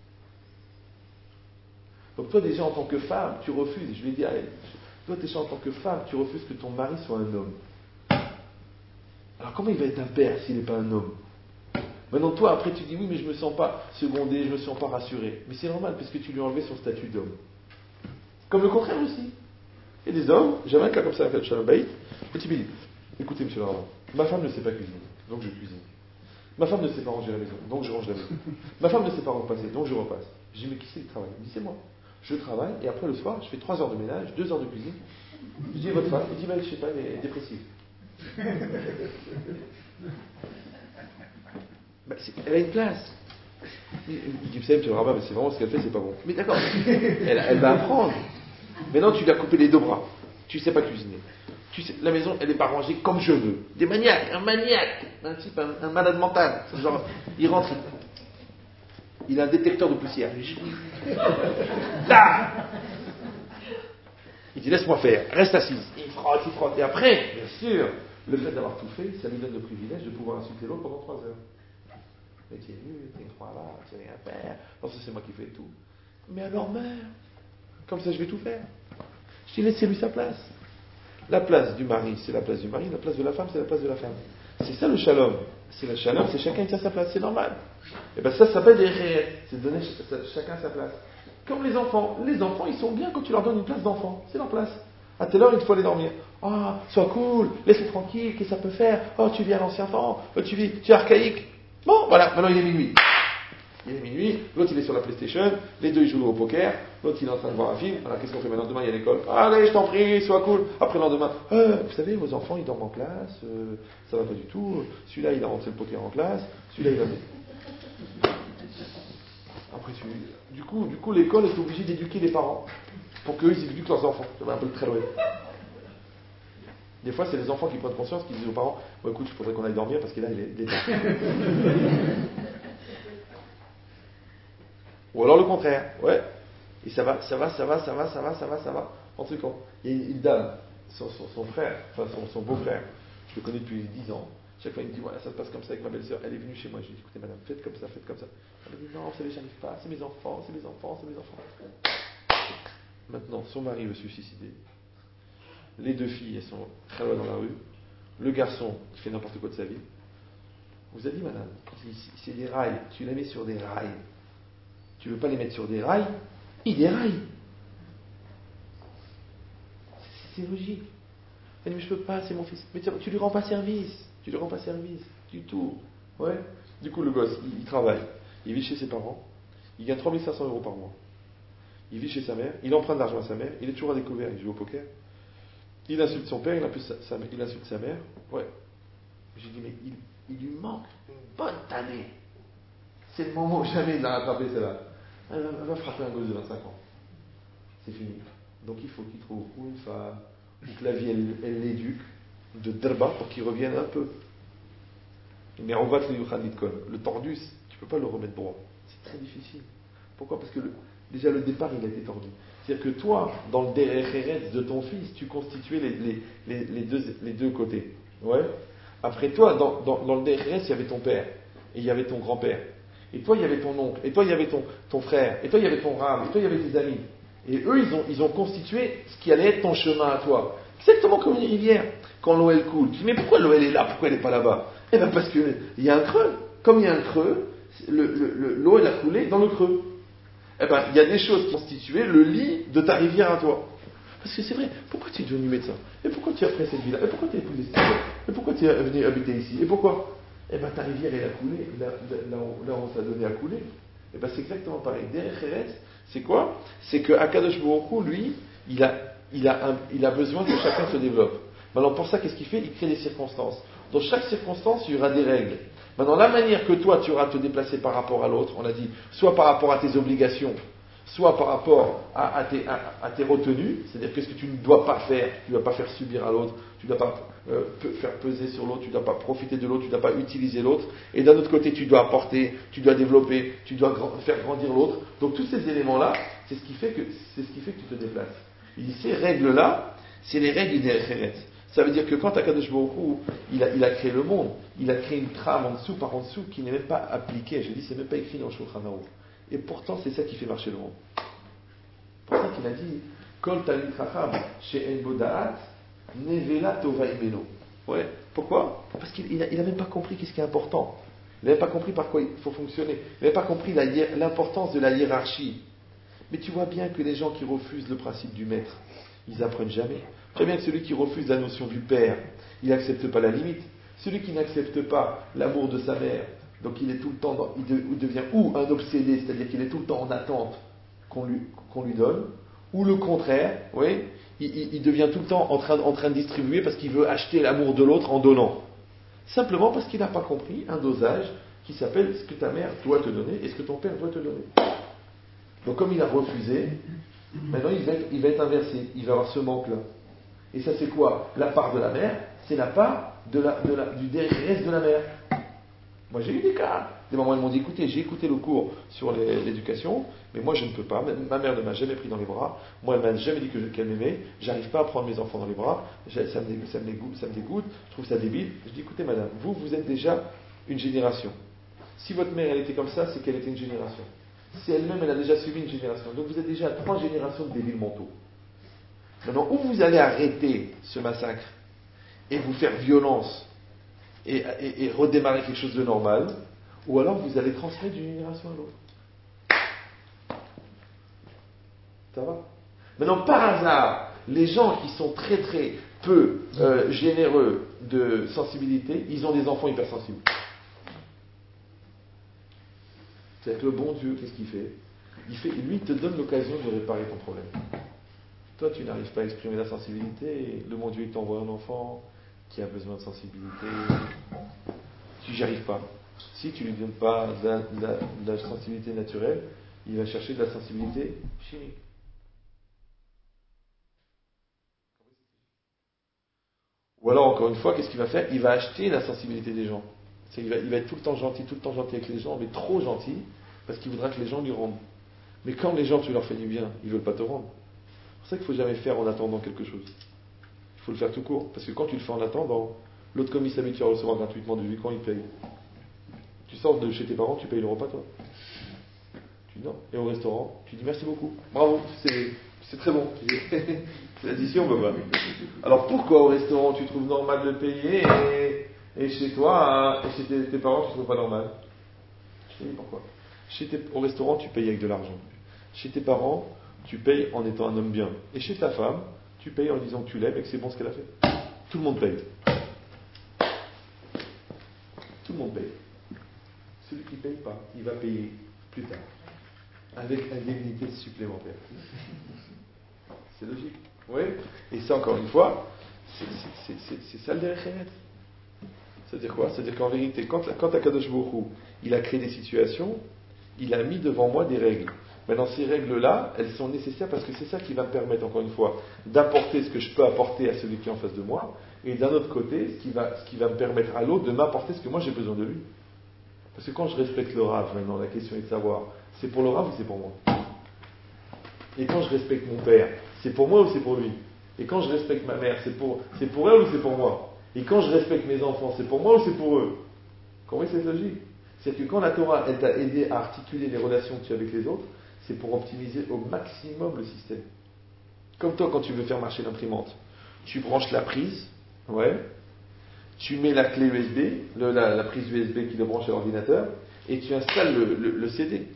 Donc, toi, déjà, en tant que femme, tu refuses, je lui ai dit à elle, toi, déjà, en tant que femme, tu refuses que ton mari soit un homme. Alors, comment il va être un père s'il n'est pas un homme? Maintenant, toi, après, tu dis, oui, mais je ne me sens pas secondé, je ne me sens pas rassuré. Mais c'est normal, parce que tu lui as enlevé son statut d'homme. Comme le contraire aussi. Il y a des hommes, j'avais un cas comme ça avec Shalom Bayit, petit Billy. Écoutez, monsieur Laurent, ma femme ne sait pas cuisiner, donc je cuisine. Ma femme ne sait pas ranger la maison, donc je range la maison. Ma femme ne sait pas repasser, donc je repasse. Je dis, mais qui c'est qui travaille? Il dit, c'est moi. Je travaille, et après le soir, je fais trois heures de ménage, deux heures de cuisine. Je dis, votre femme? Il dit, bah, je sais pas, elle est dépressive. Bah, elle a une place. Il dit, vous savez, monsieur le rabbin, mais c'est vraiment ce qu'elle fait, c'est pas bon. Mais d'accord, elle, elle va apprendre. Maintenant, tu lui as coupé les deux bras. Tu sais pas cuisiner. Tu sais, la maison, elle n'est pas rangée comme je veux. Des maniaques, un maniaque, un type, un, un malade mental. Genre, il rentre. il a un détecteur de poussière. Là il dit laisse-moi faire, reste assise. Il frotte, il frotte. Et après, bien sûr, le fait d'avoir tout fait, ça lui donne le privilège de pouvoir insulter l'autre pendant trois heures. Mais tu es nul, tu es une croix là, tu sais rien faire. Non, ça c'est moi qui fais tout. Mais alors meurs. Comme ça je vais tout faire. Je dis laissez-lui sa place. La place du mari, c'est la place du mari. La place de la femme, c'est la place de la femme. C'est ça le shalom. C'est le shalom, c'est chacun qui a sa place. C'est normal. Et bien ça, ça s'appelle des réels. C'est donner chacun sa place. Comme les enfants. Les enfants, ils sont bien quand tu leur donnes une place d'enfant. C'est leur place. À telle heure, il faut aller dormir. Ah, oh, sois cool, laisse-le tranquille, qu'est-ce que ça peut faire? Oh, tu vis à l'ancien temps, oh, tu vis, tu es archaïque. Bon, voilà, maintenant il est minuit. Il est minuit, l'autre il est sur la PlayStation, les deux ils jouent au poker, l'autre il est en train de voir un film. Alors qu'est-ce qu'on fait maintenant? Demain il y a l'école. Allez, je t'en prie, sois cool. Après le lendemain, euh, vous savez, vos enfants ils dorment en classe, euh, ça va pas du tout. Celui-là il a rentré le poker en classe, celui-là il a. Après, tu... du coup, du coup l'école est obligée d'éduquer les parents pour qu'eux ils éduquent leurs enfants. Ça va un peu très loin. Des fois, c'est les enfants qui prennent conscience, qui disent aux parents bon, écoute, il faudrait qu'on aille dormir parce que là, il est, il est tard. Ou alors le contraire, ouais. Et ça va, ça va, ça va, ça va, ça va, ça va, ça va. En tout cas, il y a une, une dame, son, son, son frère, enfin son, son beau-frère, je le connais depuis dix ans. Chaque fois, il me dit voilà, ça se passe comme ça avec ma belle-sœur. Elle est venue chez moi. Je lui ai dit écoutez, madame, faites comme ça, faites comme ça. Elle m'a dit non, vous savez, j'arrive pas. C'est mes enfants, c'est mes enfants, c'est mes enfants. Maintenant, son mari veut se suicider. Les deux filles, elles sont très loin dans la rue. Le garçon, qui fait n'importe quoi de sa vie. Vous avez dit, madame, c'est des rails. Tu les mets sur des rails. Tu ne veux pas les mettre sur des rails, il déraille. C'est logique. Elle dit, mais je ne peux pas, c'est mon fils. Mais tu ne lui rends pas service. Tu ne lui rends pas service du tout. Ouais. Du coup, le gosse, il, il travaille. Il vit chez ses parents. Il gagne trois mille cinq cents euros par mois. Il vit chez sa mère. Il emprunte d'argent à sa mère. Il est toujours à découvert. Il joue au poker. Il insulte son père, il insulte sa, sa, il insulte sa mère. Ouais. J'ai dit, mais il, il lui manque une bonne année. C'est le moment où jamais il l'a rattrapé, celle-là. Elle va, elle va frapper un gosse de vingt-cinq ans. C'est fini. Donc il faut qu'il trouve ou une femme, ou que la vie, elle, elle l'éduque, de derba, pour qu'il revienne un peu. Mais on va te le le tordus, tu ne peux pas le remettre droit. C'est très difficile. Pourquoi? Parce que le, déjà le départ, il a été tordu. C'est-à-dire que toi, dans le Derech de ton fils, tu constituais les, les, les, les, deux, les deux côtés. Ouais. Après toi, dans, dans, dans le Derech, il y avait ton père, et il y avait ton grand-père. Et toi, il y avait ton oncle, et toi, il y avait ton, ton frère, et toi, il y avait ton rame, et toi, il y avait tes amis. Et eux, ils ont, ils ont constitué ce qui allait être ton chemin à toi. Exactement comme une rivière. Quand l'eau, elle coule, tu dis, mais pourquoi l'eau, elle est là? Pourquoi elle n'est pas là-bas? Eh bien, parce qu'il y a un creux. Comme il y a un creux, le, le, le, l'eau, elle a coulé dans le creux. Eh bien, il y a des choses qui constituaient le lit de ta rivière à toi. Parce que c'est vrai, pourquoi tu es devenu médecin? Et pourquoi tu as fait cette vie-là? Et pourquoi tu as épousé cette vie-là? Et pourquoi tu es venu habiter ici? Et pourquoi? Eh bien, ta rivière, elle a coulé, là, là, là, où, là où on t'a donné à couler. Eh bien, c'est exactement pareil. Derech Eretz, c'est quoi? C'est que Akadosh Baruch Hu, lui, il a, il, a un, il a besoin que chacun se développe. Maintenant, pour ça, qu'est-ce qu'il fait? Il crée des circonstances. Dans chaque circonstance, il y aura des règles. Maintenant, la manière que toi, tu auras à te déplacer par rapport à l'autre, on a dit, soit par rapport à tes obligations, soit par rapport à, à, tes, à, à tes retenues, c'est-à-dire qu'est-ce que tu ne dois pas faire, tu ne dois pas faire subir à l'autre, tu ne dois pas euh, faire peser sur l'autre, tu ne dois pas profiter de l'autre, tu ne dois pas utiliser l'autre, et d'un autre côté, tu dois apporter, tu dois développer, tu dois grand, faire grandir l'autre. Donc tous ces éléments-là, c'est ce qui fait que, c'est ce qui fait que tu te déplaces. Il dit, ces règles-là, c'est les règles du Derech Eretz. Ça veut dire que quand Akadosh Baruch Hu, il a, il a créé le monde, il a créé une trame en dessous, par en dessous, qui n'est même pas appliquée. Je dis, c'est même pas écrit dans le Shulchan Aruch. Et pourtant, c'est ça qui fait marcher le monde. C'est pour ça qu'il a dit, Kol Talmid Chacham chez En Bodaat, Nevela Tova Imeno. Ouais. Pourquoi? Parce qu'il n'a il a même pas compris qu'est-ce qui est important. Il n'a même pas compris par quoi il faut fonctionner. Il n'a même pas compris la, l'importance de la hiérarchie. Mais tu vois bien que les gens qui refusent le principe du maître, ils apprennent jamais. Très bien que celui qui refuse la notion du père, il n'accepte pas la limite. Celui qui n'accepte pas l'amour de sa mère, donc il est tout le temps, dans, il, de, il devient ou un obsédé, c'est-à-dire qu'il est tout le temps en attente qu'on lui, qu'on lui donne, ou le contraire, oui, il, il, il devient tout le temps en train, en train de distribuer parce qu'il veut acheter l'amour de l'autre en donnant. Simplement parce qu'il n'a pas compris un dosage qui s'appelle ce que ta mère doit te donner et ce que ton père doit te donner. Donc comme il a refusé, maintenant il va être, il va être inversé, il va avoir ce manque-là. Et ça c'est quoi? La part de la mère, c'est la part de la, de la, du Derech Eretz de la mère. Moi j'ai eu des cas. Des moments ils m'ont dit écoutez, j'ai écouté le cours sur les- l'éducation, mais moi je ne peux pas. Ma mère ne m'a jamais pris dans les bras. Moi elle m'a jamais dit que je- qu'elle m'aimait. J'arrive pas à prendre mes enfants dans les bras. Ça me, dé- ça, me dégoûte, ça me dégoûte. Je trouve ça débile. Je dis écoutez madame, vous vous êtes déjà une génération. Si votre mère elle était comme ça, c'est qu'elle était une génération. Si elle-même elle a déjà suivi une génération. Donc vous êtes déjà à trois générations de débiles mentaux. Maintenant, où vous allez arrêter ce massacre et vous faire violence et, et- et redémarrer quelque chose de normal, ou alors vous allez transmettre d'une génération à l'autre. Ça va? Maintenant, par hasard, les gens qui sont très très peu euh, généreux de sensibilité, ils ont des enfants hypersensibles. C'est-à-dire que le bon Dieu, qu'est-ce qu'il fait? Il fait, lui, il te donne l'occasion de réparer ton problème. Toi, tu n'arrives pas à exprimer la sensibilité, et le bon Dieu, il t'envoie un enfant qui a besoin de sensibilité. Tu n'y arrives pas. Si tu ne lui donnes pas de la, de la- de la sensibilité naturelle, il va chercher de la sensibilité chimique. Ou alors, encore une fois, qu'est-ce qu'il va faire? Il va acheter la sensibilité des gens. C'est, il, va, il va être tout le temps gentil, tout le temps gentil avec les gens, mais trop gentil, parce qu'il voudra que les gens lui rendent. Mais quand les gens, tu leur fais du bien, ils ne veulent pas te rendre. C'est pour ça qu'il ne faut jamais faire en attendant quelque chose. Il faut le faire tout court. Parce que quand tu le fais en attendant, l'autre commis s'habitue à recevoir gratuitement du quand il paye. Tu sors de chez tes parents, tu payes le repas toi. Tu dis non. Et au restaurant, tu dis merci beaucoup. Bravo, c'est, c'est très bon. C'est l'addition, Baba. Alors pourquoi au restaurant tu trouves normal de payer et, et chez toi, hein, et chez tes, tes parents tu trouves pas normal? Je te dis pourquoi. Chez tes, au restaurant tu payes avec de l'argent. Chez tes parents, tu payes en étant un homme bien. Et chez ta femme, tu payes en disant que tu l'aimes et que c'est bon ce qu'elle a fait. Tout le monde paye. Tout le monde paye. Celui qui ne paye pas, il va payer plus tard. Avec indemnité supplémentaire. C'est logique. Oui. Et ça, encore une fois, c'est, c'est, c'est, c'est, c'est ça le derech eretz. C'est-à-dire quoi? C'est-à-dire qu'en vérité, quand, quand Akadosh Baruch Hu, il a créé des situations, il a mis devant moi des règles. Maintenant, ces règles-là, elles sont nécessaires parce que c'est ça qui va me permettre, encore une fois, d'apporter ce que je peux apporter à celui qui est en face de moi, et d'un autre côté, ce qui va, ce qui va me permettre à l'autre de m'apporter ce que moi j'ai besoin de lui. Parce que quand je respecte le Rav, maintenant, la question est de savoir, c'est pour le Rav ou c'est pour moi? Et quand je respecte mon père, c'est pour moi ou c'est pour lui? Et quand je respecte ma mère, c'est pour, c'est pour elle ou c'est pour moi? Et quand je respecte mes enfants, c'est pour moi ou c'est pour eux? Comprenez cette logique? C'est-à-dire que quand la Torah, elle t'a aidé à articuler les relations que tu as avec les autres, c'est pour optimiser au maximum le système. Comme toi, quand tu veux faire marcher l'imprimante, tu branches la prise, ouais, tu mets la clé U S B, le, la, la prise U S B qui le branche à l'ordinateur, et tu installes le, le, le C D.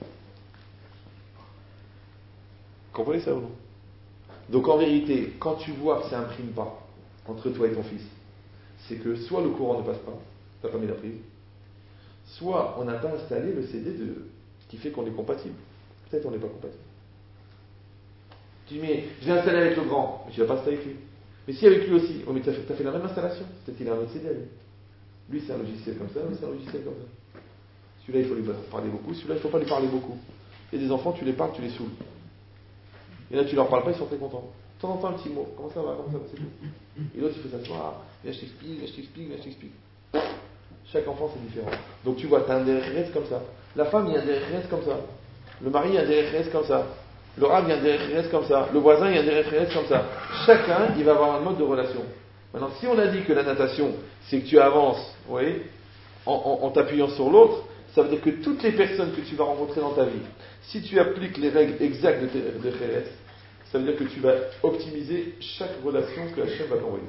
Comprenez ça ou non? Donc en vérité, quand tu vois que ça imprime pas entre toi et ton fils, c'est que soit le courant ne passe pas, tu n'as pas mis la prise, soit on n'a pas installé le C D de, qui fait qu'on est compatible. Peut-être on n'est pas compatible. Tu dis, mais je vais installer avec le grand, mais tu ne vas pas installer avec lui. Mais si avec lui aussi, oh, mais tu as fait, t'as fait la même installation, peut-être qu'il a un autre C D à lui. Lui c'est un logiciel comme ça, lui c'est un logiciel comme ça. Celui-là il faut lui parler beaucoup, celui-là il ne faut pas lui parler beaucoup. Et des enfants, tu les parles, tu les saoules. Et là tu leur parles pas, ils sont très contents. De temps en temps un petit mot, comment ça va, comment ça va, c'est tout. Et l'autre il faut s'asseoir, viens je t'explique, viens je t'explique, viens je t'explique. Chaque enfant c'est différent. Donc tu vois, tu as un derech comme ça. La femme, il y a un derech comme ça. Le mari, il y a un derech comme ça. Le rab, il y a un derech comme ça. Le voisin, il y a un derech comme ça. Chacun, il va avoir un mode de relation. Maintenant, si on a dit que la natation, c'est que tu avances, vous voyez, en, en, en t'appuyant sur l'autre, ça veut dire que toutes les personnes que tu vas rencontrer dans ta vie, si tu appliques les règles exactes de derech, ça veut dire que tu vas optimiser chaque relation que Hachem va t'envoyer.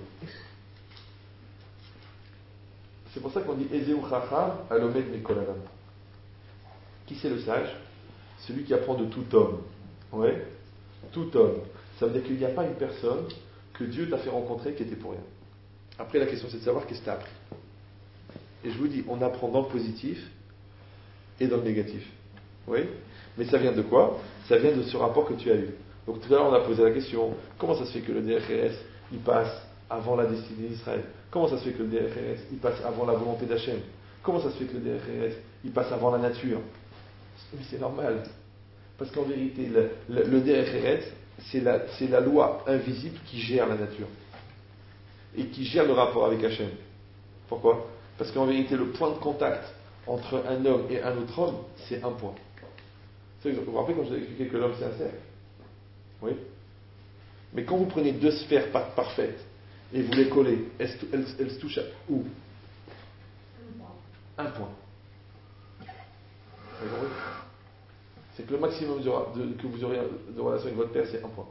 C'est pour ça qu'on dit Ezeu Chacham Alomed Mikol Adam. Qui c'est le sage? Celui qui apprend de tout homme. Ouais, tout homme. Ça veut dire qu'il n'y a pas une personne que Dieu t'a fait rencontrer qui était pour rien. Après, la question c'est de savoir qu'est-ce que tu as appris. Et je vous dis, on apprend dans le positif et dans le négatif. Oui. Mais ça vient de quoi? Ça vient de ce rapport que tu as eu. Donc tout à l'heure, on a posé la question, comment ça se fait que le D R S, il passe avant la destinée d'Israël? Comment ça se fait que le D R S, il passe avant la volonté d'Hachem? Comment ça se fait que le D R S, il passe avant la nature? Mais c'est normal. Parce qu'en vérité, le, le, le D R S, c'est la, c'est la loi invisible qui gère la nature. Et qui gère le rapport avec Hachem. Pourquoi? Parce qu'en vérité, le point de contact entre un homme et un autre homme, c'est un point. Vous vous rappelez quand je vous ai expliqué que l'homme c'est un cercle? Oui. Mais quand vous prenez deux sphères par- parfaites et vous les collez, elles, se- elles- elles se touchent à où? Un point. Vous comprenez? C'est que le maximum de, de- que vous aurez de relation avec votre père, c'est un point.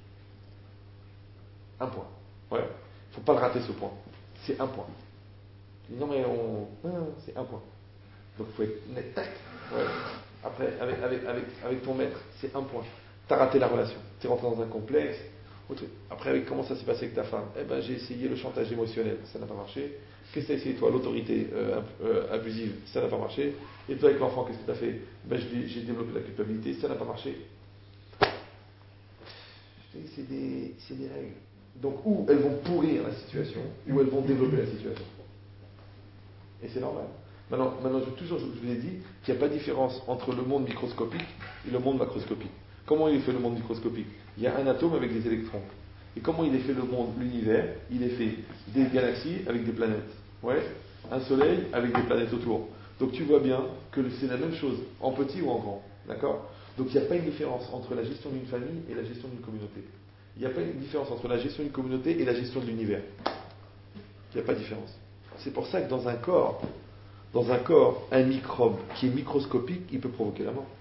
Un point. Ouais. Il ne faut pas le rater ce point. C'est un point. Non mais on. Non, c'est un point. Donc il faut être net, tac. Ouais. Après, avec, avec, avec, avec ton maître, c'est un point. Tu as raté la relation. Tu es rentré dans un complexe. Autre... Après, avec, comment ça s'est passé avec ta femme? Eh ben, j'ai essayé le chantage émotionnel, ça n'a pas marché. Qu'est-ce que tu as essayé toi? L'autorité euh, euh, abusive, ça n'a pas marché. Et toi avec l'enfant, qu'est-ce que tu as fait? Ben, je j'ai développé la culpabilité, ça n'a pas marché. C'est des, c'est des règles. Donc, ou elles vont pourrir la situation, ou elles vont développer la situation. Et c'est normal. Maintenant, maintenant je, toujours, je vous ai dit qu'il n'y a pas de différence entre le monde microscopique et le monde macroscopique. Comment il est fait le monde microscopique? Il y a un atome avec des électrons. Et comment il est fait le monde, l'univers? Il est fait des galaxies avec des planètes. Ouais. Un soleil avec des planètes autour. Donc tu vois bien que c'est la même chose, en petit ou en grand. D'accord? Donc il n'y a pas une différence entre la gestion d'une famille et la gestion d'une communauté. Il n'y a pas une différence entre la gestion d'une communauté et la gestion de l'univers. Il n'y a pas de différence. C'est pour ça que dans un corps, dans un corps, un microbe qui est microscopique, il peut provoquer la mort.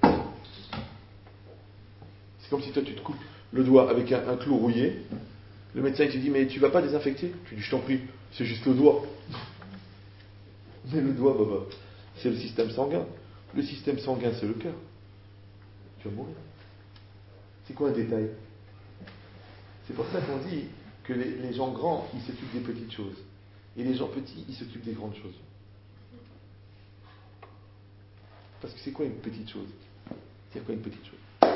C'est comme si toi tu te coupes le doigt avec un, un clou rouillé. Le médecin te dit mais tu vas pas désinfecter? Tu dis je t'en prie, c'est juste le doigt. Mais le doigt, bah, bah, c'est le système sanguin. Le système sanguin, c'est le cœur. Tu vas mourir. C'est quoi un détail? C'est pour ça qu'on dit que les, les gens grands, ils s'occupent des petites choses. Et les gens petits, ils s'occupent des grandes choses. Parce que c'est quoi une petite chose? C'est quoi une petite chose?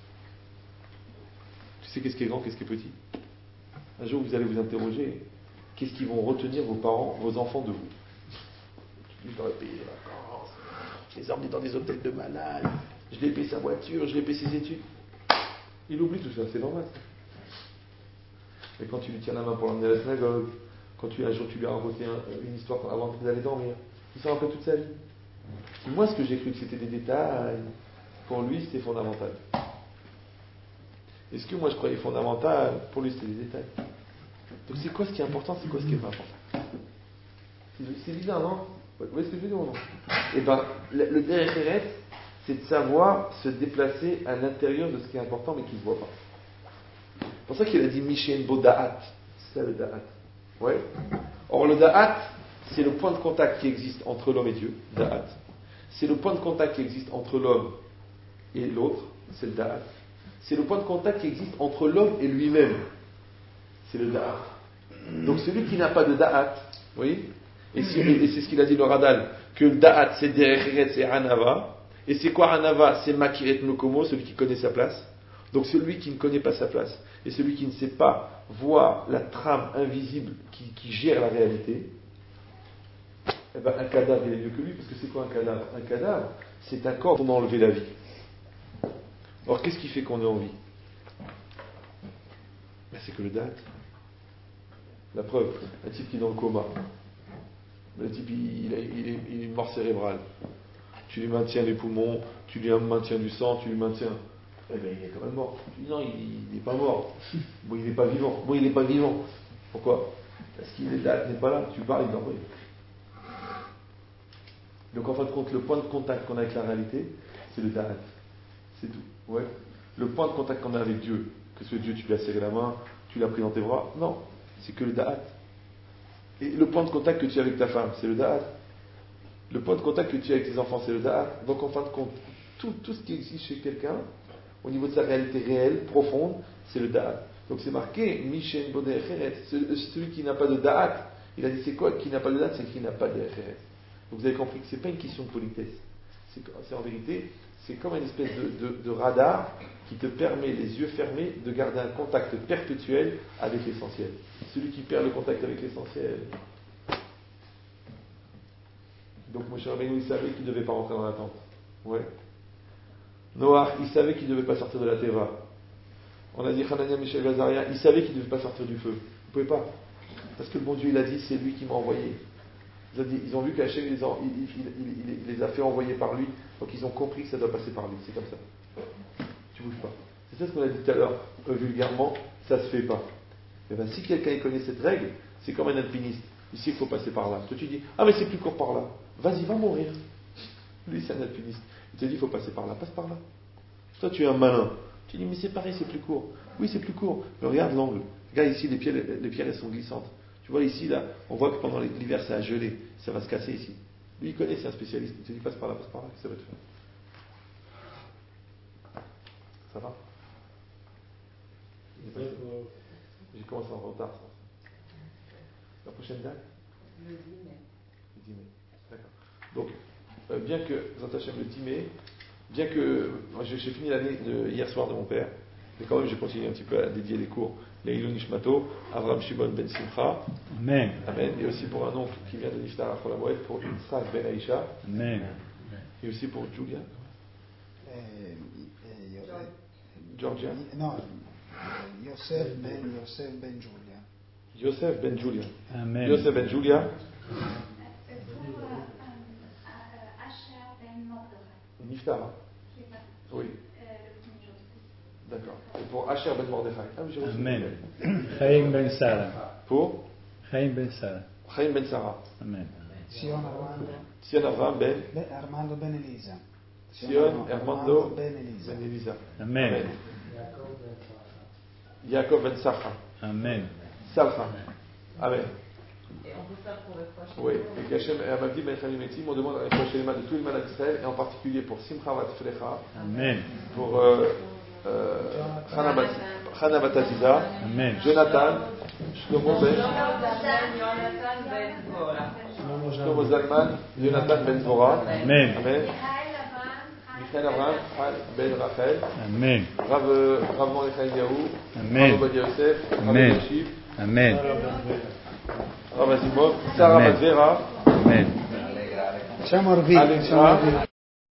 Tu sais qu'est-ce qui est grand, qu'est-ce qui est petit? Un jour, vous allez vous interroger, qu'est-ce qu'ils vont retenir vos parents, vos enfants de vous? Je leur ai payé les vacances, je les ai emmenés dans des hôtels de malades, je lui ai payé sa voiture, je lui ai payé ses études. Il oublie tout ça, c'est normal. Mais quand tu lui tiens la main pour l'emmener à la synagogue, quand tu, un jour tu lui as raconté un, une histoire avant d'aller dormir, il s'en rappelle toute sa vie. Moi, ce que j'ai cru que c'était des détails, pour lui, c'était fondamental. Et ce que moi je croyais fondamental, pour lui, c'était des détails. Donc c'est quoi ce qui est important, c'est quoi ce qui est pas important? C'est, c'est bizarre, non? Vous voyez ce que je veux dire ou non? Eh bien, le, le Derech Eretz, c'est de savoir se déplacer à l'intérieur de ce qui est important mais qui ne se voit pas. C'est pour ça qu'il a dit Mishen Bo Da'at. C'est ça le Da'at. Ouais. Or, le Da'at, c'est le point de contact qui existe entre l'homme et Dieu. Da'at. C'est le point de contact qui existe entre l'homme et l'autre. C'est le Da'at. C'est le point de contact qui existe entre l'homme et lui-même. C'est le Da'at. Donc, celui qui n'a pas de Da'at, oui. Et, si, et c'est ce qu'il a dit le Radal, que le Da'at, c'est Derech Eretz, c'est Anava. Et c'est quoi Anava? C'est Makiret Mokomo, celui qui connaît sa place. Donc celui qui ne connaît pas sa place, et celui qui ne sait pas voir la trame invisible qui, qui gère la réalité, eh ben un cadavre il est mieux que lui, parce que c'est quoi un cadavre? Un cadavre, c'est un corps dont on a enlevé la vie. Or, qu'est-ce qui fait qu'on est en vie? Ben, c'est que le date. La preuve, un type qui est dans le coma, le type il, il, a, il, est, il est mort cérébrale. Tu lui maintiens les poumons, tu lui maintiens du sang, tu lui maintiens. Eh bien, il est quand même mort. Tu dis non, il n'est pas mort. Bon, il n'est pas vivant. Bon, il n'est pas vivant. Pourquoi? Parce qu'il est là, n'est pas là. Tu parles, il t'envoie. Donc, en fin de compte, le point de contact qu'on a avec la réalité, c'est le da'at. C'est tout. Ouais. Le point de contact qu'on a avec Dieu, que ce Dieu, tu lui as serré la main, tu l'as pris dans tes bras, non. C'est que le da'at. Et le point de contact que tu as avec ta femme, c'est le da'at. Le point de contact que tu as avec tes enfants, c'est le da'at. Donc, en fin de compte, tout, tout ce qui existe chez quelqu'un, au niveau de sa réalité réelle, profonde, c'est le da'at. Donc c'est marqué, Mishen Bo Derech Eretz. Celui qui n'a pas de da'at, il a dit c'est quoi qui n'a pas de da'at? C'est qui n'a pas de Derech Eretz. Donc vous avez compris que ce n'est pas une question de politesse. C'est, c'est en vérité, c'est comme une espèce de, de, de radar qui te permet, les yeux fermés, de garder un contact perpétuel avec l'essentiel. Celui qui perd le contact avec l'essentiel. Donc Moshe Rabbeinu, il savait qu'il ne devait pas rentrer dans la tente. Ouais. Noach, il savait qu'il ne devait pas sortir de la Teva. On a dit Hanania, Mishaël, Azaria, il savait qu'il ne devait pas sortir du feu. Il ne pouvait pas. Parce que le bon Dieu, il a dit, c'est lui qui m'a envoyé. Ils ont, dit, ils ont vu qu'Hachem les, a- il, il, il, il- il les a fait envoyer par lui, donc ils ont compris que ça doit passer par lui. C'est comme ça. Tu bouges pas. C'est ça ce qu'on a dit tout à l'heure, euh, vulgairement, ça se fait pas. Et ben, si quelqu'un il connaît cette règle, c'est comme un alpiniste. Ici, il faut passer par là. Toi, tu dis, ah, mais c'est plus court par là. Vas-y, va mourir. Lui, c'est un alpiniste. Il te dit, il faut passer par là. Passe par là. Toi, tu es un malin. Tu dis, mais c'est pareil, c'est plus court. Oui, c'est plus court. Mais regarde l'angle. Regarde ici, les pierres, les pierres, elles sont glissantes. Tu vois ici, là, on voit que pendant l'hiver, ça a gelé. Ça va se casser ici. Lui, il connaît, c'est un spécialiste. Il te dit, passe par là, passe par là. Qu'est-ce que ça va te faire? Ça va? J'ai commencé en retard. Ça. La prochaine date? Le dix mai. Le dix mai. D'accord. Donc, euh, bien que, Zantachem le dix mai, bien que, moi j'ai j'ai fini l'année de, hier soir de mon père, mais quand même j'ai continué un petit peu à dédier des cours, les Ilou Nishmato, Avram Shimon Ben Simcha, Amen. Amen, et aussi pour un oncle qui vient de Niftar à Cholamoed, pour Yitzhak Ben Aisha, Amen. et aussi pour Julia, Eh, eh, io- eh, Georgia, No, eh, Yosef ben, Yosef ben Giulia. Yosef Ben Julia. Amen. Yosef Ben Julia, Pour euh, euh, Asher Ben Mordechai, Niftar, hein? qui est parti Oui, euh, le premier jour de d'accord. Et pour Asher Ben Mordechai. Ah oui, j'ai reçu. Amen. Chaim ben Sarah. Pour Chaim ben Sarah. Chaim Ben Sarah. Amen. Sion Armando, Sion Avram Ben ben, Armando ben Elisa. Sion Armando ben Elisa. Ben Elisa. Amen. Yaakov Ben Sacha. Amen. Salcha. Amen. Et on peut faire pour le prochain. Oui. Et qu'Hachem et Amagdi Ben Chalimetim, on demande à la prochaine de tous les malades d'Israël, et en particulier pour Simcha Vatflecha, Amen. pour euh, euh, Chana Bat- Chana Bataziza, Amen. Jonathan, Shlomo Ben, Jonathan Ben Vora. Shlomo Zalman, Jonathan Ben Zvora. Amen. Amen. Michael Abraham, Michael Abraham, Chal Ben Rachel, Amen. Rav euh, Rav Mordechai Yahu, Amen. Rav Ovadia Yosef, Rav Amen. Yoshiv, Amen. Rav Azimov, Sarah Amen. Matvera, Amen. Facciamo Arvino, facciamo Alexa, Arvino.